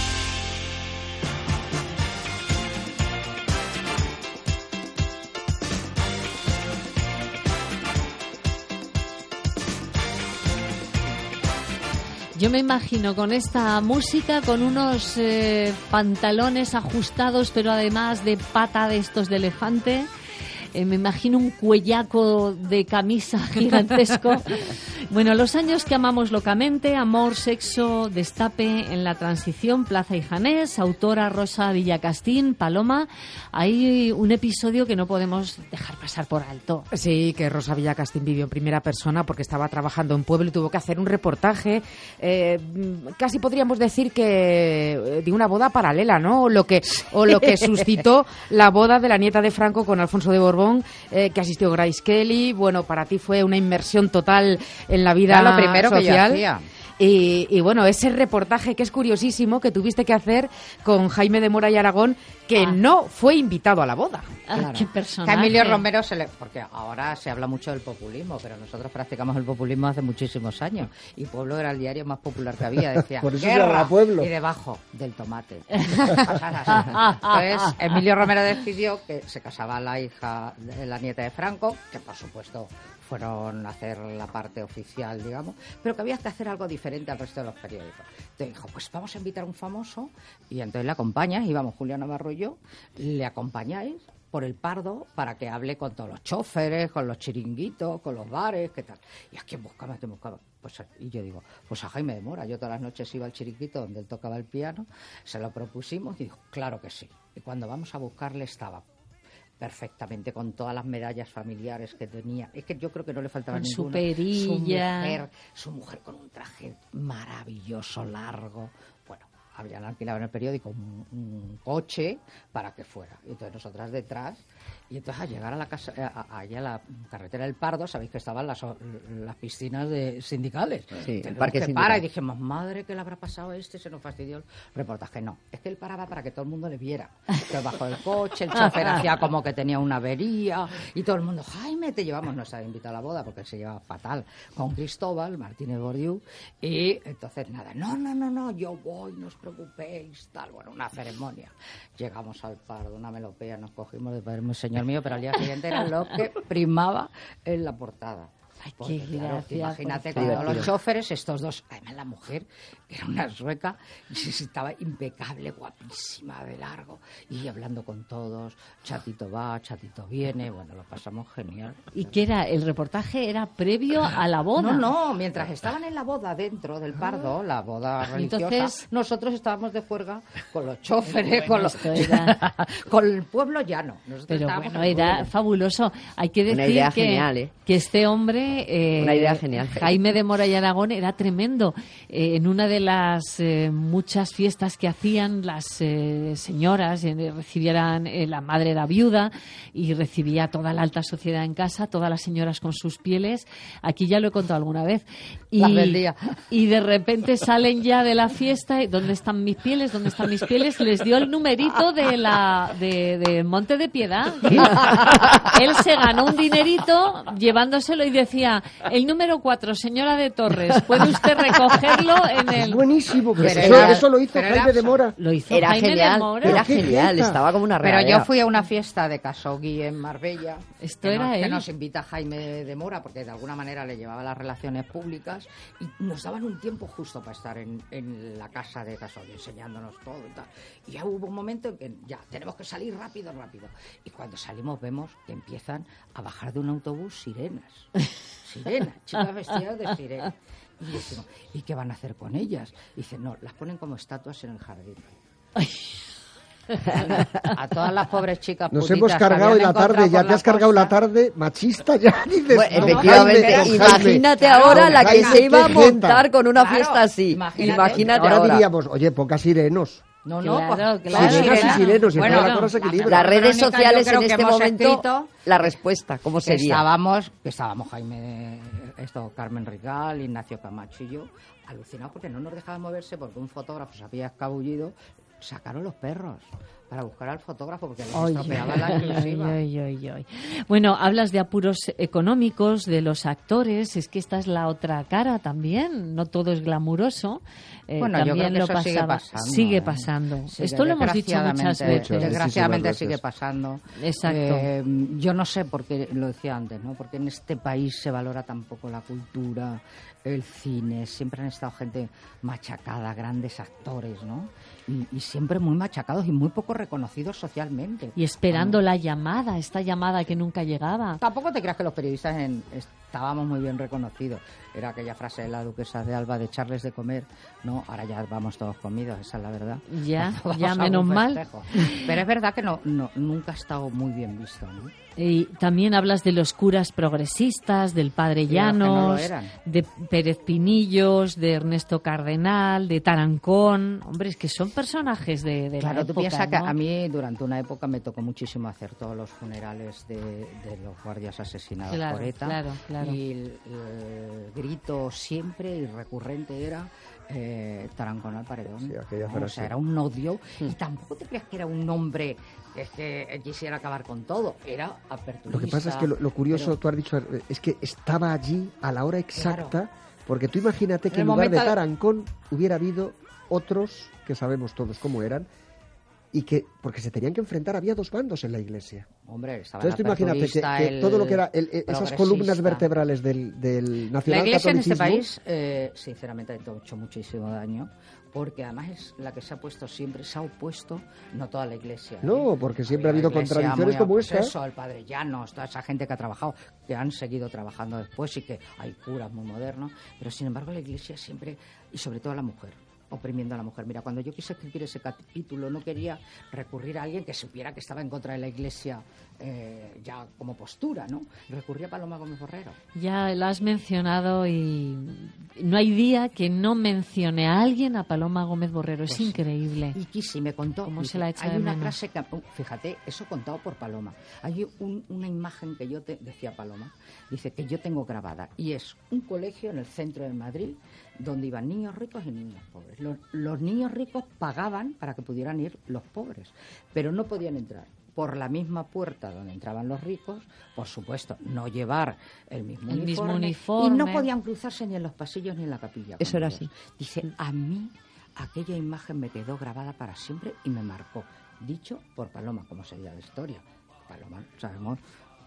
Yo me imagino con esta música, con unos pantalones ajustados, pero además de pata de estos de elefante. Me imagino un cuellaco de camisa gigantesco. Bueno, los años que amamos locamente, amor, sexo, destape en la transición, Plaza y Janés, autora Rosa Villacastín, Paloma. Hay un episodio que no podemos dejar pasar por alto. Sí, que Rosa Villacastín vivió en primera persona porque estaba trabajando en Pueblo y tuvo que hacer un reportaje. Casi podríamos decir que de una boda paralela, ¿no? O lo que suscitó la boda de la nieta de Franco con Alfonso de Borbón, que asistió Grace Kelly. Bueno, para ti fue una inmersión total en la vida lo primero social. Que yo hacía. Y bueno, ese reportaje que es curiosísimo, que tuviste que hacer con Jaime de Mora y Aragón, que no fue invitado a la boda. Claro. Qué personaje. Que a Emilio Romero porque ahora se habla mucho del populismo, pero nosotros practicamos el populismo hace muchísimos años. Y Pueblo era el diario más popular que había, decía, por eso guerra, se llama Pueblo. Y debajo, del tomate. Entonces, Emilio Romero decidió que se casaba la hija de la nieta de Franco, que por supuesto fueron a hacer la parte oficial, digamos, pero que había que hacer algo diferente al resto de los periódicos. Entonces dijo, pues vamos a invitar a un famoso, y entonces le acompañas, íbamos Julián Navarro y yo, le acompañáis, por el Pardo para que hable con todos los choferes, con los chiringuitos, con los bares, ¿qué tal? ¿Y a quién buscaba? Pues, y yo digo, pues a Jaime de Mora. Yo todas las noches iba al chiringuito donde él tocaba el piano, se lo propusimos y dijo, claro que sí. Y cuando vamos a buscarle estaba perfectamente, con todas las medallas familiares que tenía. Es que yo creo que no le faltaba ninguna. Su perilla. Su mujer con un traje maravilloso, largo. Bueno, habían alquilado en el periódico un coche para que fuera. Y entonces nosotras detrás. Y entonces al llegar a la casa, allá a la carretera del Pardo, sabéis que estaban las piscinas sindicales. Sí, el parque sindical. Para, y dijimos, madre, ¿qué le habrá pasado a este? Se nos fastidió el reportaje. No, es que él paraba para que todo el mundo le viera. Entonces bajó del coche, el chofer hacía como que tenía una avería, y todo el mundo, Jaime, te llevamos. Nos había invitado a la boda porque él se llevaba fatal con Cristóbal Martínez Bordiú. Y entonces nada, no, yo voy, no os preocupéis, tal. Bueno, una ceremonia. Llegamos al Pardo, una melopea, nos cogimos de poder, señor mío, pero al día siguiente era lo que primaba en la portada. Ay, qué gracia. Imagínate con todos los choferes, estos dos, además la mujer, que era una sueca, estaba impecable, guapísima, de largo, y hablando con todos, chatito va, chatito viene, bueno, lo pasamos genial. ¿Y qué era? ¿El reportaje era previo a la boda? No, mientras estaban en la boda dentro del Pardo, la boda religiosa, entonces, nosotros estábamos de juerga con los choferes, con el pueblo llano. Pero bueno, era fabuloso. Hay que decir que este hombre, una idea genial. Jaime de Mora y Aragón, era tremendo. En una de las muchas fiestas que hacían las señoras, recibieran, la madre era viuda y recibía toda la alta sociedad en casa, todas las señoras con sus pieles. Aquí ya lo he contado alguna vez. Y de repente salen ya de la fiesta. ¿Dónde están mis pieles? ¿Dónde están mis pieles? Les dio el numerito de Monte de Piedad. Él se ganó un dinerito llevándoselo y decía, el número 4, señora de Torres, ¿puede usted recogerlo en el...? Es buenísimo, pero eso lo hizo Jaime de Mora. Lo hizo era Jaime genial, de Mora. Era genial, estaba como una regadera. Pero yo fui a una fiesta de Khashoggi en Marbella. Esto era él. Que nos invita Jaime de Mora, porque de alguna manera le llevaba las relaciones públicas, y nos daban un tiempo justo para estar en la casa de Khashoggi, enseñándonos todo y tal. Y ya hubo un momento en que ya tenemos que salir rápido. Y cuando salimos vemos que empiezan a bajar de un autobús sirenas, chicas vestidas de sirena. Y decimos, ¿y qué van a hacer con ellas? Y dicen, no, las ponen como estatuas en el jardín. A todas las pobres chicas nos hemos cargado en la tarde, ya te has cargado la tarde machista, ya dices. Bueno, efectivamente, imagínate ahora la que se iba a montar con una fiesta así. Imagínate ahora diríamos, oye, pocas sirenos. No, claro. Sirenos, y bueno, la cosa se equilibra. Las redes sociales en este momento, la respuesta, ¿cómo sería? Que estábamos Jaime, Carmen Rigal, Ignacio Camacho y yo, alucinados porque no nos dejaban moverse porque un fotógrafo se había escabullido. Sacaron los perros para buscar al fotógrafo porque les estropeaba la exclusiva. Bueno, hablas de apuros económicos de los actores, es que esta es la otra cara también, no todo es glamuroso. Bueno, también yo creo que lo eso pasaba. Sigue pasando. Esto lo hemos dicho muchas veces. Desgraciadamente sigue pasando. Exacto. Yo no sé por qué, lo decía antes, ¿no? Porque en este país se valora tan poco la cultura, el cine, siempre han estado gente machacada, grandes actores, ¿no? Y siempre muy machacados y muy poco reconocidos socialmente. Y esperando la llamada, esta llamada que nunca llegaba. Tampoco te creas que los periodistas estábamos muy bien reconocidos. Era aquella frase de la duquesa de Alba de echarles de comer, ¿no? Ahora ya vamos todos comidos, esa es la verdad. Ya menos mal. Pero es verdad que nunca ha estado muy bien visto, ¿no? Y también hablas de los curas progresistas, del padre Llanos, de Pérez Pinillos, de Ernesto Cardenal, de Tarancón. Hombre, es que son personajes de la época, tú piensas, ¿no? Que a mí durante una época me tocó muchísimo hacer todos los funerales de los guardias asesinados por ETA. Claro. Y el grito siempre y recurrente era Tarancón al paredón. Sí, o sea, era un odio. Y tampoco te creas que era un hombre que quisiera acabar con todo. Era aperturista. Lo que pasa es que lo curioso, tú has dicho, es que estaba allí a la hora exacta, porque tú imagínate que en lugar de Tarancón hubiera habido otros, que sabemos todos cómo eran, y que, porque se tenían que enfrentar, había dos bandos en la Iglesia. Hombre, estaba entonces tú imagínate que todo lo que era esas columnas vertebrales del nacionalcatolicismo... La Iglesia en este país, sinceramente, ha hecho muchísimo daño, porque además es la que se ha puesto siempre, se ha opuesto, no toda la Iglesia. No, porque siempre ha habido contradicciones como esta. Eso, el padre Llanos, toda esa gente que ha trabajado, que han seguido trabajando después y que hay curas muy modernos, pero sin embargo la Iglesia siempre, y sobre todo a la mujer, oprimiendo a la mujer. Mira, cuando yo quise escribir ese capítulo no quería recurrir a alguien que supiera que estaba en contra de la Iglesia ya como postura, ¿no? Recurrí a Paloma Gómez Borrero. Ya la has mencionado y no hay día que no mencione a alguien a Paloma Gómez Borrero. Pues, es increíble. Y Kisi me contó, cómo se la echa de hay una menos. frase que, fíjate, eso contado por Paloma. Hay una imagen que decía Paloma, dice que yo tengo grabada, y es un colegio en el centro de Madrid donde iban niños ricos y niños pobres. Los niños ricos pagaban para que pudieran ir los pobres, pero no podían entrar por la misma puerta donde entraban los ricos, por supuesto, no llevar el mismo uniforme, y no podían cruzarse ni en los pasillos ni en la capilla. Eso era así. Dice, a mí aquella imagen me quedó grabada para siempre y me marcó. Dicho por Paloma, como sería la historia. Paloma, sabemos...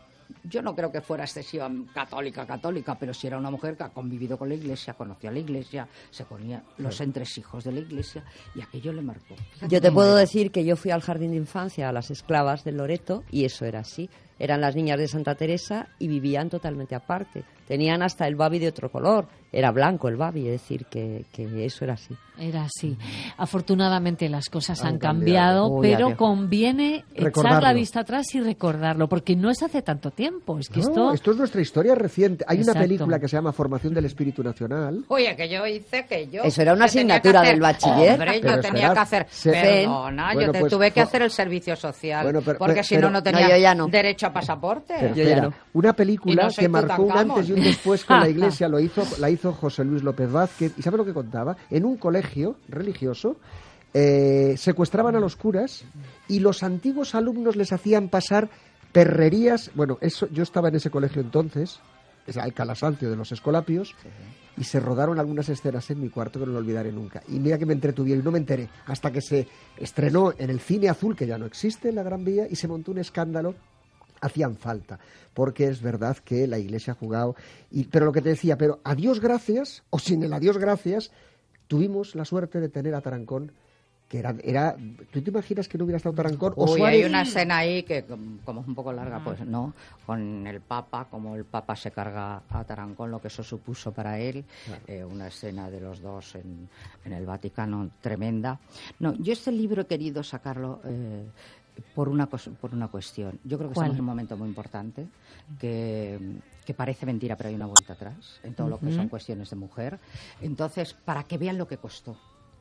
Yo no creo que fuera excesiva católica, pero sí era una mujer que ha convivido con la Iglesia, conocía a la Iglesia, se ponía los entresijos de la Iglesia y aquello le marcó. Fíjate, yo te puedo decir que yo fui al jardín de infancia a las esclavas de Loreto y eso era así. Eran las niñas de Santa Teresa y vivían totalmente aparte. Tenían hasta el babi de otro color. Era blanco el babi, es decir, que eso era así. Era así. Afortunadamente las cosas han cambiado, pero conviene echar la vista atrás y recordarlo, porque no es hace tanto tiempo. Es que esto es nuestra historia reciente. Hay una película que se llama Formación del Espíritu Nacional. Oye, que yo hice Eso era una asignatura del bachiller. Hombre, yo tenía que hacer... Perdona, yo tuve que hacer el servicio social, porque si no tenía derecho a pasaporte. Una película que marcó un antes y un después con la Iglesia, la hizo José Luis López Vázquez. ¿Y sabe lo que contaba? En un colegio religioso secuestraban a los curas y los antiguos alumnos les hacían pasar perrerías. Bueno, yo estaba en ese colegio entonces, es el Calasancio de los Escolapios, y se rodaron algunas escenas en mi cuarto que no lo olvidaré nunca. Y mira que me entretuvieron y no me enteré hasta que se estrenó en el Cine Azul, que ya no existe en la Gran Vía, y se montó un escándalo. Hacían falta, porque es verdad que la Iglesia ha jugado, pero lo que te decía, pero a Dios gracias, o sin el a Dios gracias, tuvimos la suerte de tener a Tarancón, que era ¿tú te imaginas que no hubiera estado Tarancón? O Suárez... Hay una escena ahí que, como es un poco larga, pues no, con el Papa, como el Papa se carga a Tarancón, lo que eso supuso para él, una escena de los dos en el Vaticano tremenda. No, yo este libro he querido sacarlo... por una cuestión. Yo creo que estamos en un momento muy importante que parece mentira, pero hay una vuelta atrás en todo lo que son cuestiones de mujer. Entonces, para que vean lo que costó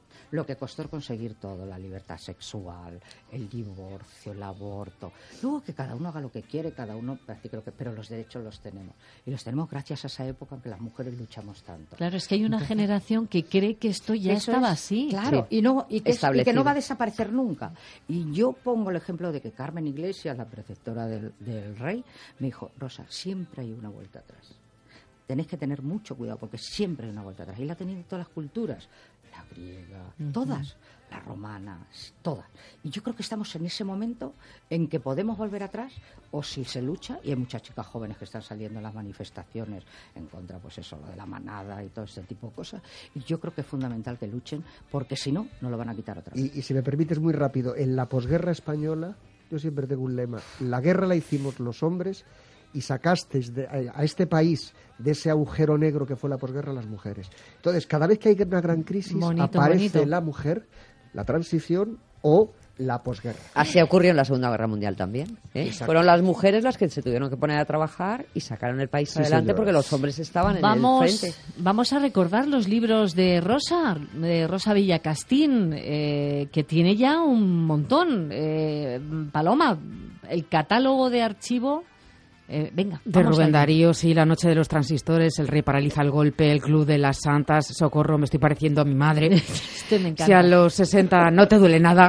conseguir todo, la libertad sexual, el divorcio, el aborto. Luego que cada uno haga lo que quiere, cada uno practique lo que... Pero los derechos los tenemos. Y los tenemos gracias a esa época en que las mujeres luchamos tanto. Claro, es que hay una generación que cree que esto ya estaba así. Claro, sí. y que no va a desaparecer nunca. Y yo pongo el ejemplo de que Carmen Iglesias, la preceptora del Rey, me dijo, Rosa, siempre hay una vuelta atrás. Tenéis que tener mucho cuidado porque siempre hay una vuelta atrás. Y la han tenido todas las culturas. La griega, todas, las romanas, todas. Y yo creo que estamos en ese momento en que podemos volver atrás o si se lucha, y hay muchas chicas jóvenes que están saliendo en las manifestaciones en contra, pues eso, lo de la manada y todo este tipo de cosas. Y yo creo que es fundamental que luchen porque si no, no lo van a quitar otra vez. Y si me permites muy rápido, en la posguerra española, yo siempre tengo un lema, la guerra la hicimos los hombres y sacasteis a este país de ese agujero negro que fue la posguerra las mujeres. Entonces, cada vez que hay una gran crisis, aparece la mujer, la transición o la posguerra. Así ocurrió en la Segunda Guerra Mundial también. Fueron las mujeres las que se tuvieron que poner a trabar y sacaron el país adelante porque los hombres estaban en el frente. Vamos a recordar los libros de Rosa Villacastín, que tiene ya un montón. Paloma, el catálogo de archivo... venga, de Rubén Darío, sí, La noche de los transistores, El rey paraliza el golpe, El club de las santas, Socorro, me estoy pareciendo a mi madre. Me encanta. Si a los 60 no te duele nada,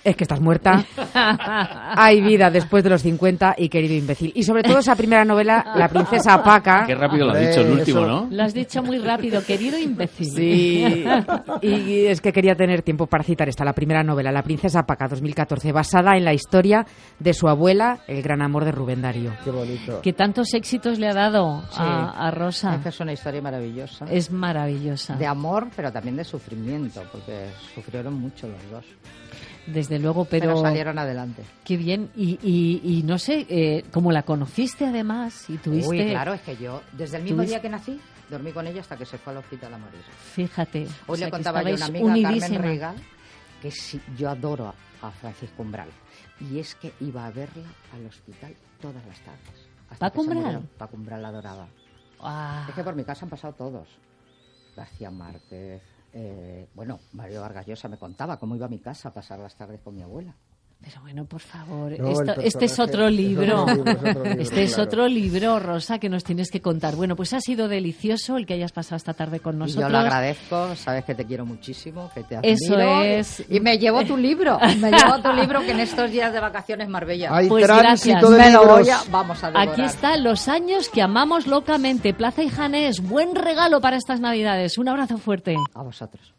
Es que estás muerta. Hay vida después de los 50 y querido imbécil. Y sobre todo esa primera novela, La princesa Paca. Qué rápido lo has dicho, el último, ¿no? Lo has dicho muy rápido, querido imbécil. Sí. Y es que quería tener tiempo para citar esta, la primera novela, La princesa Paca, 2014, basada en la historia de su abuela, el gran amor de Rubén Darío. Qué bonito. Que tantos éxitos le ha dado a Rosa. Es que es una historia maravillosa. Es maravillosa. De amor, pero también de sufrimiento, porque sufrieron mucho los dos. Desde luego, pero salieron adelante. Qué bien. Y no sé, ¿cómo la conociste además? Y tuviste... Uy, claro, es que yo, desde el mismo día que nací, dormí con ella hasta que se fue al hospital a morir. Fíjate. Hoy le contaba yo a una amiga, Carmen Regal, que sí, yo adoro a Francisco Umbral. Y es que iba a verla al hospital todas las tardes. ¿Paco Umbral? Paco Umbral la adoraba. Ah. Es que por mi casa han pasado todos. García Márquez... bueno, Mario Vargas Llosa me contaba cómo iba a mi casa a pasar las tardes con mi abuela. Pero bueno, por favor, No, este es otro libro. Este es claro. otro libro, Rosa, que nos tienes que contar. Bueno, pues ha sido delicioso el que hayas pasado esta tarde con nosotros. Y yo lo agradezco, sabes que te quiero muchísimo, que te admiro. Eso es. Y me llevo tu libro, que en estos días de vacaciones Marbella. Hay pues tránsito gracias. de libros. Vamos a devorar. Aquí están los años que amamos locamente. Plaza y Janés, buen regalo para estas Navidades. Un abrazo fuerte. A vosotros.